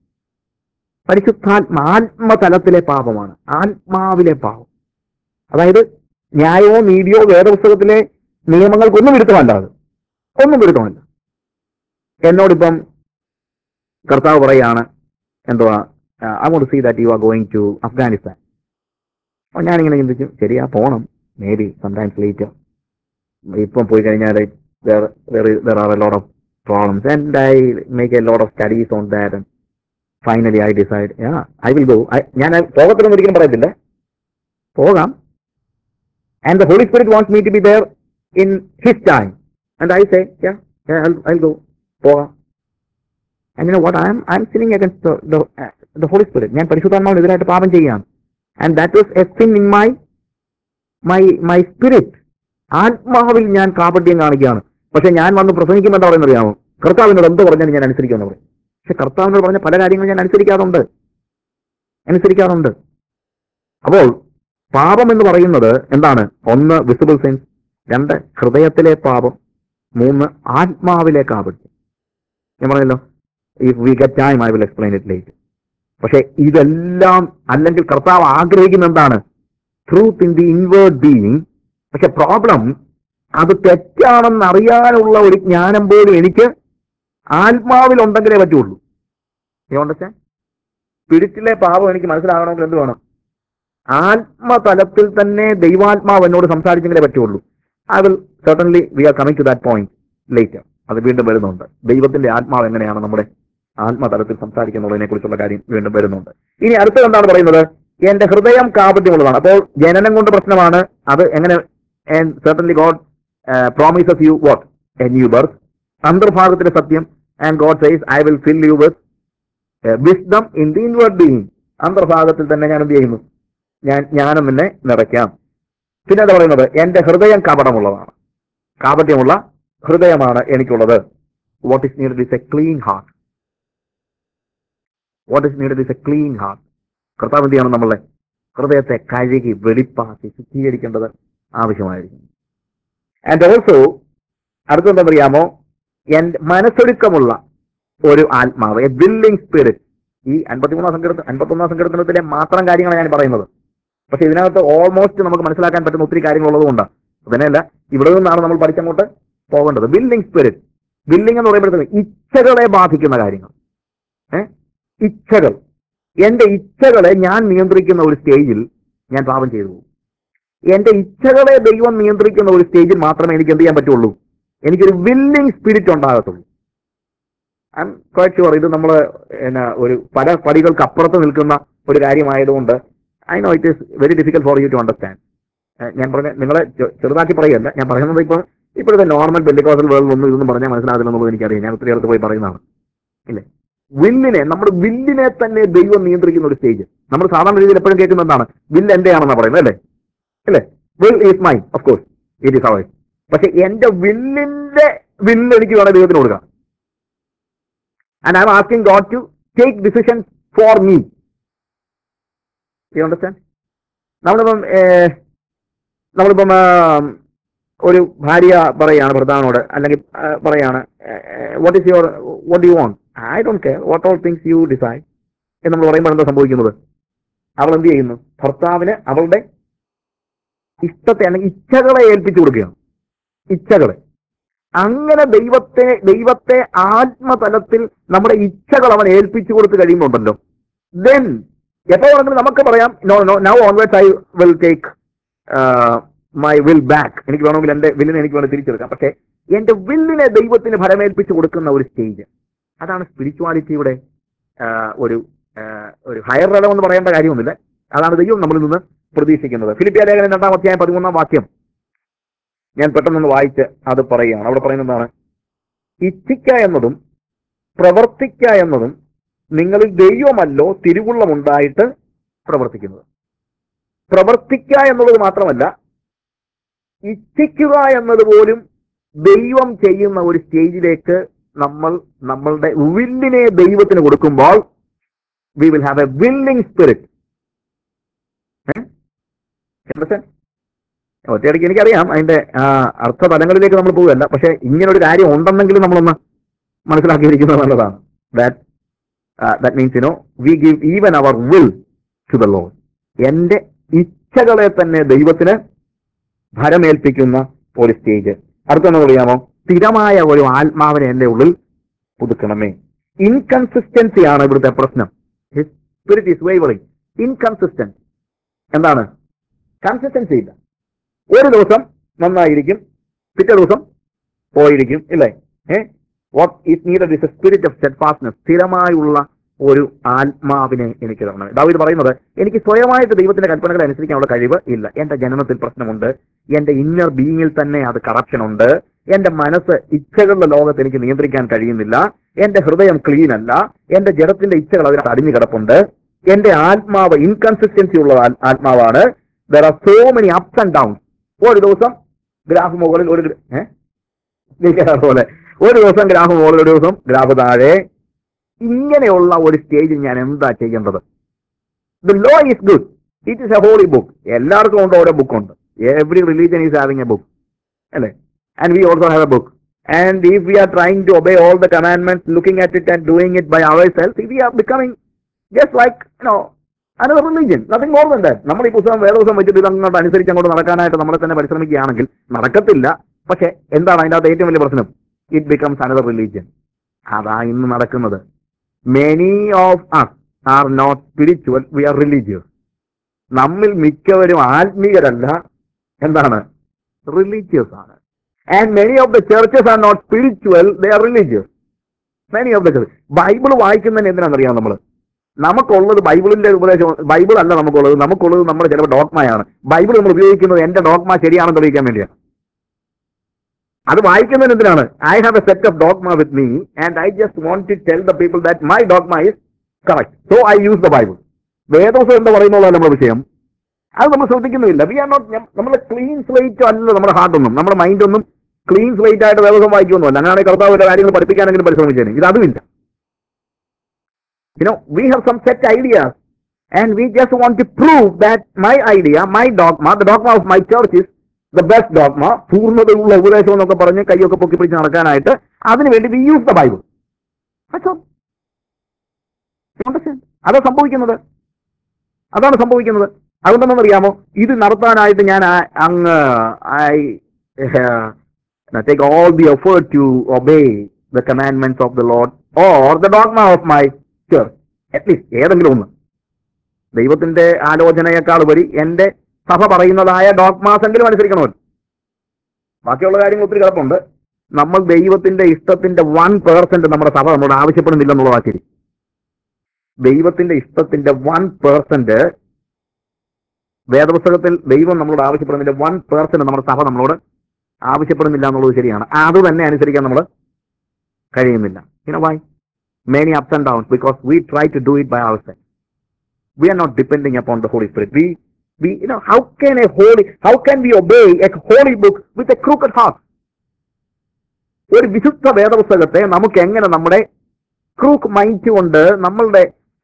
ആത്മതലത്തിലെ പാപമാണ്, ആത്മാവിലെ പാപം. അതായത് ന്യായമോ നീതിയോ വേദപുസ്തകത്തിലെ നിയമങ്ങൾക്കൊന്നും വിരുദ്ധമല്ല, അത് ഒന്നും വിരുദ്ധമല്ല. എന്നോടിപ്പം കർത്താവ് പറയാണ്, എന്തുവാ, I want to see that you are going to Afghanistan. അപ്പോൾ ഞാനിങ്ങനെ ചിന്തിച്ചു, ശരിയാ, പോകണം, മേ ബി സംടൈംസ് ലേറ്റർ. ഇപ്പം പോയി കഴിഞ്ഞാൽ there are a lot of problems and I make a lot of studies on that and finally I decide, yeah, I will go. ഞാൻ പോകത്തില്ലെന്ന് ഒരിക്കലും പറയത്തില്ല, പോകാം. And the Holy Spirit wants me to be there in His time. And I say, yeah, I'll go. പോകാം. And you know what, I'm sinning against the Holy Spirit. ഞാൻ പരിശുദ്ധാത്മാവിന് എതിരായിട്ട് പാപം ചെയ്യുകയാണ്. And that was a sin in my spirit. ആത്മാവിൽ ഞാൻ കാപട്യം കാണിക്കുകയാണ്. പക്ഷെ ഞാൻ വന്ന് പ്രസംഗിക്കുമ്പോൾ എന്താ പറയുന്നത് അറിയാമോ? കർത്താവിനോട് എന്ത് പറഞ്ഞാലും ഞാൻ അനുസരിക്കുമെന്ന് പറയും. പക്ഷെ കർത്താവിനോട് പറഞ്ഞ പല കാര്യങ്ങളും ഞാൻ അനുസരിക്കാറുണ്ട്. അപ്പോൾ പാപം എന്ന് പറയുന്നത് എന്താണ്? ഒന്ന്, വിസിബിൾ സെൻസ്; രണ്ട്, ഹൃദയത്തിലെ പാപം; മൂന്ന്, ആത്മാവിലെ കാപട്യം. ഞാൻ പറഞ്ഞല്ലോ, if we get time I will explain it later. പക്ഷെ ഇതെല്ലാം, അല്ലെങ്കിൽ കർത്താവ് ആഗ്രഹിക്കുന്ന എന്താണ്? Truth in the inward being. പക്ഷെ പ്രോബ്ലം, അത് തെറ്റാണെന്ന് അറിയാനുള്ള ഒരു ജ്ഞാനം പോലും എനിക്ക് ആത്മാവിലുണ്ടെങ്കിലേ പറ്റുള്ളൂ. അണ്ടർസ്റ്റാൻഡ്? സ്പിരിറ്റിലെ പാപം എനിക്ക് മനസ്സിലാകണമെങ്കിൽ എന്ത് വേണം? ആത്മതലത്തിൽ തന്നെ ദൈവാത്മാവ് എന്നോട് സംസാരിച്ചെങ്കിലേ പറ്റുള്ളൂ. I will certainly, we are coming to that point later. അത് വീണ്ടും വരുന്നുണ്ട്. ദൈവത്തിന്റെ ആത്മാവ് എങ്ങനെയാണ് നമ്മുടെ ആത്മതലത്തിൽ സംസാരിക്കുന്നുള്ളതിനെ കുറിച്ചുള്ള കാര്യം വീണ്ടും വരുന്നുണ്ട്. ഇനി അടുത്തത് എന്താണ് പറയുന്നത്? എന്റെ ഹൃദയം കാപട്യമുള്ളതാണ്. അപ്പോൾ ജനനം കൊണ്ട് പ്രശ്നമാണ്. അത് എങ്ങനെ? And certainly God promises you what? A new birth. അന്തർഭാഗത്തിലെ സത്യം. And God says, I will fill you with wisdom in the inward being. അന്തർഭാഗത്തിൽ തന്നെ ഞാൻ എന്ത് ചെയ്യുന്നു? ജ്ഞാനം നിന്നെ നിറയ്ക്കാം. പിന്നെ എന്താ പറയുന്നത്? എന്റെ ഹൃദയം കപടമുള്ളതാണ്. കാപട്യമുള്ള ഹൃദയമാണ് എനിക്കുള്ളത്. What is needed is a clean heart. What is needed is a clean heart. കർത്താവ് എന്ത് ചെയ്യണം? നമ്മളെ ഹൃദയത്തെ കഴുകി വെടിപ്പാക്കി ശുദ്ധീകരിക്കേണ്ടത് ആവശ്യമായിരിക്കും. ആൻഡ് ഓൾസോ അടുത്തെന്താ അറിയാമോ? മനസ്സൊരുക്കമുള്ള ഒരു ആത്മാവ്, എ വില്ലിംഗ് സ്പിരിറ്റ്. ഈ 51 സങ്കീർത്തനത്തിലെ മാത്രം കാര്യങ്ങളാണ് ഞാൻ പറയുന്നത്. പക്ഷെ ഇതിനകത്ത് ഓൾമോസ്റ്റ് നമുക്ക് മനസ്സിലാക്കാൻ പറ്റുന്ന ഒത്തിരി കാര്യങ്ങളുള്ളതുകൊണ്ടാണ്. തന്നെയല്ല, ഇവിടെ നിന്നാണ് നമ്മൾ പഠിച്ചങ്ങോട്ട് പോകേണ്ടത്. Willing spirit. വില്ലിംഗ് എന്ന് പറയുമ്പോഴത്തേക്ക് ഇച്ഛകളെ ബാധിക്കുന്ന കാര്യങ്ങൾ. ഇച്ഛകൾ, എന്റെ ഇച്ഛകളെ ഞാൻ നിയന്ത്രിക്കുന്ന ഒരു സ്റ്റേജിൽ ഞാൻ പാപം ചെയ്തു പോകും. എന്റെ ഇച്ഛകളെ ദൈവം നിയന്ത്രിക്കുന്ന ഒരു സ്റ്റേജിൽ മാത്രമേ എനിക്ക് എന്ത് ചെയ്യാൻ പറ്റുള്ളൂ? എനിക്കൊരു വില്ലിംഗ് സ്പിരിറ്റ് ഉണ്ടാകത്തുള്ളൂ. ഐ എം ക്വൈറ്റ് ഷുവർ ഇത് നമ്മൾ ഒരു പല പടികൾക്ക് അപ്പുറത്ത് നിൽക്കുന്ന ഒരു കാര്യമായതുകൊണ്ട് I know it is very difficult for you to understand. ഞാൻ പറഞ്ഞ നിങ്ങളെ ചെറുതാക്കി പറയുകയല്ല, ഞാൻ പറയുന്നത് ഇപ്പോഴത്തെ നോർമൽ പെന്തിക്കോസ്റ്റൽ വേൾഡിൽ ഒന്നും ഇതൊന്നും പറഞ്ഞാൽ മനസ്സിലാകില്ലെന്നുള്ളത് എനിക്കറിയാം. ഞാൻ ഒത്തിരി അടുത്ത് പോയി പറയുന്നതാണ്. ഇല്ലേ, നമ്മുടെ വില്ലിനെ തന്നെ ദൈവം നിയന്ത്രിക്കുന്ന ഒരു സ്റ്റേജ്. നമ്മൾ സാധാരണ രീതിയിൽ എപ്പോഴും കേൾക്കുന്ന എന്താണ്? വില്ല് എന്റെയാണെന്നാണ് പറയുന്നത്, അല്ലേ? Will is mine, of course it is our. പക്ഷെ എന്റെ വില്ല് എനിക്ക് വേണം ദൈവത്തിന് കൊടുക്കാം. And I'm asking God to take decisions for me. You understand? നമ്മളിപ്പം ഒരു ഭാര്യ പറയാണ് ഭർത്താവിനോട്, അല്ലെങ്കിൽ പറയാണ്, what do you want? I don't care what all things you decide എന്ന് നമ്മൾ പറയുമ്പോൾ എന്താ സംഭവിക്കുന്നത്? അവൾ എന്ത് ചെയ്യുന്നു? ഭർത്താവിന് അവളുടെ ഇഷ്ടത്തെ അല്ലെങ്കിൽ ഇച്ഛകളെ ഏൽപ്പിച്ചു കൊടുക്കുകയാണ്. ഇച്ഛകളെ. അങ്ങനെ ദൈവത്തെ ആത്മതലത്തിൽ നമ്മുടെ ഇച്ഛകൾ അവൻ ഏൽപ്പിച്ചു കൊടുത്ത് കഴിയുമ്പോണ്ടല്ലോ, ദെൻ എപ്പോഴാണെങ്കിലും നമുക്ക് പറയാം, now onwards I will take my will back. എനിക്ക് വേണമെങ്കിൽ എന്റെ വില്ലിനെ എനിക്ക് വേണമെങ്കിൽ തിരിച്ചെടുക്കാം. പക്ഷേ എന്റെ വില്ലിനെ ദൈവത്തിന് ഫലമേൽപ്പിച്ചു കൊടുക്കുന്ന ഒരു സ്റ്റേജ്, അതാണ് സ്പിരിച്വാലിറ്റിയുടെ ഒരു ഹയർ ലെവൽ എന്ന് പറയേണ്ട കാര്യമൊന്നുമില്ല. അതാണ് ദൈവം നമ്മളിൽ നിന്ന് പ്രതീക്ഷിക്കുന്നത്. ഫിലിപ്പിയ ലേഖനം 2-ാം അധ്യായം 13-ാം വാക്യം ഞാൻ പെട്ടെന്ന് വായിച്ച് അത് പറയുകയാണ്. അവിടെ പറയുന്നതാണ്, ഇച്ഛിക്ക എന്നതും പ്രവർത്തിക്ക എന്നതും നിങ്ങളിൽ ദൈവമല്ലോ തിരുവുള്ളമുണ്ടായിട്ട് പ്രവർത്തിക്കുന്നത്. പ്രവർത്തിക്ക എന്നുള്ളത് മാത്രമല്ല, ഇച്ഛിക്കുക എന്നത് പോലും ദൈവം ചെയ്യുന്ന ഒരു സ്റ്റേജിലേക്ക് നമ്മളുടെ വില്ലിനെ ദൈവത്തിന് കൊടുക്കുമ്പോൾ we will have a willing spirit. ഒറ്റയടിക്ക് എനിക്കറിയാം അതിന്റെ അർത്ഥതലങ്ങളിലേക്ക് നമ്മൾ പോവുകയല്ല. പക്ഷെ ഇങ്ങനൊരു കാര്യം ഉണ്ടെന്നെങ്കിലും നമ്മളൊന്ന് മനസ്സിലാക്കിയിരിക്കുന്നത് നല്ലതാണ്. That means we give even our will to the Lord. എന്റെ ഇച്ഛകളെ തന്നെ ദൈവത്തിന് ഭരമേൽപ്പിക്കുന്ന ഒരു സ്റ്റേജ്. അടുത്തൊന്ന് പറയാമോ? സ്ഥിരമായ ഒരു ആത്മാവിനെ എന്റെ ഉള്ളിൽ പുതുക്കണമേ. ഇൻകൺസിസ്റ്റൻസി ആണ് ഇവിടുത്തെ പ്രശ്നം. Spirit is wavering. ഇൻകൺസിസ്റ്റൻസ് എന്താണ്? കൺസിസ്റ്റൻസി ഇല്ല. ഒരു ദിവസം നന്നായിരിക്കും, പിറ്റേ ദിവസം പോയിരിക്കും, ഇല്ലേ? What is needed is a spirit of steadfastness. സ്ഥിരമായുള്ള ഒരു ആത്മാവിനെ എനിക്ക് തരണം. ദാവീദ് പറയുന്നത്, എനിക്ക് സ്വയമായിട്ട് ദൈവത്തിന്റെ കൽപ്പനകളെ അനുസരിക്കാനുള്ള കഴിവ് ഇല്ല. എന്റെ ജനനത്തിൽ പ്രശ്നമുണ്ട്, എന്റെ ഇന്നർ ബീയിങ്ങിൽ തന്നെ അത് കറപ്ഷൻ ഉണ്ട്, എന്റെ മനസ്സ് ഇച്ഛകളുടെ ലോകത്ത് എനിക്ക് നിയന്ത്രിക്കാൻ കഴിയുന്നില്ല, എന്റെ ഹൃദയം ക്ലീൻ അല്ല, എന്റെ ജഡത്തിന്റെ ഇച്ഛകൾ അതിനകത്ത് അടിഞ്ഞു കിടപ്പുണ്ട്, എന്റെ ആത്മാവ് ഇൻകൺസിസ്റ്റൻസി ഉള്ള ആത്മാവാണ്. There are so many ups and down. ഒരു ദിവസം ഗ്രാഫ് മുകളിൽ പോലെ, ഒരു ദിവസം ഗ്രാഫ് മുകളിൽ, ഒരു ദിവസം ഗ്രാഫ് താഴെ. ഇങ്ങനെയുള്ള ഒരു സ്റ്റേജിൽ ഞാൻ എന്താ ചെയ്യേണ്ടത്? The law is good, it is a holy book. എല്ലാവർക്കും ഉണ്ട്, ഓരോ ബുക്കുണ്ട്. Every religion is having a book, അല്ലേ? And we also have a book. And if we are trying to obey all the commandments, looking at it and doing it by ourselves, we are becoming just like, another religion, nothing more than that. നമ്മൾ ഈ പുസ്തകം വേദപുസ്തകം വെച്ചിട്ട് ഇതങ്ങോട്ട് അനുസരിച്ച് അങ്ങോട്ട് നടക്കാനായിട്ട് നമ്മളെ തന്നെ പരിശ്രമിക്കുകയാണെങ്കിൽ നടക്കത്തില്ല. പക്ഷെ എന്താണ് അതിൻ്റെ അകത്ത് ഏറ്റവും വലിയ പ്രശ്നം? It becomes another religion. അതാ ഇന്ന് നടക്കുന്നത്. Many of us are not spiritual, we are religious. നമ്മിൽ മിക്കവരും ആത്മീയരല്ല, എന്താണ്? റിലീജിയസ് ആണ്. And many of the churches are not spiritual, they are religious. Many of the churches. Bible വായിക്കുന്നതിന് എന്തിനാണെന്നറിയാം? നമുക്കുള്ളത് ബൈബിളിന്റെ ഉപദേശം. ബൈബിൾ അല്ല നമുക്കുള്ളത് നമ്മുടെ ചിലപ്പോൾ ഡോഗ്മയാണ്. ബൈബിൾ നമ്മൾ ഉപയോഗിക്കുന്നത് എന്റെ ഡോഗ്മ ശരിയാണെന്ന് തെളിയിക്കാൻ വേണ്ടിയാണ്. അത് വായിക്കുന്നതിന് എന്തിനാണ്? I have a set of dogma with me and I just want to tell the people that my dogma is correct, so I use the Bible. വേദോസം എന്താ പറയുന്നതാണ് നമ്മുടെ വിഷയം. അത് നമ്മൾ ശ്രദ്ധിക്കുന്നില്ല. വി ആർ നോട്ട്, നമ്മുടെ ക്ലീൻ സ്ലേറ്റ് അല്ല നമ്മുടെ ഹാർട്ടൊന്നും, നമ്മുടെ മൈൻഡൊന്നും ക്ലീൻ സ്ലേറ്റ് ആയിട്ട് വേദോസം വായിക്കുമൊന്നുമല്ല. അങ്ങനെയാണെങ്കിൽ കർത്താവിന്റെ കാര്യങ്ങൾ പഠിപ്പിക്കാനെങ്കിലും പരിശ്രമിച്ചേനെ. ഇത് അതുമില്ല. We have some set ideas and we just want to prove that my idea, my dogma, the dogma of my church is the best dogma. പൂർണ്ണതയുള്ള ഉപദേശം എന്നൊക്കെ പറഞ്ഞ് കൈയൊക്കെ പൊക്കി പിടിച്ച് നടക്കാനായിട്ട് അതിനുവേണ്ടി we use the Bible. അതാണ് സംഭവിക്കുന്നത്. അതുകൊണ്ടെന്നറിയാമോ? ഇത് നടത്താനായിട്ട് ഞാൻ take all the effort to obey the commandments of the Lord or the dogma of my church. At least ഏതെങ്കിലും ഒന്ന്. ദൈവത്തിന്റെ ആലോചനയേക്കാൾ ഉപരി എന്റെ സഭ പറയുന്നതായ ഡോഗ്മാസ് എങ്കിലും അനുസരിക്കണമല്ലോ. ബാക്കിയുള്ള കാര്യങ്ങൾ ഒത്തിരി കിടപ്പുണ്ട്. നമ്മൾ ദൈവത്തിന്റെ ഇഷ്ടത്തിന്റെ 1% നമ്മുടെ സഭ നമ്മളോട് ആവശ്യപ്പെടുന്നില്ലെന്നുള്ളതാ ശരി. ദൈവത്തിന്റെ ഇഷ്ടത്തിന്റെ 1% വേദപുസ്തകത്തിൽ ദൈവം നമ്മളോട് ആവശ്യപ്പെടുന്നതിന്റെ 1% നമ്മുടെ സഭ നമ്മളോട് ആവശ്യപ്പെടുന്നില്ല എന്നുള്ളത് ശരിയാണ്. അത് തന്നെ അനുസരിക്കാൻ നമ്മൾ കഴിയുന്നില്ല. Why? Many ups and downs because we try to do it by ourselves. We are not depending upon the Holy Spirit. How can we obey a holy book with a crooked heart? ഒരു വിശുദ്ധ വേദപുസ്തകത്തെ നമുക്ക് എങ്ങനെ നമ്മുടെ Crook mind കൊണ്ട്, നമ്മളുടെ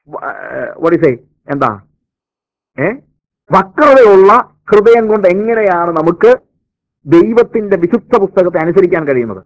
വക്രതയുള്ള ഹൃദയം കൊണ്ട് എങ്ങനെയാണ് നമുക്ക് ദൈവത്തിന്റെ വിശുദ്ധ പുസ്തകത്തെ അനുസരിക്കാൻ കഴിയുന്നത്?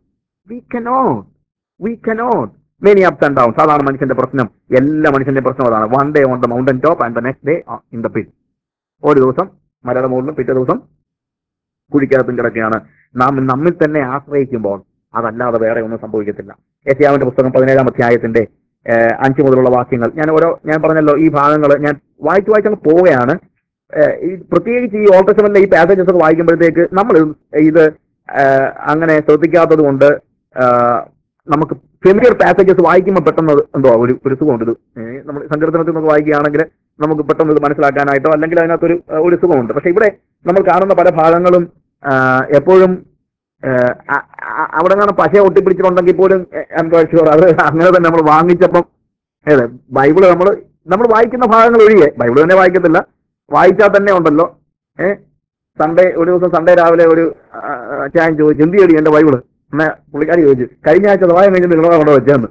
We cannot. Many ups and downs. അതാണ് മനുഷ്യന്റെ പ്രശ്നം. എല്ലാ മനുഷ്യന്റെ പ്രശ്നം അതാണ്. One day on the mountain top and the next day in the pit. ഒരു ദിവസം മലയുടെ മുകളിലും പിറ്റേ ദിവസം കുഴിക്കകത്തും കിടക്കുകയാണ്. നാം നമ്മിൽ തന്നെ ആശ്രയിക്കുമ്പോൾ അതല്ലാതെ വേറെ ഒന്നും സംഭവിക്കത്തില്ല. യെശയ്യാവിന്റെ പുസ്തകം 17-ാം അധ്യായത്തിന്റെ 5 മുതലുള്ള വാക്യങ്ങൾ ഞാൻ പറഞ്ഞല്ലോ, ഈ ഭാഗങ്ങൾ ഞാൻ വായിച്ചങ്ങ് പോവുകയാണ്. പ്രത്യേകിച്ച് ഈ ഓൾഡ് ടെസ്റ്റമെന്റിലെ ഈ പാസേജസ് ഒക്കെ വായിക്കുമ്പോഴത്തേക്ക് നമ്മൾ ഇത് അങ്ങനെ ശ്രദ്ധിക്കാത്തത് കൊണ്ട് നമുക്ക് ഫെമിലിയർ പാസേജസ് വായിക്കുമ്പോൾ പെട്ടെന്ന് എന്തോ ഒരു സുഖമുണ്ട്. ഇത് നമ്മൾ സങ്കീർത്തനത്തിൽ നിന്നൊക്കെ വായിക്കുകയാണെങ്കിൽ നമുക്ക് പെട്ടെന്ന് ഇത് മനസ്സിലാക്കാനായിട്ടോ അല്ലെങ്കിൽ അതിനകത്തൊരു സുഖമുണ്ട്. പക്ഷെ ഇവിടെ നമ്മൾ കാണുന്ന പല ഭാഗങ്ങളും എപ്പോഴും അവിടെ നിന്നാണ് പശ ഒട്ടിപ്പിടിച്ചിട്ടുണ്ടെങ്കിൽ പോലും അത് അങ്ങനെ തന്നെ നമ്മൾ വാങ്ങിച്ചപ്പം ബൈബിള് നമ്മൾ വായിക്കുന്ന ഭാഗങ്ങൾ ഒഴികെ ബൈബിൾ തന്നെ വായിക്കത്തില്ല. വായിച്ചാൽ തന്നെ ഉണ്ടല്ലോ ഒരു ദിവസം സൺഡേ രാവിലെ ഒരു ചായൻ ചോദിച്ചു, എന്ത് ചെയ്യടി എന്റെ ബൈബിള്? എന്നാ പുള്ളിക്കാരി ചോദിച്ചു, കഴിഞ്ഞ ആഴ്ച സഹായം കഴിഞ്ഞിട്ട് നിങ്ങളെ കൊണ്ട് വെച്ചെന്ന്.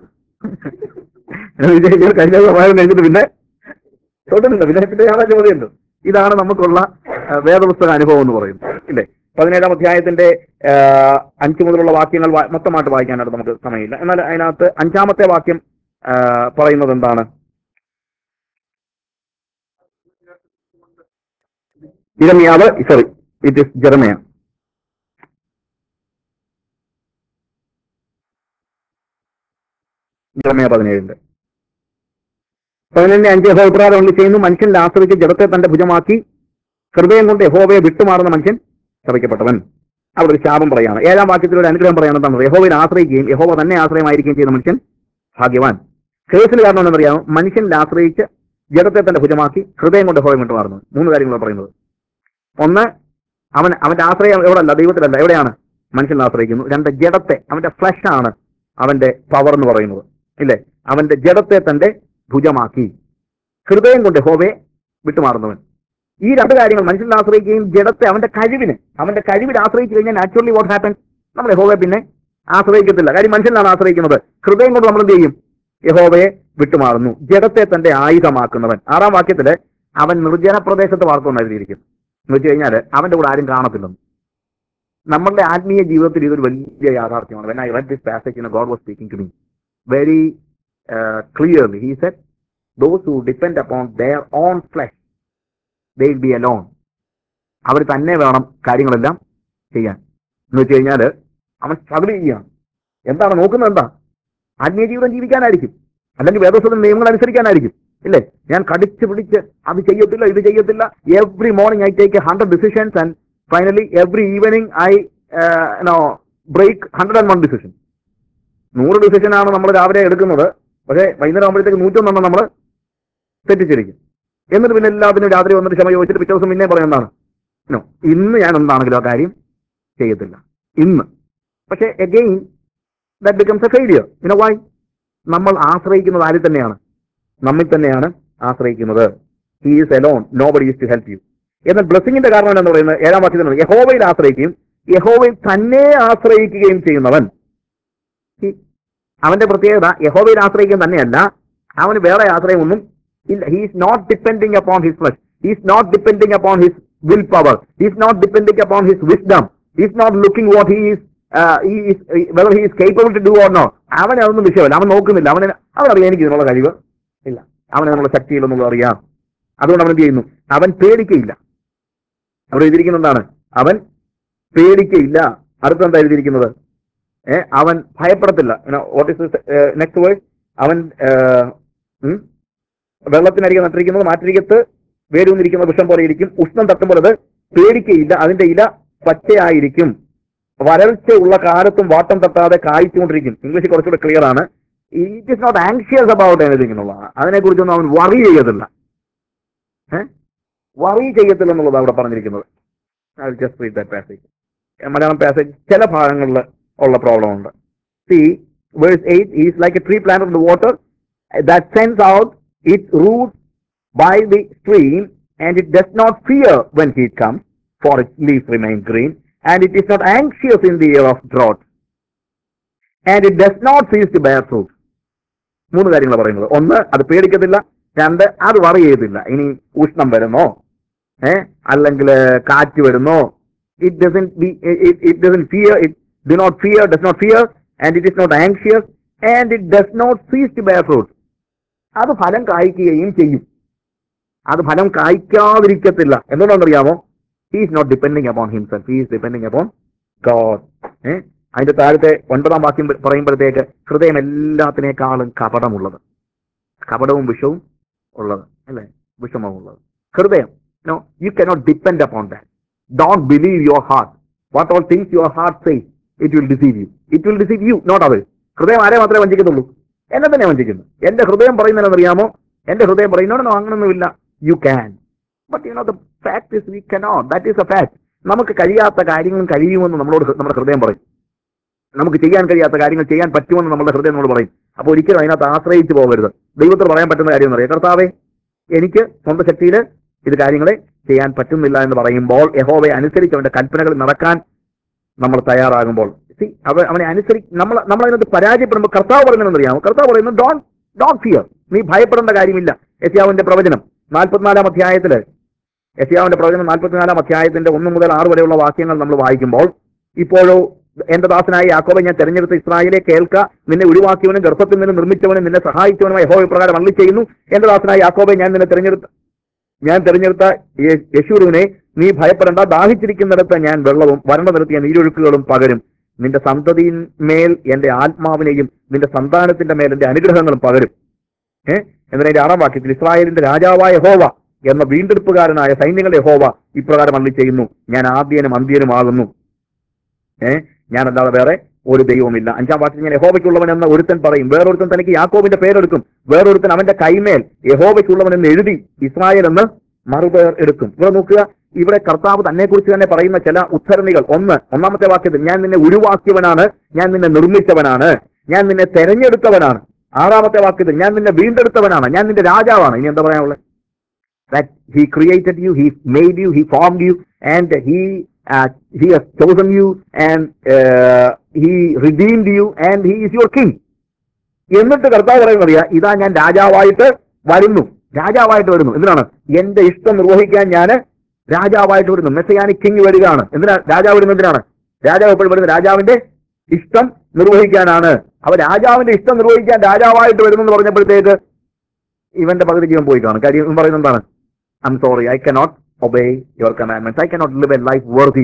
കഴിഞ്ഞ സഹായം കഴിഞ്ഞിട്ട് പിന്നെ തൊട്ടില്ല. പിന്നെ ഞായറാഴ്ച ചോദ്യമുണ്ട്. ഇതാണ് നമുക്കുള്ള വേദപുസ്തക അനുഭവം എന്ന് പറയുന്നത്, ഇല്ലേ? 17-ാം അധ്യായത്തിന്റെ 5 മുതലുള്ള വാക്യങ്ങൾ മൊത്തമായിട്ട് വായിക്കാനായിട്ട് നമുക്ക് സമയമില്ല. എന്നാൽ അതിനകത്ത് 5-ാമത്തെ വാക്യം പറയുന്നത് എന്താണ്? It is Jeremiah. ജെറമ്യാ 17:5 യഹോവ ഇപ്രകാരം അരുളി ചെയ്യുന്നു, മനുഷ്യനിൽ ആശ്രയിച്ച് ജഡത്തെ തന്റെ ഭുജമാക്കി ഹൃദയം കൊണ്ട് യഹോവയെ വിട്ടുമാറുന്ന മനുഷ്യൻ ശപിക്കപ്പെട്ടവൻ. അവിടെ ഒരു ശാപം പറയാണ്. 7-ാം വാക്യത്തിൽ ഒരു അനുഗ്രഹം പറയാണ്. എന്താണ്? യഹോവയിൽ ആശ്രയിക്കുകയും യഹോവ തന്നെ ആശ്രയമായിരിക്കുകയും ചെയ്യുന്ന മനുഷ്യൻ ഭാഗ്യവാൻ. കേസിൽ കാരണം എന്നറിയാമോ? മനുഷ്യനിൽ ആശ്രയിച്ച് ജഡത്തെ തന്റെ ഭുജമാക്കി ഹൃദയം കൊണ്ട് യഹോവയെ വിട്ടുമാറുന്നത്. 3 കാര്യങ്ങളാണ് പറയുന്നത്. ഒന്ന്, അവന്റെ ആശ്രയം എവിടെയല്ല, ദൈവത്തിലല്ല. എവിടെയാണ്? മനുഷ്യനിൽ ആശ്രയിക്കുന്നു. 2, ജഡത്തെ, അവന്റെ ഫ്ലഷ് ആണ് അവന്റെ പവർ എന്ന് പറയുന്നത്, ഇല്ലേ? അവന്റെ ജഡത്തെ തന്റെ ഭുജമാക്കി ഹൃദയം കൊണ്ട് യഹോവയെ വിട്ടുമാറുന്നവൻ. ഈ 2 കാര്യങ്ങൾ, മനുഷ്യനിൽ ആശ്രയിക്കുകയും ജഡത്തെ അവന്റെ കഴിവിൽ ആശ്രയിച്ചു കഴിഞ്ഞാൽ നാച്ചുറലി വാട്ട് ഹാപ്പൻ? നമ്മൾ യഹോവയെ പിന്നെ ആശ്രയിക്കത്തില്ല. കാര്യം മനുഷ്യനിലാണ് ആശ്രയിക്കുന്നത്. ഹൃദയം കൊണ്ട് നമ്മൾ എന്ത് ചെയ്യും? യഹോവയെ വിട്ടുമാറുന്നു. ജഡത്തെ തന്റെ ആയുധമാക്കുന്നവൻ. 6-ാം വാക്യത്തില് അവൻ നിർജ്ജന പ്രദേശത്ത് വാർത്തുകൊണ്ട് എഴുതിയിരിക്കും. എന്ന് വെച്ച് കഴിഞ്ഞാൽ അവന്റെ കൂടെ ആരും കാണത്തില്ലെന്ന്. നമ്മളുടെ ആത്മീയ ജീവിതത്തിൽ ഇതൊരു വലിയ യാഥാർത്ഥ്യമാണ്. When I read this passage, God was speaking to me very clearly. He said, those who depend upon their own flesh, they will be alone. അവർ തന്നെ വേണം കാര്യങ്ങളെല്ലാം ചെയ്യാൻ. എന്ന് വെച്ച് കഴിഞ്ഞാൽ അവൻ സ്ട്രഗിൾ ചെയ്യുകയാണ്. എന്താണ് നോക്കുന്നത്? എന്താ? ആത്മീയ ജീവിതം ജീവിക്കാനായിരിക്കും, അല്ലെങ്കിൽ വേദോസത്തിന്റെ നിയമങ്ങൾ അനുസരിക്കാനായിരിക്കും, ഇല്ലേ? ഞാൻ കടിച്ചു പിടിച്ച് അത് ചെയ്യത്തില്ല, ഇത് ചെയ്യത്തില്ല. Every morning I take 100 decisions and finally every evening I break 101 decisions. 100 ഡിസിഷനാണ് നമ്മൾ രാവിലെ എടുക്കുന്നത്. പക്ഷേ വൈകുന്നേരം ആകുമ്പോഴത്തേക്ക് 101 നമ്മൾ തെറ്റിച്ചിരിക്കും. എന്നിട്ട് പിന്നെ എല്ലാത്തിനും രാത്രി വന്നിട്ട് ക്ഷമ ചോദിച്ചിട്ട് പിറ്റേ ദിവസം പിന്നെ പറയുന്നതാണ്, ഇന്ന് ഞാൻ എന്താണെങ്കിലും ആ കാര്യം ചെയ്യത്തില്ല ഇന്ന്. പക്ഷേ again that becomes a failure. Why? നമ്മൾ ആശ്രയിക്കുന്നത് ആരിൽ തന്നെയാണ്? നമ്മിൽ തന്നെയാണ് ആശ്രയിക്കുന്നത്. He is alone, nobody is to help you. എന്നാൽ ബ്ലെസ്സിങ്ങിന്റെ കാരണം എന്ന് പറയുന്നത് 7-ാം വാക്യത്തിൽ യഹോവയിൽ ആശ്രയിക്കുകയും യഹോവയിൽ തന്നെ ആശ്രയിക്കുകയും ചെയ്യുന്നവൻ. അവന്റെ പ്രത്യേകത യഹോവയിൽ ആശ്രയിക്കാൻ തന്നെയല്ല, അവന് വേറെ ആശ്രയമൊന്നും ഇല്ല. He is not depending upon his flesh, he is not depending upon his will power, he is not depending upon his wisdom, he is not looking what he is whether he is capable to do or not. അവനതൊന്നും വിഷയമല്ല. അവൻ നോക്കുന്നില്ല. അവനറിയാം എനിക്ക് ഇതിനുള്ള കഴിവ് ഇല്ല, അവനതിനുള്ള ശക്തിയില്ലെന്നുള്ളത് അറിയാം. അതുകൊണ്ട് അവൻ എന്ത് ചെയ്യുന്നു? അവൻ പേടിക്കയില്ല. അവിടെ എഴുതിയിരിക്കുന്നത് എന്താണ്? അവൻ പേടിക്കയില്ല. അടുത്തെന്താ എഴുതിയിരിക്കുന്നത്? അവൻ ഭയപ്പെടത്തില്ല. What is next word? അവൻ വെള്ളത്തിനരികെ നട്ടിരിക്കുന്നത് മാറ്റിരിക്കത്ത് വേരൂന്നിരിക്കുന്ന വൃക്ഷം പോലെ ഇരിക്കും. ഉഷ്ണം തട്ടുമ്പോൾ അത് പേടിക്കയില്ല. അതിന്റെ ഇല പച്ചയായിരിക്കും. വരൾച്ച ഉള്ള കാലത്തും വാട്ടം തട്ടാതെ കായ്ച്ചുകൊണ്ടിരിക്കും. ഇംഗ്ലീഷ് കുറച്ചുകൂടെ ക്ലിയർ ആണ്. It is not anxious about anything എന്നുള്ളതാണ്. അതിനെക്കുറിച്ചൊന്നും അവൻ വറി ചെയ്യത്തില്ല. വറി ചെയ്യത്തില്ല എന്നുള്ളത് അവിടെ പറഞ്ഞിരിക്കുന്നത്. Just read that passage. Malayalam passage ചില ഭാഗങ്ങളിൽ ഉള്ള പ്രോബ്ലം ഉണ്ട്. See, verse 8 is like a tree planted in the water that sends out its roots by the stream, and it does not fear when heat comes, for its leaves remain green, and it is not anxious in the year of drought, and it does not cease to bear fruit. 3 കാര്യങ്ങൾ പറയുന്നത്. 1, അത് പേടിക്കത്തില്ല. 2, അത് worry ചെയ്തില്ല. ഇനി ഉഷ്ണം വരുന്നോ, അല്ലെങ്കിൽ കാറ്റ് വരുന്നോ, it doesn't fear, it does not fear, and it is not anxious, and it does not cease to bear fruit. അത് ഫലം കായ്ക്കുകയും ചെയ്യും. അത് ഫലം കായ്ക്കാതിരിക്കത്തില്ല. എന്തുകൊണ്ടാണെന്നറിയാമോ? He is not depending upon himself, he is depending upon God. അതിന്റെ താഴത്തെ 9-ാം വാക്യം പറയുമ്പോഴത്തേക്ക് ഹൃദയം എല്ലാത്തിനേക്കാളും കപടവും വിഷവും ഉള്ളത്, അല്ലെ? വിഷമവും ഉള്ളത് ഹൃദയം. You cannot depend upon that. Don't believe your heart. What all things your heart says, it will deceive you. It will deceive you, not others. ഹൃദയം ആരെ മാത്രമേ വഞ്ചിക്കത്തുള്ളൂ? എന്നെ തന്നെ വഞ്ചിക്കുന്നു. എന്റെ ഹൃദയം പറയുന്നതെന്നറിയാമോ? എന്റെ ഹൃദയം പറയുന്നോ അങ്ങനൊന്നുമില്ല. You can. But the fact is we cannot. That is a fact. നമുക്ക് കഴിയാത്ത കാര്യങ്ങളും കഴിയുമെന്ന് നമ്മുടെ ഹൃദയം പറയും. നമുക്ക് ചെയ്യാൻ കഴിയാത്ത കാര്യങ്ങൾ ചെയ്യാൻ പറ്റുമെന്ന് നമ്മുടെ ഹൃദയം നമ്മളോട് പറയും. അപ്പോൾ ഒരിക്കലും അതിനകത്ത് ആശ്രയിച്ച് പോകരുത്. ദൈവത്തിന് പറയാൻ പറ്റുന്ന കാര്യം എന്നറിയാം. കർത്താവേ, എനിക്ക് സ്വന്തം ശക്തിയിൽ ഇത് കാര്യങ്ങളെ ചെയ്യാൻ പറ്റുന്നില്ല എന്ന് പറയുമ്പോൾ യഹോവയെ അനുസരിച്ച് അവന്റെ കൽപ്പനകളിൽ നടക്കാൻ നമ്മൾ തയ്യാറാകുമ്പോൾ, അവനെ നമ്മളതിനകത്ത് പരാജയപ്പെടുമ്പോൾ കർത്താവ് പറയുന്നതെന്നറിയാമോ? കർത്താവ് പറയുന്നത് ഡോണ്ട് ഫിയർ. നീ ഭയപ്പെടേണ്ട കാര്യമില്ല. യെശയ്യാവിന്റെ പ്രവചനം 44-ാം അധ്യായത്തില്, യെശയ്യാവിന്റെ പ്രവചനം 44-ാം അധ്യായത്തിന്റെ 1 മുതൽ 6 വരെയുള്ള വാക്യങ്ങൾ നമ്മൾ വായിക്കുമ്പോൾ, ഇപ്പോഴോ എന്റെ ദാസനായ യാക്കോബെ ഞാൻ തെരഞ്ഞെടുത്ത ഇസ്രായേലെ കേൾക്ക, നിന്നെ ഒഴിവാക്കിയവനും ഗർഭത്തിൽ നിന്ന് നിർമ്മിച്ചവനും നിന്നെ സഹായിച്ചവനുമായി യഹോവ ഇപ്രകാരം അരുളി ചെയ്യുന്നു. എന്റെ ദാസനായ യാക്കോബെ ഞാൻ തെരഞ്ഞെടുത്ത യെശൂരൂനെ, നീ ഭയപ്പെടേണ്ട. ദാഹിച്ചിരിക്കുന്നിടത്ത് ഞാൻ വെള്ളവും വരണ്ട നിരത്തിയ നീരൊഴുക്കുകളും പകരും. നിന്റെ സന്തതിന്മേൽ എന്റെ ആത്മാവിനെയും നിന്റെ സന്താനത്തിന്റെ മേൽ എന്റെ അനുഗ്രഹങ്ങളും പകരും. എന്നതിന്റെ 6-ാം വാക്യത്തിൽ ഇസ്രായേലിന്റെ രാജാവായ യഹോവ എന്ന വീണ്ടെടുപ്പുകാരനായ സൈന്യങ്ങളുടെ യഹോവ ഇപ്രകാരം അരുളി ചെയ്യുന്നു, ഞാൻ ആദ്യനും അന്ത്യനുമാകുന്നു, ഞാനല്ലാതെ വേറെ ഒരു ദൈവമില്ല. 5-ാം വാക്യത്തിൽ ഞാൻ യഹോവയ്ക്കുള്ളവൻ എന്ന ഒരുത്തൻ പറയും, വേറൊരുത്തൻ തനിക്ക് യാക്കോബിന്റെ പേരെടുക്കും, വേറൊരുത്തൻ അവന്റെ കൈമേൽ യഹോവയ്ക്കുള്ളവൻ എന്ന് എഴുതി ഇസ്രായേൽ എന്ന് മറുപേർ എടുക്കും. ഇവിടെ നോക്കുക, ഇവിടെ കർത്താവ് തന്നെ കുറിച്ച് തന്നെ പറയുന്ന ചില ഉദ്ധരണികൾ. ഒന്നാമത്തെ വാക്യത്തിൽ ഞാൻ നിന്നെ ഉരുവാക്കിയവനാണ്, ഞാൻ നിന്നെ നിർമ്മിച്ചവനാണ്, ഞാൻ നിന്നെ തെരഞ്ഞെടുത്തവനാണ്. 6-ാമത്തെ വാക്യത്തിൽ ഞാൻ നിന്നെ വീണ്ടെടുത്തവനാണ്, ഞാൻ നിന്റെ രാജാവാണ്. ഇനി എന്താ പറയാനുള്ളത്? That he created you, he made you, he formed you, and he has chosen you, and he redeemed you, and he is your king. എന്നിട്ട് കർത്താവ് പറയുന്നത്, ഇതാ ഞാൻ രാജാവായിട്ട് വരുന്നു. രാജാവായിട്ട് വരുന്നു എന്തിനാണ്? എന്റെ ഇഷ്ടം നിർവഹിക്കാൻ ഞാൻ രാജാവായിട്ട് വരുന്നു. മെസ്സിയാനിക് കിങ് വരികയാണ്. എന്തിനാ രാജാവ് വരുന്നത്? എന്തിനാണ് രാജാവ് എപ്പോഴും വരുന്നത്? രാജാവിന്റെ ഇഷ്ടം നിർവഹിക്കാനാണ്. അവ രാജാവിന്റെ ഇഷ്ടം നിർവഹിക്കാൻ രാജാവായിട്ട് വരുന്നു എന്ന് പറഞ്ഞപ്പോഴത്തേക്ക് ഇവന്റെ പകുതി ജീവൻ പോയി കാണും. കാര്യം ഇവൻ പറയുന്നത് എന്താണ്? I'm sorry, I cannot obey your commandments. I cannot live a life worthy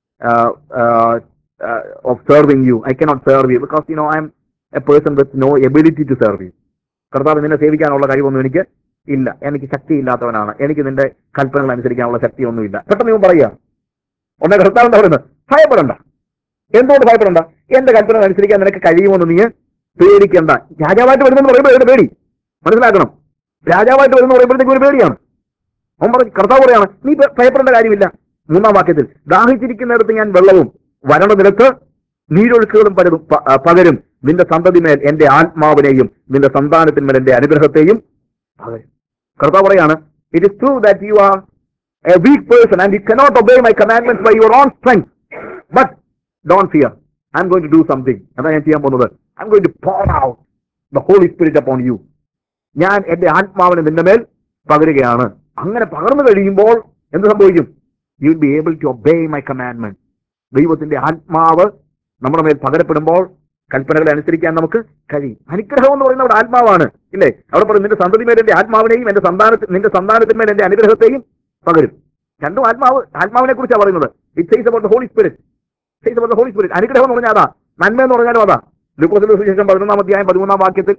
of serving you. I cannot serve you because I am a person with no ability to serve you. കർത്താവ് നിന്നെ സേവിക്കാനുള്ള കഴിവൊന്നും എനിക്ക് ഇല്ല, എനിക്ക് ശക്തിയില്ലാത്തവനാണ്, എനിക്ക് നിന്റെ കൽപ്പനകൾ അനുസരിക്കാനുള്ള ശക്തിയൊന്നുമില്ല. പെട്ടെന്ന് ഇവൻ പറയുക, ഉടനെ കർത്താവ് എന്താ പറയുന്നത്? ഭയപ്പെടണ്ട. എന്തുകൊണ്ട് ഭയപ്പെടണ്ട? എന്റെ കൽപ്പനകൾ അനുസരിക്കാൻ നിനക്ക് കഴിയുമെന്ന് നീ പേടിക്കണ്ട. രാജാവായിട്ട് വരുന്നെന്ന് പറയുമ്പോൾ ഒരു പേടി മനസ്സിലാക്കണം. രാജാവായിട്ട് വരുന്ന പറയുമ്പോഴത്തേക്ക് ഒരു പേടിയാണ്. കർത്താവ് പറയാണ്, നീ ഭയപ്പെടേണ്ട കാര്യമില്ല. 3-ാം വാക്യത്തിൽ ദാഹിച്ചിരിക്കുന്നിടത്ത് ഞാൻ വെള്ളവും വരണ്ട നിലത്ത് നീരൊഴുക്കുകളും പകരും, നിന്റെ സന്തതിമേൽ എന്റെ ആത്മാവിനെയും നിന്റെ സന്താനത്തിന്മേൽ എന്റെ അനുഗ്രഹത്തെയും പകരും. കർത്താവ് പറയാണ്, it is true that you are a weak person and you cannot obey my commandments by your own strength, but don't fear, I'm going to do something. അതാണ് ഞാൻ ചെയ്യാൻ പോകുന്നത്. I'm going to pour out the Holy Spirit upon you. ഞാൻ എന്റെ ആത്മാവിനെ നിന്റെ മേൽ പകരുകയാണ്. അങ്ങനെ പകർന്നു കഴിയുമ്പോൾ എന്ത് സംഭവിക്കും? You will be able to obey my commandment. ദൈവത്തിന്റെ ആത്മാവ് നമ്മുടെ മേൽ പകരപ്പെടുമ്പോൾ കൽപ്പനകളെ അനുസരിക്കാൻ നമുക്ക് കഴിയും. അനുഗ്രഹം എന്ന് പറയുന്നത് അവിടെ ആത്മാവാണ്, ഇല്ലേ? അവിടെ പറയും, നിന്റെ സന്തതിമേൽ എന്റെ ആത്മാവിനെയും നിന്റെ സന്താനത്തിന്മേൽ എന്റെ അനുഗ്രഹത്തെയും പകരും. രണ്ടും ആത്മാവിനെ കുറിച്ചാണ് പറയുന്നത്. It says about the Holy Spirit. Says about the Holy Spirit. അനുഗ്രഹം എന്ന് പറഞ്ഞാൽ അതാ, നന്മ എന്ന് പറഞ്ഞാലും അതാ. ലൂക്കോസിന്റെ സുവിശേഷം 11-ാം അധ്യായം 13-ാം വാക്യത്തിൽ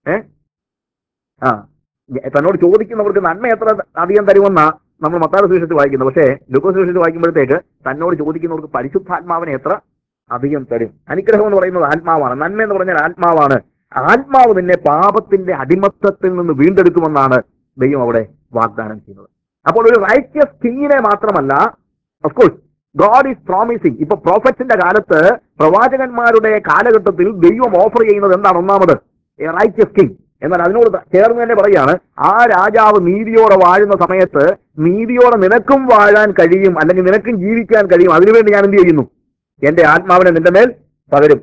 തന്നോട് ചോദിക്കുന്നവർക്ക് നന്മ എത്ര അധികം തരുമെന്നാ നമ്മൾ മത്തായിയുടെ സുവിശേഷത്തിൽ വായിക്കുന്നത്. പക്ഷേ ലൂക്കോസ് സുവിശേഷത്തിൽ വായിക്കുമ്പോഴത്തേക്ക് തന്നോട് ചോദിക്കുന്നവർക്ക് പരിശുദ്ധാത്മാവിനെ എത്ര അധികം തരും. അനുഗ്രഹം എന്ന് പറയുന്നത് ആത്മാവാണ്, നന്മ എന്ന് പറഞ്ഞാൽ ആത്മാവാണ്. ആത്മാവ് നിന്നെ പാപത്തിന്റെ അടിമത്തത്തിൽ നിന്ന് വീണ്ടെടുക്കുമെന്നാണ് ദൈവം അവിടെ വാഗ്ദാനം ചെയ്യുന്നത്. അപ്പോൾ ഒരു റൈറ്റിയസ് കിങ്ങിനെ മാത്രമല്ല, ഓഫ്കോഴ്സ് ഗോഡ് ഈസ് പ്രോമിസിങ്. ഇപ്പൊ പ്രോഫറ്റ്സിന്റെ കാലത്ത്, പ്രവാചകന്മാരുടെ കാലഘട്ടത്തിൽ ദൈവം ഓഫർ ചെയ്യുന്നത് എന്താണ്? ഒന്നാമത് എ റൈറ്റിയസ് കിങ്. എന്നാൽ അതിനോട് ചേർന്ന് തന്നെ പറയാണ്, ആ രാജാവ് നീതിയോടെ വാഴുന്ന സമയത്ത് നീതിയോടെ നിനക്കും വാഴാൻ കഴിയും, അല്ലെങ്കിൽ നിനക്കും ജീവിക്കാൻ കഴിയും. അതിനുവേണ്ടി ഞാൻ എന്ത് ചെയ്യുന്നു? എന്റെ ആത്മാവിനെ നിന്റെ മേൽ പകരും.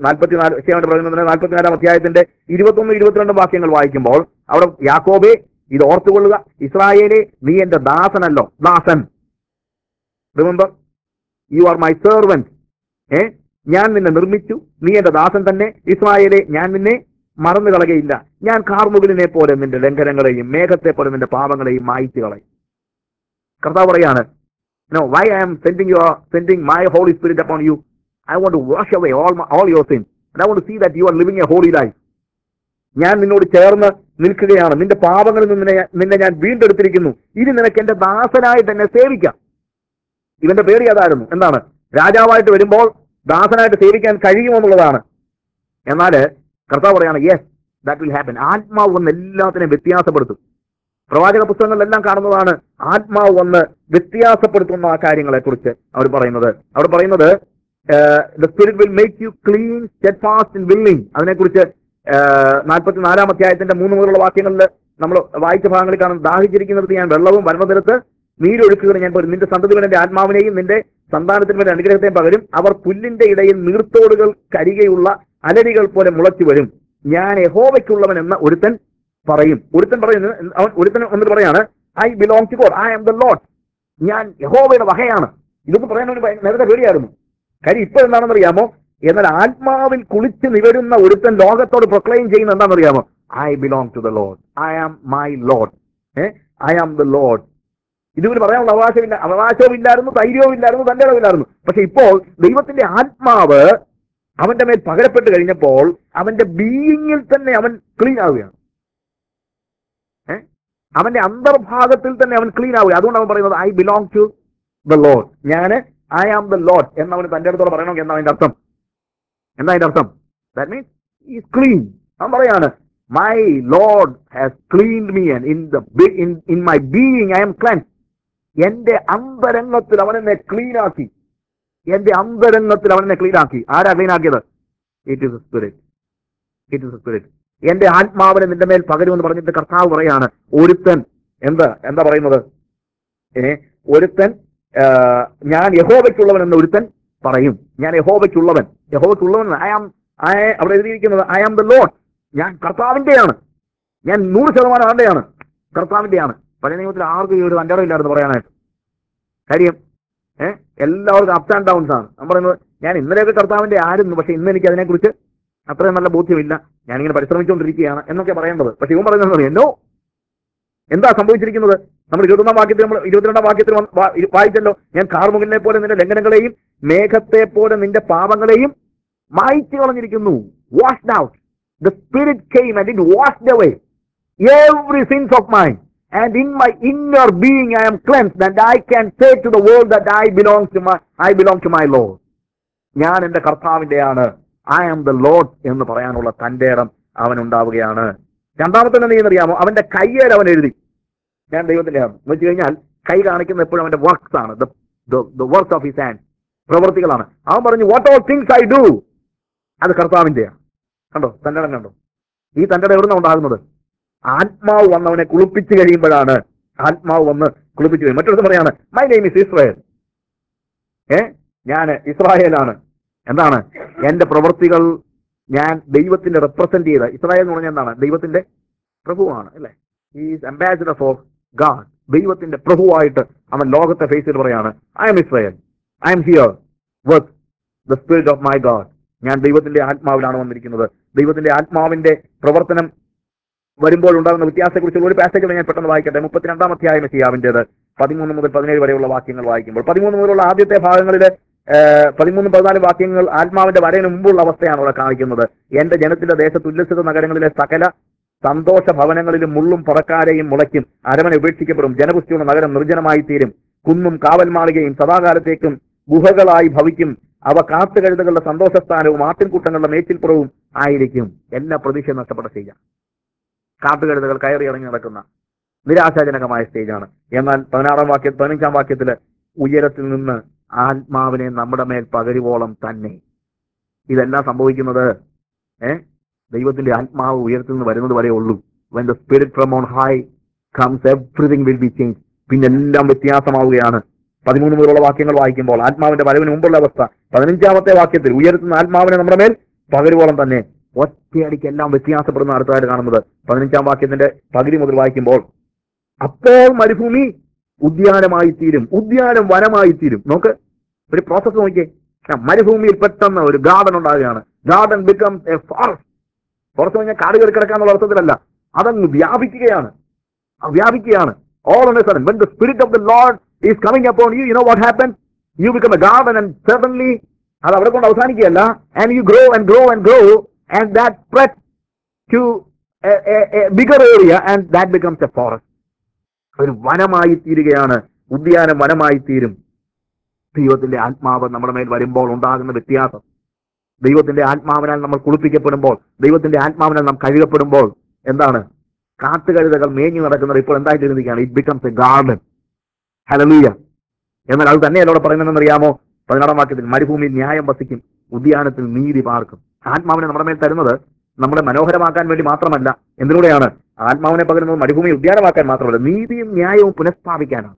44-ാം അധ്യായത്തിന്റെ 21-22 വാക്യങ്ങൾ വായിക്കുമ്പോൾ അവിടെ യാക്കോബേ, ഇത് ഓർത്തുകൊള്ളുക, ഇസ്രായേലേ, നീ എന്റെ ദാസനല്ലോ, ദാസൻ. Remember, you are my servant. ഞാൻ നിന്നെ നിർമ്മിച്ചു, നീ എന്റെ ദാസൻ തന്നെ. ഇസ്രായേലേ, ഞാൻ നിന്നെ മറന്നു കളകയില്ല. ഞാൻ കാർമുകിലിനെ പോലെ നിന്റെ ലംഘനങ്ങളെയും മേഘത്തെ പോലെ നിന്റെ പാപങ്ങളെയും മായ്ച്ചു കളയും. കർത്താവ് പറയാണ്, no, why I am sending my Holy Spirit upon you? I want to wash away all your sins, and I want to see that you are living a holy life. ഞാൻ നിന്നോട് ചേർന്ന് നിൽക്കുകയാണ്, നിന്റെ പാപങ്ങളിൽ നിന്നെ ഞാൻ വീണ്ടെടുത്തിരിക്കുന്നു. ഇനി നിനക്ക് എന്റെ ദാസനായിട്ട് എന്നെ സേവിക്കാം. ഇവന്റെ പേര് അതായിരുന്നു. എന്താണ്? രാജാവായിട്ട് വരുമ്പോൾ ദാസനായിട്ട് സേവിക്കാൻ കഴിയുമെന്നുള്ളതാണ്. എന്നാല് കർത്താവ് പറയാണ്, യെസ്, ദാറ്റ് വിൽ ഹാപ്പൻ. ആത്മാവ് വന്ന് എല്ലാത്തിനെയും വ്യത്യാസപ്പെടുത്തും. പ്രവാചക പുസ്തകങ്ങളിലെല്ലാം കാണുന്നതാണ് ആത്മാവ് വന്ന് വ്യത്യാസപ്പെടുത്തുന്ന ആ കാര്യങ്ങളെ കുറിച്ച് അവിടെ പറയുന്നത് the spirit will make you clean, steadfast and willing. അതിനെക്കുറിച്ച് 44-ാം അധ്യായത്തിന്റെ 3 മുതലുള്ള വാക്യങ്ങളിൽ നമ്മൾ വായിച്ച ഭാഗങ്ങളിൽ കാണും, ദാഹിച്ചിരിക്കുന്നിടത്ത് ഞാൻ വെള്ളവും വരണ്ടനിലത്ത് നീരൊഴുക്കുകളും ഞാൻ പകരും, നിന്റെ സന്തതിമേൽ എന്റെ ആത്മാവിനെയും നിന്റെ സന്താനത്തിന്മേൽ അനുഗ്രഹത്തെയും പകരും. അവർ പുല്ലിന്റെ ഇടയിൽ നീർത്തോടുകൾ കരികയുള്ള അലരികൾ പോലെ മുളച്ചു വരും. ഞാൻ യഹോവയ്ക്കുള്ളവൻ എന്ന ഒരുത്തൻ എന്നിട്ട് പറയാണ്, I belong to God, I am the Lord. ഞാൻ യഹോവയുടെ വകയാണ്. ഇതൊന്നും പറയാൻ നേരത്തെ പേടിയായിരുന്നു. കാര്യം ഇപ്പോൾ എന്താണെന്നറിയാമോ? എന്നാൽ ആത്മാവിൽ കുളിച്ച് നിവരുന്ന ഒരുത്തൻ ലോകത്തോട് പ്രൊക്ലെയിം ചെയ്യുന്ന എന്താണെന്നറിയാമോ? I belong to the Lord, I am my Lord, I am the Lord. ഇതുവരെ പറയാനുള്ള അവകാശവും ഇല്ലായിരുന്നു, ധൈര്യവും ഇല്ലായിരുന്നു, തന്റെ ഇടവില്ലായിരുന്നു. പക്ഷെ ഇപ്പോൾ ദൈവത്തിന്റെ ആത്മാവ് അവന്റെ മേൽ പകരപ്പെട്ട് കഴിഞ്ഞപ്പോൾ അവന്റെ ബീയിങ്ങിൽ തന്നെ അവൻ ക്ലീൻ ആവുകയാണ്. അവന്റെ അന്തർഭാഗത്തിൽ തന്നെ അവൻ ക്ലീൻ ആവുക. അതുകൊണ്ട് അവൻ പറയുന്നത് I belong to the Lord. I am the Lord എന്നവന് തന്റെ അടുത്തോടെ പറയണമെങ്കിൽ എന്താ അതിന്റെ അർത്ഥം? That means is clean. അവൻ പറയാണ് my Lord has cleaned me and in my being I am cleansed. എന്റെ അന്തരംഗത്തിൽ അവനെന്നെ ക്ലീൻ ആക്കി. എന്റെ അന്തരംഗത്തിൽ അവനെന്നെ ക്ലീൻ ആക്കി. ആരാ ക്ലീൻ ആക്കിയത്? It is a spirit. എന്റെ ആത്മാവിനെ നിന്റെ മേൽ പകരുമെന്ന് പറഞ്ഞിട്ട് കർത്താവ് പറയാണ് ഒരുത്തൻ എന്താ പറയുന്നത്? ഒരുത്തൻ ഞാൻ യഹോവയ്ക്കുള്ളവൻ എന്ന് ഒരുത്തൻ പറയും. ഞാൻ യഹോവയ്ക്കുള്ളവൻ അവിടെ എഴുതിയിരിക്കുന്നത് ഐ ആം ദ ലോർഡ്. ഞാൻ കർത്താവിന്റെയാണ്. ഞാൻ 100% ആരുടെയാണ്? കർത്താവിന്റെയാണ്. പഴയ നിയമത്തിൽ ആർക്കും ഈ ഒരു അഞ്ചടമില്ലായിരുന്നു പറയാനായിട്ട്. കാര്യം എല്ലാവർക്കും അപ്സ് ആൻഡ് ഡൗൺസ് ആണ്. ഞാൻ പറയുന്നത് ഞാൻ ഇന്നലെയൊക്കെ കർത്താവിന്റെ ആയിരുന്നു, പക്ഷെ ഇന്ന് എനിക്ക് അതിനെക്കുറിച്ച് അത്രയും നല്ല ബോധ്യമില്ല, ഞാനിങ്ങനെ പരിശ്രമിച്ചുകൊണ്ടിരിക്കുകയാണ് എന്നൊക്കെ പറയേണ്ടത്. പക്ഷെ ഇവൻ പറയുന്നത് എന്നോ എന്താ സംഭവിച്ചിരിക്കുന്നത്? നമ്മൾ 22ാം വാക്യത്തിൽ വായിച്ചല്ലോ, ഞാൻ കാർമുകിലിനെ പോലെ നിന്റെ ലംഘനങ്ങളെയും മേഘത്തെ പോലെ നിന്റെ പാപങ്ങളെയും മായ്ച്ചു കളഞ്ഞിരിക്കുന്നു. Washed out. The Spirit came and it washed away every sins of mine. And in my inner being I am cleansed, and I can say to the world that I belong to my Lord. ഞാൻ എന്റെ കർത്താവിന്റെയാണ്. I am the Lord എന്ന് പറയാനുള്ള തന്റെ ഇടം അവനുണ്ടാവുകയാണ്. രണ്ടാമത്തെ നീ എന്നറിയാമോ? അവന്റെ കയ്യേൽ അവൻ എഴുതി ഞാൻ ദൈവത്തിന്റെ ആണ് എന്ന് വെച്ച് കഴിഞ്ഞാൽ കൈ കാണിക്കുന്ന എപ്പോഴും അവന്റെ വർക്ക്സ് ആണ്. The works of his hand, പ്രവൃത്തികളാണ്. അവൻ പറഞ്ഞു what all things I do, അത് കർത്താവിന്റെയാണ്. കണ്ടോ തന്റെ ഇടം കണ്ടോ? ഈ തന്റെ ഇടം എവിടുന്ന ഉണ്ടാകുന്നത്? ആത്മാവ് വന്നവനെ കുളിപ്പിച്ച് കഴിയുമ്പോഴാണ്. ആത്മാവ് വന്ന് കുളിപ്പിച്ച് കഴിയും. മറ്റൊരു പറയാണ് മൈ നെയിം ഇസ് ഇസ്രായേൽ. ഞാൻ ഇസ്രായേലാണ്. എന്താണ്? എന്റെ പ്രവൃത്തികൾ ഞാൻ ദൈവത്തിന്റെ റെപ്രസെന്റ് ചെയ്ത. ഇസ്രായേൽ എന്ന് പറഞ്ഞാൽ എന്താണ്? ദൈവത്തിന്റെ പ്രഭുവാണ് അല്ലെ? Is ambassador for God. ദൈവത്തിന്റെ പ്രഭുവായിട്ട് അവൻ ലോകത്തെ ഫേസ് ചെയ്ത് പറയാണ് I'm Israel, I'm here with the spirit of my God. ഞാൻ ദൈവത്തിന്റെ ആത്മാവിലാണ് വന്നിരിക്കുന്നത്. ദൈവത്തിന്റെ ആത്മാവിന്റെ പ്രവർത്തനം വരുമ്പോൾ ഉണ്ടാകുന്ന വ്യത്യാസത്തെക്കുറിച്ചുള്ള ഒരു പാസേജ് ഞാൻ പെട്ടെന്ന് വായിക്കട്ടെ. 32ാം അധ്യായം യെശയ്യാവിന്റേത് 13 മുതൽ 17 വരെയുള്ള വാക്യങ്ങൾ വായിക്കുമ്പോൾ 13 മുതലുള്ള ആദ്യത്തെ ഭാഗങ്ങളിൽ 13-14 വാക്യങ്ങൾ ആത്മാവിന്റെ വരവിന് മുമ്പുള്ള അവസ്ഥയാണ് അവിടെ കാണിക്കുന്നത്. എന്റെ ജനത്തിന്റെ ദേശത്ത് ഉല്ലസിത നഗരങ്ങളിലെ സകല സന്തോഷ ഭവനങ്ങളിലും മുള്ളും പുറക്കാരെയും മുളയ്ക്കും. അരമന ഉപേക്ഷിക്കപ്പെടും. ജനപുഷ്ടിയുള്ള നഗരം നിർജ്ജനമായി തീരും. കുന്നും കാവൽ മാളികയും സദാകാലത്തേക്കും ഗുഹകളായി ഭവിക്കും. അവ കാട്ടുകഴുതകളുടെ സന്തോഷസ്ഥാനവും ആട്ടിൻകൂട്ടങ്ങളുടെ മേച്ചിൽപ്പുറവും ആയിരിക്കും. എല്ലാ പ്രതീക്ഷയും നഷ്ടപ്പെട്ട സ്റ്റേജാണ്. കാട്ടുകഴുതകൾ കയറി ഇറങ്ങി നടക്കുന്ന നിരാശാജനകമായ സ്റ്റേജാണ്. എന്നാൽ 15-ാം വാക്യത്തില് ഉയരത്തിൽ നിന്ന് ആത്മാവിനെ നമ്മുടെ മേൽ പകരുവോളം തന്നെ. ഇതെല്ലാം സംഭവിക്കുന്നത് ദൈവത്തിന്റെ ആത്മാവ് ഉയരത്തിൽ നിന്ന് വരുന്നത് വരെ ഉള്ളൂ. When the spirit from on high comes, everything will be changed. പിന്നെല്ലാം വ്യത്യാസമാവുകയാണ്. 13 മുതലുള്ള വാക്യങ്ങൾ വായിക്കുമ്പോൾ ആത്മാവിന്റെ വരവിന് മുമ്പുള്ള അവസ്ഥ. 15-ാമത്തെ വാക്യത്തിൽ ഉയരത്തുന്ന ആത്മാവിനെ നമ്മുടെ മേൽ പകരുവോളം തന്നെ. ഒറ്റയടിക്ക് എല്ലാം വ്യത്യാസപ്പെടുന്ന അടുത്തതായിട്ട് കാണുന്നത് 15-ാം വാക്യത്തിന്റെ പകുതി മുതൽ വായിക്കുമ്പോൾ അപ്പോൾ മരുഭൂമി ഉദ്യാനമായി തീരും, ഉദ്യാനം വനമായി തീരും. നോക്ക്, ഒരു പ്രോസസ് നോക്കിയേ. മരുഭൂമിയിൽ പെട്ടെന്ന് ഒരു ഗാർഡൻ ഉണ്ടാകുകയാണ്. Garden becomes a forest. Forest പറഞ്ഞാൽ കാട് കയറി കിടക്കാന്നുള്ള അർത്ഥത്തിലല്ല, അതങ്ങ് വ്യാപിക്കുകയാണ്. All on a sudden, when the spirit of the Lord is coming upon you, you know what happens? You become a garden, and suddenly അത് അവിടെ കൊണ്ട് അവസാനിക്കുകയല്ല. And you grow and grow and grow, and that spreads to a bigger area, and that becomes a forest. ഒരു വനമായി തീരുകയാണ്. ഉദ്യാനം വനമായി തീരും. ദൈവത്തിന്റെ ആത്മാവ് നമ്മുടെ മേൽ വരുമ്പോൾ ഉണ്ടാകുന്ന വ്യത്യാസം, ദൈവത്തിന്റെ ആത്മാവിനാൽ നമ്മൾ കുളിപ്പിക്കപ്പെടുമ്പോൾ, ദൈവത്തിന്റെ ആത്മാവിനാൽ നാം കഴുകപ്പെടുമ്പോൾ എന്താണ്? കാട്ടുകഴുതകൾ മേഞ്ഞു നടക്കുന്നത് ഇപ്പോൾ എന്തായിട്ട് ചിന്തിക്കുകയാണ്? It becomes a garden. Hallelujah. എന്നാൽ അത് തന്നെയല്ല അവിടെ പറയുന്നതെന്ന് അറിയാമോ? 16-ാം വാക്യത്തിൽ മരുഭൂമിയിൽ ന്യായം വസിക്കും, ഉദ്യാനത്തിൽ നീതി പാർക്കും. ആത്മാവിനെ നമ്മുടെ മേൽ തരുന്നത് നമ്മളെ മനോഹരമാക്കാൻ വേണ്ടി മാത്രമല്ല. എന്തിലൂടെയാണ് ആത്മാവിനെ പകരുന്നത്? മരുഭൂമി ഉദ്യാനമാക്കാൻ മാത്രമല്ല, നീതിയും ന്യായവും പുനഃസ്ഥാപിക്കാനാണ്.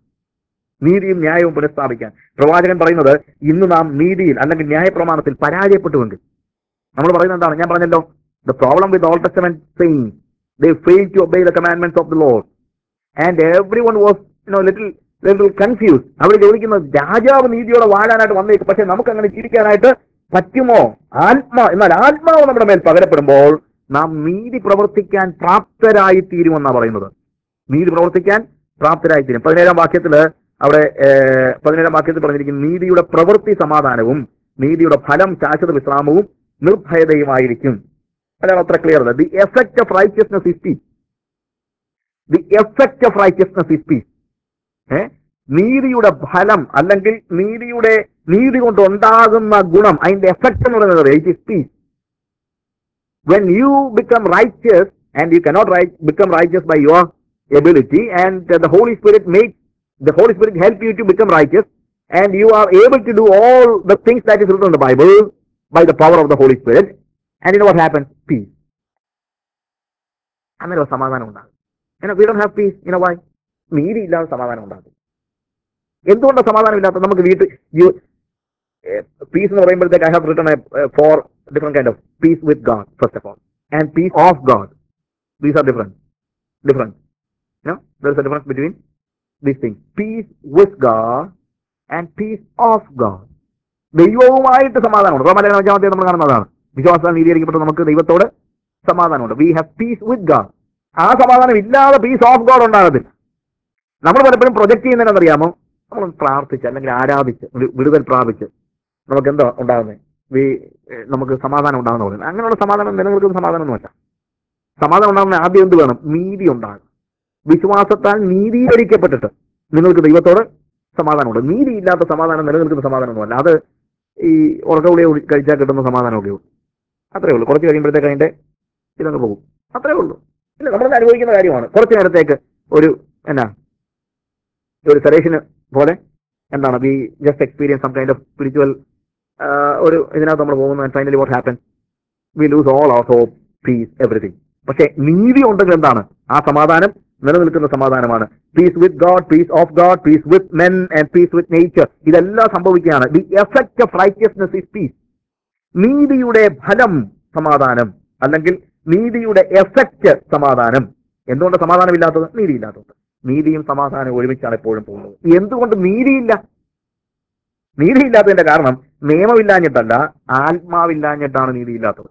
പ്രവാചകൻ പറയുന്നത് ഇന്ന് നാം നീതിയിൽ അല്ലെങ്കിൽ ന്യായപ്രമാണത്തിൽ പരാജയപ്പെട്ടുവെങ്കിൽ, നമ്മൾ പറയുന്നത് എന്താണ്? ഞാൻ പറഞ്ഞല്ലോ, the problem with Old Testament saints, they failed to obey the commandments of the Lord, and everyone was little confused. അവർ ചോദിക്കുന്നത് രാജാവ് നീതിയോടെ വാഴാനായിട്ട് വന്നേക്കും, പക്ഷെ നമുക്ക് അങ്ങനെ ജീവിക്കാനായിട്ട് പറ്റുമോ? എന്നാൽ ആത്മാവ് നമ്മുടെ മേൽ പകരപ്പെടുമ്പോൾ നാം നീതി പ്രവർത്തിക്കാൻ പ്രാപ്തരായി തീരുമെന്നാണ് പറയുന്നത്. നീതി പ്രവർത്തിക്കാൻ പ്രാപ്തരായി തീരും. 17-ാം വാക്യത്തില് അവിടെ 17-ാം വാക്യത്തിൽ പറഞ്ഞിരിക്കുന്നു നീതിയുടെ പ്രവൃത്തി സമാധാനവും നീതിയുടെ ഫലം ശാശ്വത വിശ്രാമവും നിർഭയതയുമായിരിക്കും. അതാണ് അത്ര clear. The effect of righteousness is peace. The effect of righteousness is peace. നീതിയുടെ ഫലം അല്ലെങ്കിൽ നീതി കൊണ്ടുണ്ടാകുന്ന ഗുണം, അതിന്റെ എഫക്ട് എന്ന് പറയുന്നത് it is peace. When you become righteous, and you cannot become righteous by your ability, and the Holy Spirit help you to become righteous, and you are able to do all the things that is written in the Bible by the power of the Holy Spirit, and you know what happens? Peace. അങ്ങനെ ഒരു സമാധാനം ഉണ്ടാകും. We don't have peace. You know why? നീതി ഇല്ലാതെ സമാധാനം ഉണ്ടാകും. എന്തുകൊണ്ടാണ് സമാധാനം ഇല്ലാത്തത്? നമുക്ക് peace എന്ന് പറയുമ്പോഴത്തേക്ക് I have written four different kind of peace with God, first of all, and peace of God. These are different. There is a difference between these things. Peace with God and peace of God. ദൈവവുമായിട്ട് സമാധാനമുണ്ട്. റോമാലേഖനം 5 നമ്മൾ കാണുന്നതാണ്. വിശ്വാസത്താൽ നീതീകരിക്കപ്പെട്ട് നമുക്ക് ദൈവത്തോട് സമാധാനമുണ്ട്. We have peace with God. ആ സമാധാനം ഇല്ലാതെ പീസ് ഓഫ് ഗോഡ് ഉണ്ടാകത്തില്ല. നമ്മൾ പലപ്പോഴും പ്രൊജക്ട് ചെയ്യുന്നതെന്നറിയാമോ? നമ്മൾ പ്രാർത്ഥിച്ച് അല്ലെങ്കിൽ ആരാധിച്ച് വിടുതൽ പ്രാപിച്ച് നമുക്ക് എന്താ ഉണ്ടാകുന്നത്? നമുക്ക് സമാധാനം ഉണ്ടാകുന്ന പറയുന്നത്. അങ്ങനെയുള്ള സമാധാനം നിലനിൽക്കുന്ന സമാധാനമൊന്നുമല്ല. സമാധാനം ഉണ്ടാകുന്ന ആദ്യം എന്ത് വേണം? നീതി ഉണ്ടാകും. വിശ്വാസത്താൽ നീതീകരിക്കപ്പെട്ടിട്ട് നിങ്ങൾക്ക് ദൈവത്തോട് സമാധാനമുണ്ട്. നീതിയില്ലാത്ത സമാധാനം നിലനിൽക്കുന്ന സമാധാനമൊന്നുമല്ല. അത് ഈ ഉറക്കഗുളിക കഴിച്ചാൽ കിട്ടുന്ന സമാധാനമൊക്കെ ഉള്ളൂ. അത്രേ ഉള്ളൂ. കുറച്ച് കഴിയുമ്പോഴത്തേക്ക് അതിന്റെ ഇതങ്ങ് പോകും. അത്രേ ഉള്ളൂ. ഇല്ല, നമ്മളത് അനുഭവിക്കുന്ന കാര്യമാണ്. കുറച്ചു നേരത്തേക്ക് ഒരു സെഡേഷന് പോലെ എന്താണ്, we just experience some kind of spiritual ഒരു ഇതിനകത്ത് നമ്മൾ പോകുന്നു. Finally what happen? We lose all our hope, peace, everything. പക്ഷെ നീതി ഉണ്ടെങ്കിൽ എന്താണ്? ആ സമാധാനം നിലനിൽക്കുന്ന സമാധാനമാണ്. Peace with God, peace of God, peace with men and peace with nature. ഇതെല്ലാം സംഭവിക്കുകയാണ്. The effect of righteousness is peace. നീതിയുടെ ഫലം സമാധാനം, അല്ലെങ്കിൽ നീതിയുടെ എഫക്ട് സമാധാനം. എന്തുകൊണ്ട് സമാധാനമില്ലാത്തത്? നീതിയില്ലാത്തത്. നീതിയും സമാധാനവും ഒരുമിച്ചാണ് എപ്പോഴും പോകുന്നത്. എന്തുകൊണ്ട് നീതിയില്ല? നീതിയില്ലാത്തതിന്റെ കാരണം നിയമമില്ലാഞ്ഞിട്ടല്ല, ആത്മാവില്ലാഞ്ഞിട്ടാണ് നീതിയില്ലാത്തത്.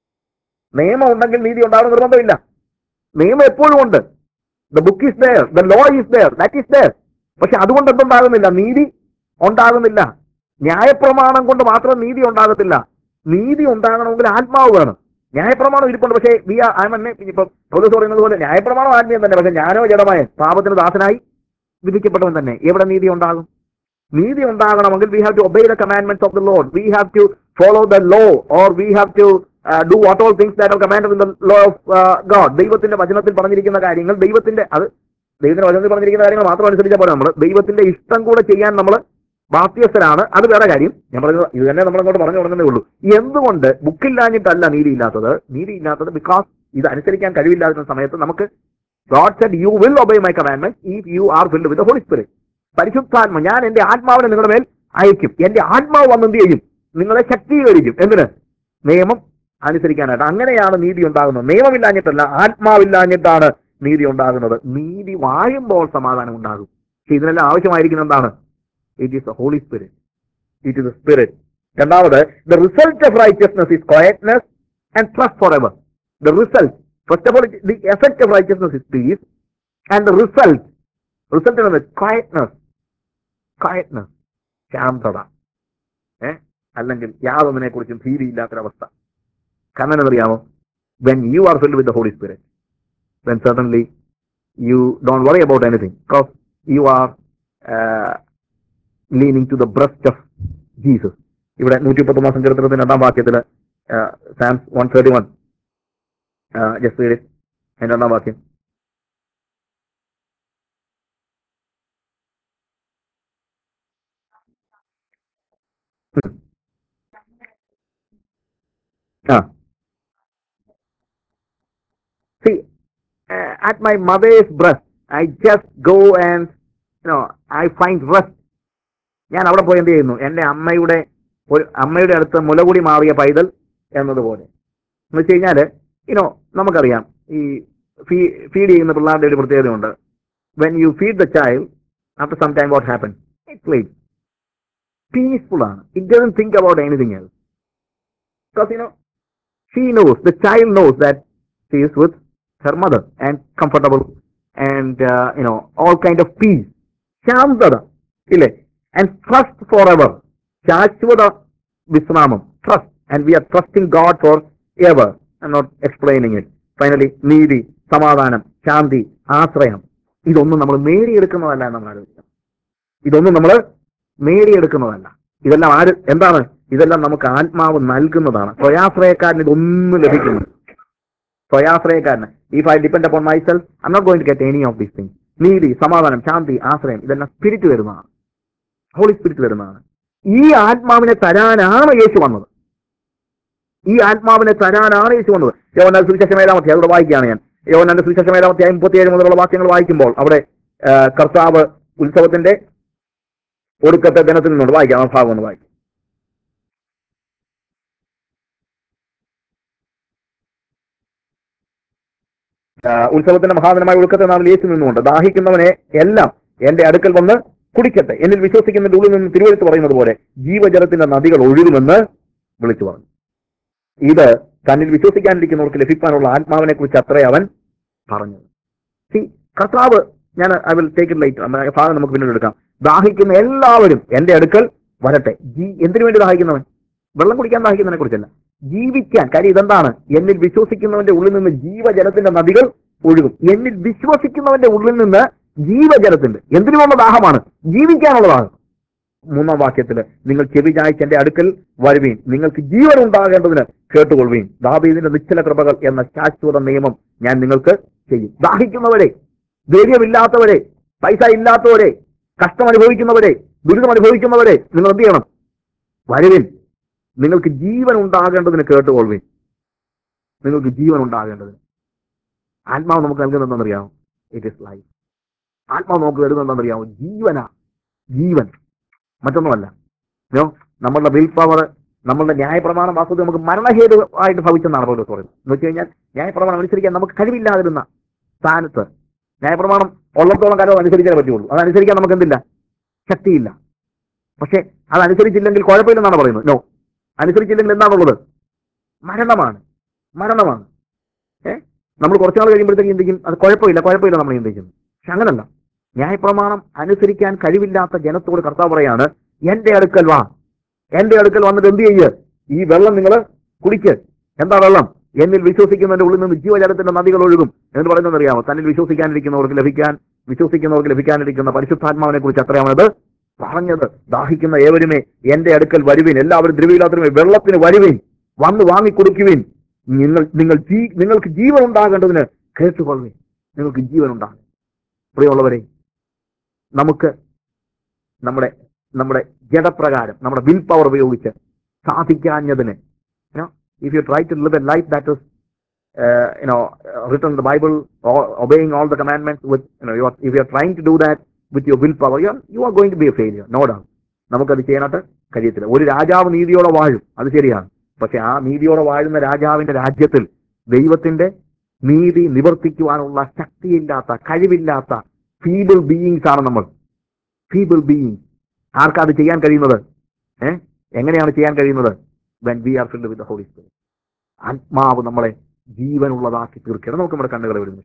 നിയമം ഉണ്ടെങ്കിൽ നീതി ഉണ്ടാകുന്ന നിർബന്ധമില്ല. നിയമം എപ്പോഴും ഉണ്ട്. The book is there, the law is there, that is there. പക്ഷെ അതുകൊണ്ട് എന്തുണ്ടാകുന്നില്ല? നീതി ഉണ്ടാകുന്നില്ല. ന്യായപ്രമാണം കൊണ്ട് മാത്രം നീതി ഉണ്ടാകത്തില്ല. നീതി ഉണ്ടാകണമെങ്കിൽ ആത്മാവ് വേണം. ന്യായപ്രമാണം ഇരിപ്പുണ്ട്. പക്ഷേ ഇപ്പൊ പൗലോസ് പറയുന്നത് പോലെ ന്യായപ്രമാണം ആത്മീയം തന്നെ, പക്ഷെ ഞാനോ ജഡമായ പാപത്തിന് ദാസനായി വിധിക്കപ്പെട്ടവൻ തന്നെ. എവിടെ നീതി ഉണ്ടാകും? നീതി ഉണ്ടാകണമെങ്കിൽ we have to obey the commandments of the Lord. We have to follow the law, or we have to do what all things that are commanded in the law of God. ദൈവത്തിന്റെ വചനത്തിൽ പറഞ്ഞിരിക്കുന്ന കാര്യങ്ങൾ, ദൈവത്തിന്റെ വചനത്തിൽ പറഞ്ഞിരിക്കുന്ന കാര്യങ്ങൾ മാത്രം അനുസരിച്ചാൽ പോലെ നമ്മൾ ദൈവത്തിന്റെ ഇഷ്ടം കൂടെ ചെയ്യാൻ നമ്മൾ ബാധ്യസ്ഥരാണ്. അത് വേറെ കാര്യം. ഞാൻ പറഞ്ഞത് ഇത് തന്നെ നമ്മളങ്ങോട്ട് പറഞ്ഞു തുടങ്ങുന്നേ ഉള്ളൂ. എന്തുകൊണ്ട് ബുക്കില്ലാഞ്ഞിട്ടല്ല നീതിയില്ലാത്തത് ബിക്കോസ് ഇത് അനുസരിക്കാൻ കഴിവില്ലാത്ത സമയത്ത് നമുക്ക് God said, you will obey my commandments if you are filled with the Holy Spirit. പരിശുദ്ധാത്മ, ഞാൻ എന്റെ ആത്മാവിനെ നിങ്ങളുടെ മേൽ അയക്കും. എന്റെ ആത്മാവ് വന്ന് എന്ത് ചെയ്യും? നിങ്ങളെ ശക്തീകരിക്കും. എന്തിന്? നിയമം അനുസരിക്കാനായിട്ട്. അങ്ങനെയാണ് നീതി ഉണ്ടാകുന്നത്. നിയമമില്ലാഞ്ഞിട്ടല്ല, ആത്മാവില്ലാഞ്ഞിട്ടാണ് നീതി ഉണ്ടാകുന്നത്. നീതി വാഴുമ്പോൾ സമാധാനം ഉണ്ടാകും. പക്ഷെ ഇതിനെല്ലാം ആവശ്യമായിരിക്കുന്ന എന്താണ്? It is the Holy Spirit. It is the Spirit. രണ്ടാമത്, the result of righteousness is quietness and trust forever. The result, first of all, the effect of righteousness is peace, and the result is quietness. ശാന്തത. അല്ലെങ്കിൽ യാതൊന്നിനെ കുറിച്ചും ഭീതിയില്ലാത്തൊരവസ്ഥ. കാരണം എന്നറിയാമോ? when you are filled with the Holy Spirit, then certainly you don't worry about anything, because you are leaning to the breast of Jesus. ഇവിടെ 119 സങ്കീർത്തനത്തിന്റെ 2 വാക്യത്തില് Psalms 131, just read it, അതിന്റെ 2 വാക്യം. See, at my mother's breast, I just go and, I find rest. ഞാൻ അവിടെ പോയി എന്ത് ചെയ്യുന്നു? എന്റെ അമ്മയുടെ അടുത്ത് മുലകുടി മാറിയ പൈതൽ എന്നതുപോലെ. എന്ന് വെച്ച് കഴിഞ്ഞാല് നമുക്കറിയാം, ഈ ഫീഡ് ചെയ്യുന്ന പിള്ളേരുടെ ഒരു പ്രത്യേകതയുണ്ട്. when you feed the child, after some time what happens? It sleeps. Peaceful ആണ്. It doesn't think about anything else. Because she knows, the child knows that she is with her mother and comfortable and all kind of peace. ശാന്തത ഇല്ലേ? And trust forever. ശാശ്വത വിശ്രാമം. Trust. and we are trusting God for ever. I'm not explaining it. Finally, നീതി, സമാധാനം, ശാന്തി, ആശ്രയം, ഇതൊന്നും നമ്മൾ നേടിയെടുക്കുന്നതല്ല നമ്മൾ ആലോചിക്കണം. ഇതൊന്നും നമ്മൾ നേടിയെടുക്കുന്നതല്ല. ഇതെല്ലാം എന്താണ്? ഇതെല്ലാം നമുക്ക് ആത്മാവ് നൽകുന്നതാണ്. സ്വയാശ്രയക്കാരന് ഇതൊന്നും ലഭിക്കുന്നു. സ്വയാശ്രയക്കാരന്, if I depend upon myself, I am not going to get any of these things. നീതി, സമാധാനം, ശാന്തി, ആശ്രയം, ഇതെല്ലാം സ്പിരിറ്റ് വരുന്നതാണ്, ഹോളി സ്പിരിറ്റ് വരുന്നതാണ്. ഈ ആത്മാവിനെ തരാനാണ് യേശു വന്നത്. ഈ ആത്മാവിനെ തരാനാണ് യേശു വന്നത്. യോഹന്നാന്റെ സുവിശേഷം 7-ാം അധ്യായം അവിടെ വായിക്കുകയാണ് ഞാൻ. യോഹന്നാന്റെ സുവിശേഷം 7-ാം അധ്യായം 37 മുതലുള്ള വാക്യങ്ങൾ വായിക്കുമ്പോൾ അവിടെ കർത്താവ് ഉത്സവത്തിന്റെ ഒടുക്കത്തെ ദിനത്തിൽ നിന്നുകൊണ്ട് വായിക്കാം. ആ ഭാഗം ഒന്ന് വായിക്കും. ഉത്സവത്തിന്റെ മഹാദിനമായ ഒടുക്കത്തെ നാളിൽ യേശു നിന്നുകൊണ്ട്, ദാഹിക്കുന്നവനെ എല്ലാം എന്റെ അടുക്കൽ വന്ന് കുടിക്കട്ടെ, എന്നിൽ വിശ്വസിക്കുന്നതിന്റെ ഉള്ളിൽ നിന്ന് തിരുവെഴുത്ത് പറയുന്നത് പോലെ ജീവജലത്തിന്റെ നദികൾ ഒഴുകുമെന്ന് വിളിച്ചു പറഞ്ഞു. ഇത് തന്നിൽ വിശ്വസിക്കാനിരിക്കുന്നവർക്ക് ലഭിക്കാനുള്ള ആത്മാവിനെ കുറിച്ച് അത്രേ അവൻ പറഞ്ഞത്. കർത്താവ്, ഞാൻ I will take it light, ഭാഗം നമുക്ക് പിന്നീട് എടുക്കാം. ദാഹിക്കുന്ന എല്ലാവരും എന്റെ അടുക്കൽ വരട്ടെ. എന്തിനു വേണ്ടി ദാഹിക്കുന്നവൻ? വെള്ളം കുടിക്കാൻ ദാഹിക്കുന്നതിനെ കുറിച്ചല്ല, ജീവിക്കാൻ. കാര്യം ഇതെന്താണ്? എന്നിൽ വിശ്വസിക്കുന്നവന്റെ ഉള്ളിൽ നിന്ന് ജീവജലത്തിന്റെ നദികൾ ഒഴുകും. എന്നിൽ വിശ്വസിക്കുന്നവന്റെ ഉള്ളിൽ നിന്ന് ജീവജലത്തിന്റെ, എന്തിനുമുള്ള ദാഹമാണ്? ജീവിക്കാനുള്ള ദാഹം. 3-ാം വാക്യത്തില്, നിങ്ങൾ ചെവി ചായ്ച്ച് എന്റെ അടുക്കൽ വരുവീൻ, നിങ്ങൾക്ക് ജീവൻ ഉണ്ടാകേണ്ടതിന് കേട്ടുകൊള്ളുവീൻ, ദാവീദിന്റെ നിശ്ചല കൃപകൾ എന്ന ശാശ്വത നിയമം ഞാൻ നിങ്ങൾക്ക് ചെയ്യും. ദാഹിക്കുന്നവരെ, ധൈര്യമില്ലാത്തവരെ, പൈസ ഇല്ലാത്തവരെ, കഷ്ടം അനുഭവിക്കുന്നവരെ, ദുരിതം അനുഭവിക്കുന്നവരെ നിങ്ങൾ എന്ത് ചെയ്യണം? വരുവിൻ, നിങ്ങൾക്ക് ജീവൻ ഉണ്ടാകേണ്ടതിന് കേട്ടുകൊള്ളുവീൻ. നിങ്ങൾക്ക് ജീവൻ ഉണ്ടാകേണ്ടതിന്. ആത്മാവ് നമുക്ക് നൽകുന്നതെന്നറിയാമോ? It is life. ആത്മാവ് നമുക്ക് തരുന്നതെന്നറിയാമോ? ജീവനാ, ജീവൻ, മറ്റൊന്നുമല്ല. നമ്മളുടെ വിൽ പവർ, നമ്മളുടെ ന്യായപ്രമാണം വാസ്തവത്തിൽ നമുക്ക് മരണഹേതുവായിട്ട് ഭവിച്ചെന്നാണ് പൗലോസ് പറയുന്നത്. എന്ന് വെച്ച് കഴിഞ്ഞാൽ ന്യായപ്രമാണം അനുസരിക്കാൻ നമുക്ക് കഴിവില്ലാതിരുന്ന സ്ഥാനത്ത് ന്യായപ്രമാണം ഉള്ളത്തോളം കാലം അനുസരിക്കാനേ പറ്റുള്ളൂ. അതനുസരിക്കാൻ നമുക്ക് എന്തില്ല? ശക്തിയില്ല. പക്ഷെ അതനുസരിച്ചില്ലെങ്കിൽ കുഴപ്പമില്ലെന്നാണ് പറയുന്നത്. നോ, അനുസരിച്ചില്ലെങ്കിൽ എന്താണുള്ളത്? മരണമാണ്, മരണമാണ്. നമ്മൾ കുറച്ചുനാൾ കഴിയുമ്പോഴത്തേക്ക് ചിന്തിക്കും അത് കുഴപ്പമില്ല, കുഴപ്പമില്ല നമ്മൾ ചിന്തിക്കുന്നു. പക്ഷെ അങ്ങനല്ല. ന്യായപ്രമാണം അനുസരിക്കാൻ കഴിവില്ലാത്ത ജനത്തോട് കർത്താവ് പറയാണ്, എന്റെ അടുക്കൽ വാ, എന്റെ അടുക്കൽ വന്നിട്ട് എന്ത് ചെയ്യുക? ഈ വെള്ളം നിങ്ങൾ കുടിക്ക്. എന്താ വെള്ളം? എന്നിൽ വിശ്വസിക്കുന്നതിന്റെ ഉള്ളിൽ നിന്ന് ജീവജലത്തിന്റെ നദികൾ ഒഴുകും എന്ന് പറയുന്നത് അറിയാമോ? തന്നിൽ വിശ്വസിക്കാനിരിക്കുന്നവർക്ക് ലഭിക്കാനിരിക്കുന്ന പരിശുദ്ധാത്മാവിനെ കുറിച്ച് അത്രയാണത് പറഞ്ഞത്. ദാഹിക്കുന്ന ഏവരുമേ എന്റെ അടുക്കൽ വരുവിൻ, എല്ലാവരും ദ്രവ്യമില്ലാത്തവരുമേ വെള്ളത്തിന് വരുവിൻ, വന്ന് വാങ്ങിക്കൊടുക്കുവിൻ, നിങ്ങൾക്ക് ജീവൻ ഉണ്ടാകേണ്ടതിന് കേട്ടുകൊള്ളുവിൻ, നിങ്ങൾക്ക് ജീവൻ ഉണ്ടാകും. പ്രിയമുള്ളവരെ, നമുക്ക് നമ്മുടെ ജഡപ്രകാരം, നമ്മുടെ വിൽ പവർ ഉപയോഗിച്ച് സാധിക്കാഞ്ഞതിന്, if you try to live a life that is written in the Bible, or obeying all the commandments with, if you are trying to do that with your willpower, you are going to be a failure, no doubt. നമുക്കത് ചെയ്യാനായിട്ട് കഴിയത്തില്ല. ഒരു രാജാവ് നീതിയോടെ വാഴും, അത് ശരിയാണ്. പക്ഷെ ആ നീതിയോടെ വാഴുന്ന രാജാവിന്റെ രാജ്യത്തിൽ ദൈവത്തിന്റെ നീതി നിവർത്തിക്കുവാനുള്ള ശക്തിയില്ലാത്ത, കഴിവില്ലാത്ത ഫീബിൾ ബീയിങ്സ് ആണ് നമ്മൾ. Feeble beings. ആർക്കാ അത് ചെയ്യാൻ കഴിയുന്നത്? എങ്ങനെയാണ് ചെയ്യാൻ കഴിയുന്നത്? when we are filled with the Holy Spirit. ആത്മാവ് നമ്മളെ ജീവനുള്ളതാക്കി തീർക്കണം. നമുക്ക് നമ്മുടെ കണ്ണുകളെ വിടുന്നു.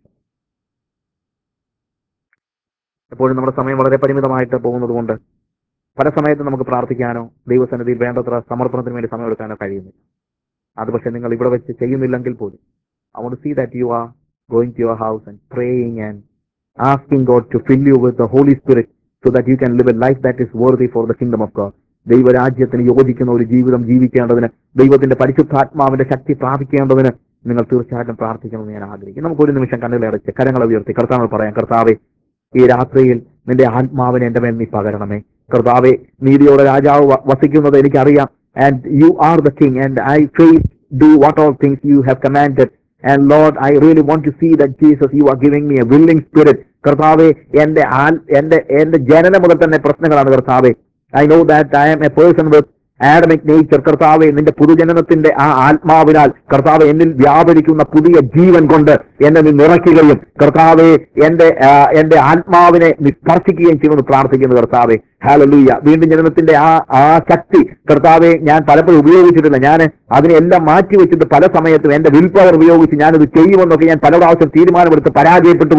എപ്പോഴും നമ്മുടെ സമയം വളരെ പരിമിതമായിട്ട് പോകുന്നത് കൊണ്ട് പല സമയത്തും നമുക്ക് പ്രാർത്ഥിക്കാനോ ദൈവസന്നിധിയിൽ വേണ്ടത്ര സമർപ്പണത്തിന് വേണ്ടി സമയമെടുക്കാനോ കഴിയുന്നില്ല. അത് പക്ഷെ നിങ്ങൾ ഇവിടെ വെച്ച് ചെയ്യുന്നില്ലെങ്കിൽ പോലും, I want to see that you are going to your house and praying and asking God to fill you with the Holy Spirit so that you can live a life that is worthy for the kingdom of God. ദൈവരാജ്യത്തിന് യോജിക്കുന്ന ഒരു ജീവിതം ജീവിക്കേണ്ടതിന്, ദൈവത്തിന്റെ പരിശുദ്ധാത്മാവിന്റെ ശക്തി പ്രാപിക്കേണ്ടതിന് നിങ്ങൾ തീർച്ചയായിട്ടും പ്രാർത്ഥിക്കണമെന്ന് ഞാൻ ആഗ്രഹിക്കുന്നു. നമുക്കൊരു നിമിഷം കണ്ണുകളെ അടച്ച് കരങ്ങളെ ഉയർത്തി കർത്താവ് പറയാം, കർത്താവേ, ഈ രാത്രിയിൽ നിന്റെ ആത്മാവിനെ എന്റെ മേൽ നീ പകരണമേ. കർത്താവേ, നീതിയോടെ രാജാവ് വസിക്കുന്നത് എനിക്കറിയാം. And you are the king, and I faith do what all things you have commanded. And Lord, I really want to see that Jesus, you are giving me a willing spirit. കർത്താവേ, എന്റെ ജനനം മുതൽ തന്നെ പ്രശ്നങ്ങളാണ് കർത്താവേ. I know that I am a person with Adamic nature. കർത്താവെ, നിന്റെ പുതുജനനത്തിന്റെ ആ ആത്മാവിനാൽ കർത്താവെ എന്നിൽ വ്യാപരിക്കുന്ന പുതിയ ജീവൻ കൊണ്ട് എന്നെ നീ നിറയ്ക്കുകയും കർത്താവെ എന്റെ ആത്മാവിനെ നീ സ്പർശിക്കുകയും ചെയ്യുമെന്ന് പ്രാർത്ഥിക്കുന്നു കർത്താവെ. ഹല്ലേലൂയ. വീണ്ടും ജനനത്തിന്റെ ആ ശക്തി കർത്താവെ ഞാൻ പലപ്പോഴും ഉപയോഗിച്ചിട്ടില്ല. ഞാൻ അതിനെല്ലാം മാറ്റിവെച്ചിട്ട് പല സമയത്തും എന്റെ വിൽ പവർ ഉപയോഗിച്ച് ഞാനത് ചെയ്യുമെന്നൊക്കെ ഞാൻ പല പ്രാവശ്യം തീരുമാനമെടുത്ത് പരാജയപ്പെട്ടു പോയി.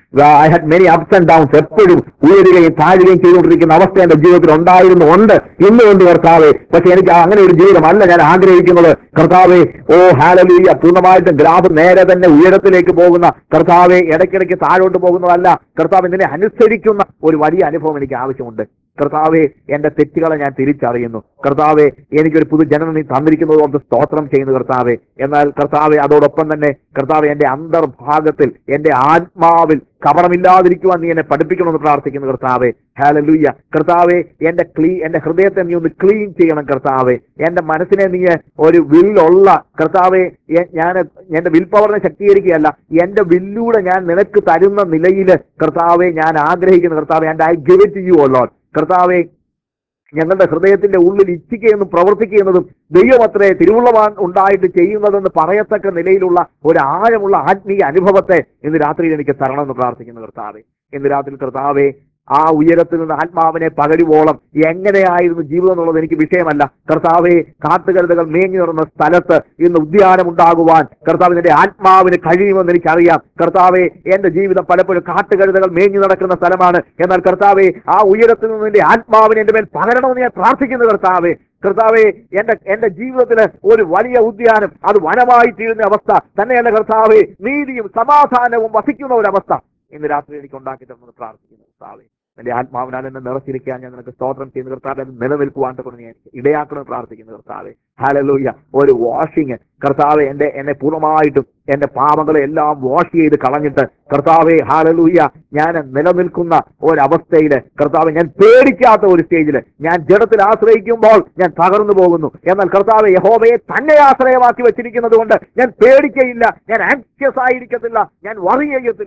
I had many ups and downs, എപ്പോഴും ഉയരുകയും താഴുകയും ചെയ്തുകൊണ്ടിരിക്കുന്ന അവസ്ഥ എന്റെ ജീവിതത്തിൽ ഉണ്ട് ഇന്നുകൊണ്ട് കർത്താവേ. പക്ഷെ എനിക്ക് അങ്ങനെ ഒരു ജീവിതമല്ല ഞാൻ ആഗ്രഹിക്കുന്നത് കർത്താവേ. ഓ ഹല്ലേലൂയ, പൂർണ്ണമായിട്ടും ഗ്രാഫ് നേരെ തന്നെ ഉയരത്തിലേക്ക് പോകുന്ന കർത്താവെ, ഇടയ്ക്കിടയ്ക്ക് താഴോട്ട് പോകുന്നതല്ല കർത്താവ്. നിന്നെ അനുസരിക്കുന്ന ഒരു വലിയ അനുഭവം എനിക്ക് ആവശ്യമുണ്ട് കർത്താവെ. എന്റെ തെറ്റുകളെ ഞാൻ തിരിച്ചറിയുന്നു കർത്താവെ. എനിക്കൊരു പുതുജനനം നീ തന്നിരിക്കുന്നത് കൊണ്ട് സ്തോത്രം ചെയ്യുന്നു കർത്താവെ. എന്നാൽ കർത്താവെ, അതോടൊപ്പം തന്നെ കർത്താവെ, എന്റെ അന്തർഭാഗത്തിൽ എന്റെ ആത്മാവിൽ കപടമില്ലാതിരിക്കുവാൻ നീ എന്നെ പഠിപ്പിക്കണമെന്ന് പ്രാർത്ഥിക്കുന്നു കർത്താവെ. ഹല്ലേലൂയ കർത്താവെ, എന്റെ ഹൃദയത്തെ നീ ഒന്ന് ക്ലീൻ ചെയ്യണം കർത്താവെ. എന്റെ മനസ്സിനെ നീ ഒരു വില്ലുള്ള കർത്താവെ, ഞാൻ എന്റെ വിൽ പവറിനെ ശക്തീകരിക്കുകയല്ല, എന്റെ വില്ലൂടെ ഞാൻ നിനക്ക് തരുന്ന നിലയിൽ കർത്താവെ ഞാൻ ആഗ്രഹിക്കുന്നു കർത്താവെ. And I give it to you O Lord. കർത്താവെ, ഞങ്ങളുടെ ഹൃദയത്തിന്റെ ഉള്ളിൽ ഇച്ഛിക്കുകയെന്നും പ്രവർത്തിക്കുന്നതും ദൈവമത്രേ തിരുവുള്ളവാൻ ഉണ്ടായിട്ട് ചെയ്യുന്നതെന്ന് പറയത്തക്ക നിലയിലുള്ള ഒരു ആഴമുള്ള ആത്മീയ അനുഭവത്തെ ഇന്ന് രാത്രിയിൽ എനിക്ക് തരണമെന്ന് പ്രാർത്ഥിക്കുന്നു കർത്താവെ. ഇന്ന് രാത്രി കർത്താവെ, ആ ഉയരത്തിൽ നിന്ന് ആത്മാവിനെ പകരുവോളം എങ്ങനെയായിരുന്നു ജീവിതം എന്നുള്ളത് എനിക്ക് വിഷയമല്ല കർത്താവെ. കാട്ടുകഴുതകൾ മേഞ്ഞു നടന്ന സ്ഥലത്ത് ഇന്ന് ഉദ്യാനം ഉണ്ടാകുവാൻ കർത്താവ് നിന്റെ ആത്മാവിന് കഴിയുമെന്ന് എനിക്കറിയാം കർത്താവെ. എന്റെ ജീവിതം പലപ്പോഴും കാട്ടുകഴുതകൾ മേഞ്ഞു നടക്കുന്ന സ്ഥലമാണ്. എന്നാൽ കർത്താവെ, ആ ഉയരത്തിൽ നിന്ന് നിന്റെ ആത്മാവിനെ എന്റെ മേൽ പകരണമെന്ന് ഞാൻ പ്രാർത്ഥിക്കുന്നു കർത്താവെ. കർത്താവെ, എന്റെ ജീവിതത്തിന് ഒരു വലിയ ഉദ്യാനം, അത് വനമായി തീരുന്ന അവസ്ഥ തന്നെയല്ല കർത്താവെ, നീതിയും സമാധാനവും വസിക്കുന്ന ഒരവസ്ഥ ഇന്ന് രാത്രി എനിക്ക് ഉണ്ടാക്കി തരുമെന്ന് പ്രാർത്ഥിക്കുന്നു കർത്താവെ. എന്റെ ആത്മാവിനാൽ എന്നെ നിറച്ചിരിക്കാൻ ഞാൻ നിനക്ക് സ്തോത്രം ചെയ്യുന്ന കർത്താവെ. നിലനിൽക്കുവാൻ കൊണ്ട് ഞാൻ ഇടയാക്കണമെന്ന് പ്രാർത്ഥിക്കുന്നു കർത്താവെ. ഹല്ലേലൂയ. ഒരു വാഷിങ് കർത്താവെ, എന്നെ പൂർണ്ണമായിട്ടും എന്റെ പാപങ്ങളെ എല്ലാം വാഷ് ചെയ്ത് കളഞ്ഞിട്ട് കർത്താവെ, ഹല്ലേലൂയ, ഞാൻ നിലനിൽക്കുന്ന ഒരവസ്ഥയിൽ കർത്താവെ, ഞാൻ പേടിക്കാത്ത ഒരു സ്റ്റേജിൽ, ഞാൻ ജഡത്തിൽ ആശ്രയിക്കുമ്പോൾ ഞാൻ തകർന്നു പോകുന്നു. എന്നാൽ കർത്താവെ, യഹോവയെ തന്നെ ആശ്രയമാക്കി വെച്ചിരിക്കുന്നത് കൊണ്ട് ഞാൻ പേടിക്കയില്ല, ഞാൻ ആങ്ഷ്യസ് ആയിരിക്കത്തില്ല, ഞാൻ വറി ചെയ്യത്തില്ല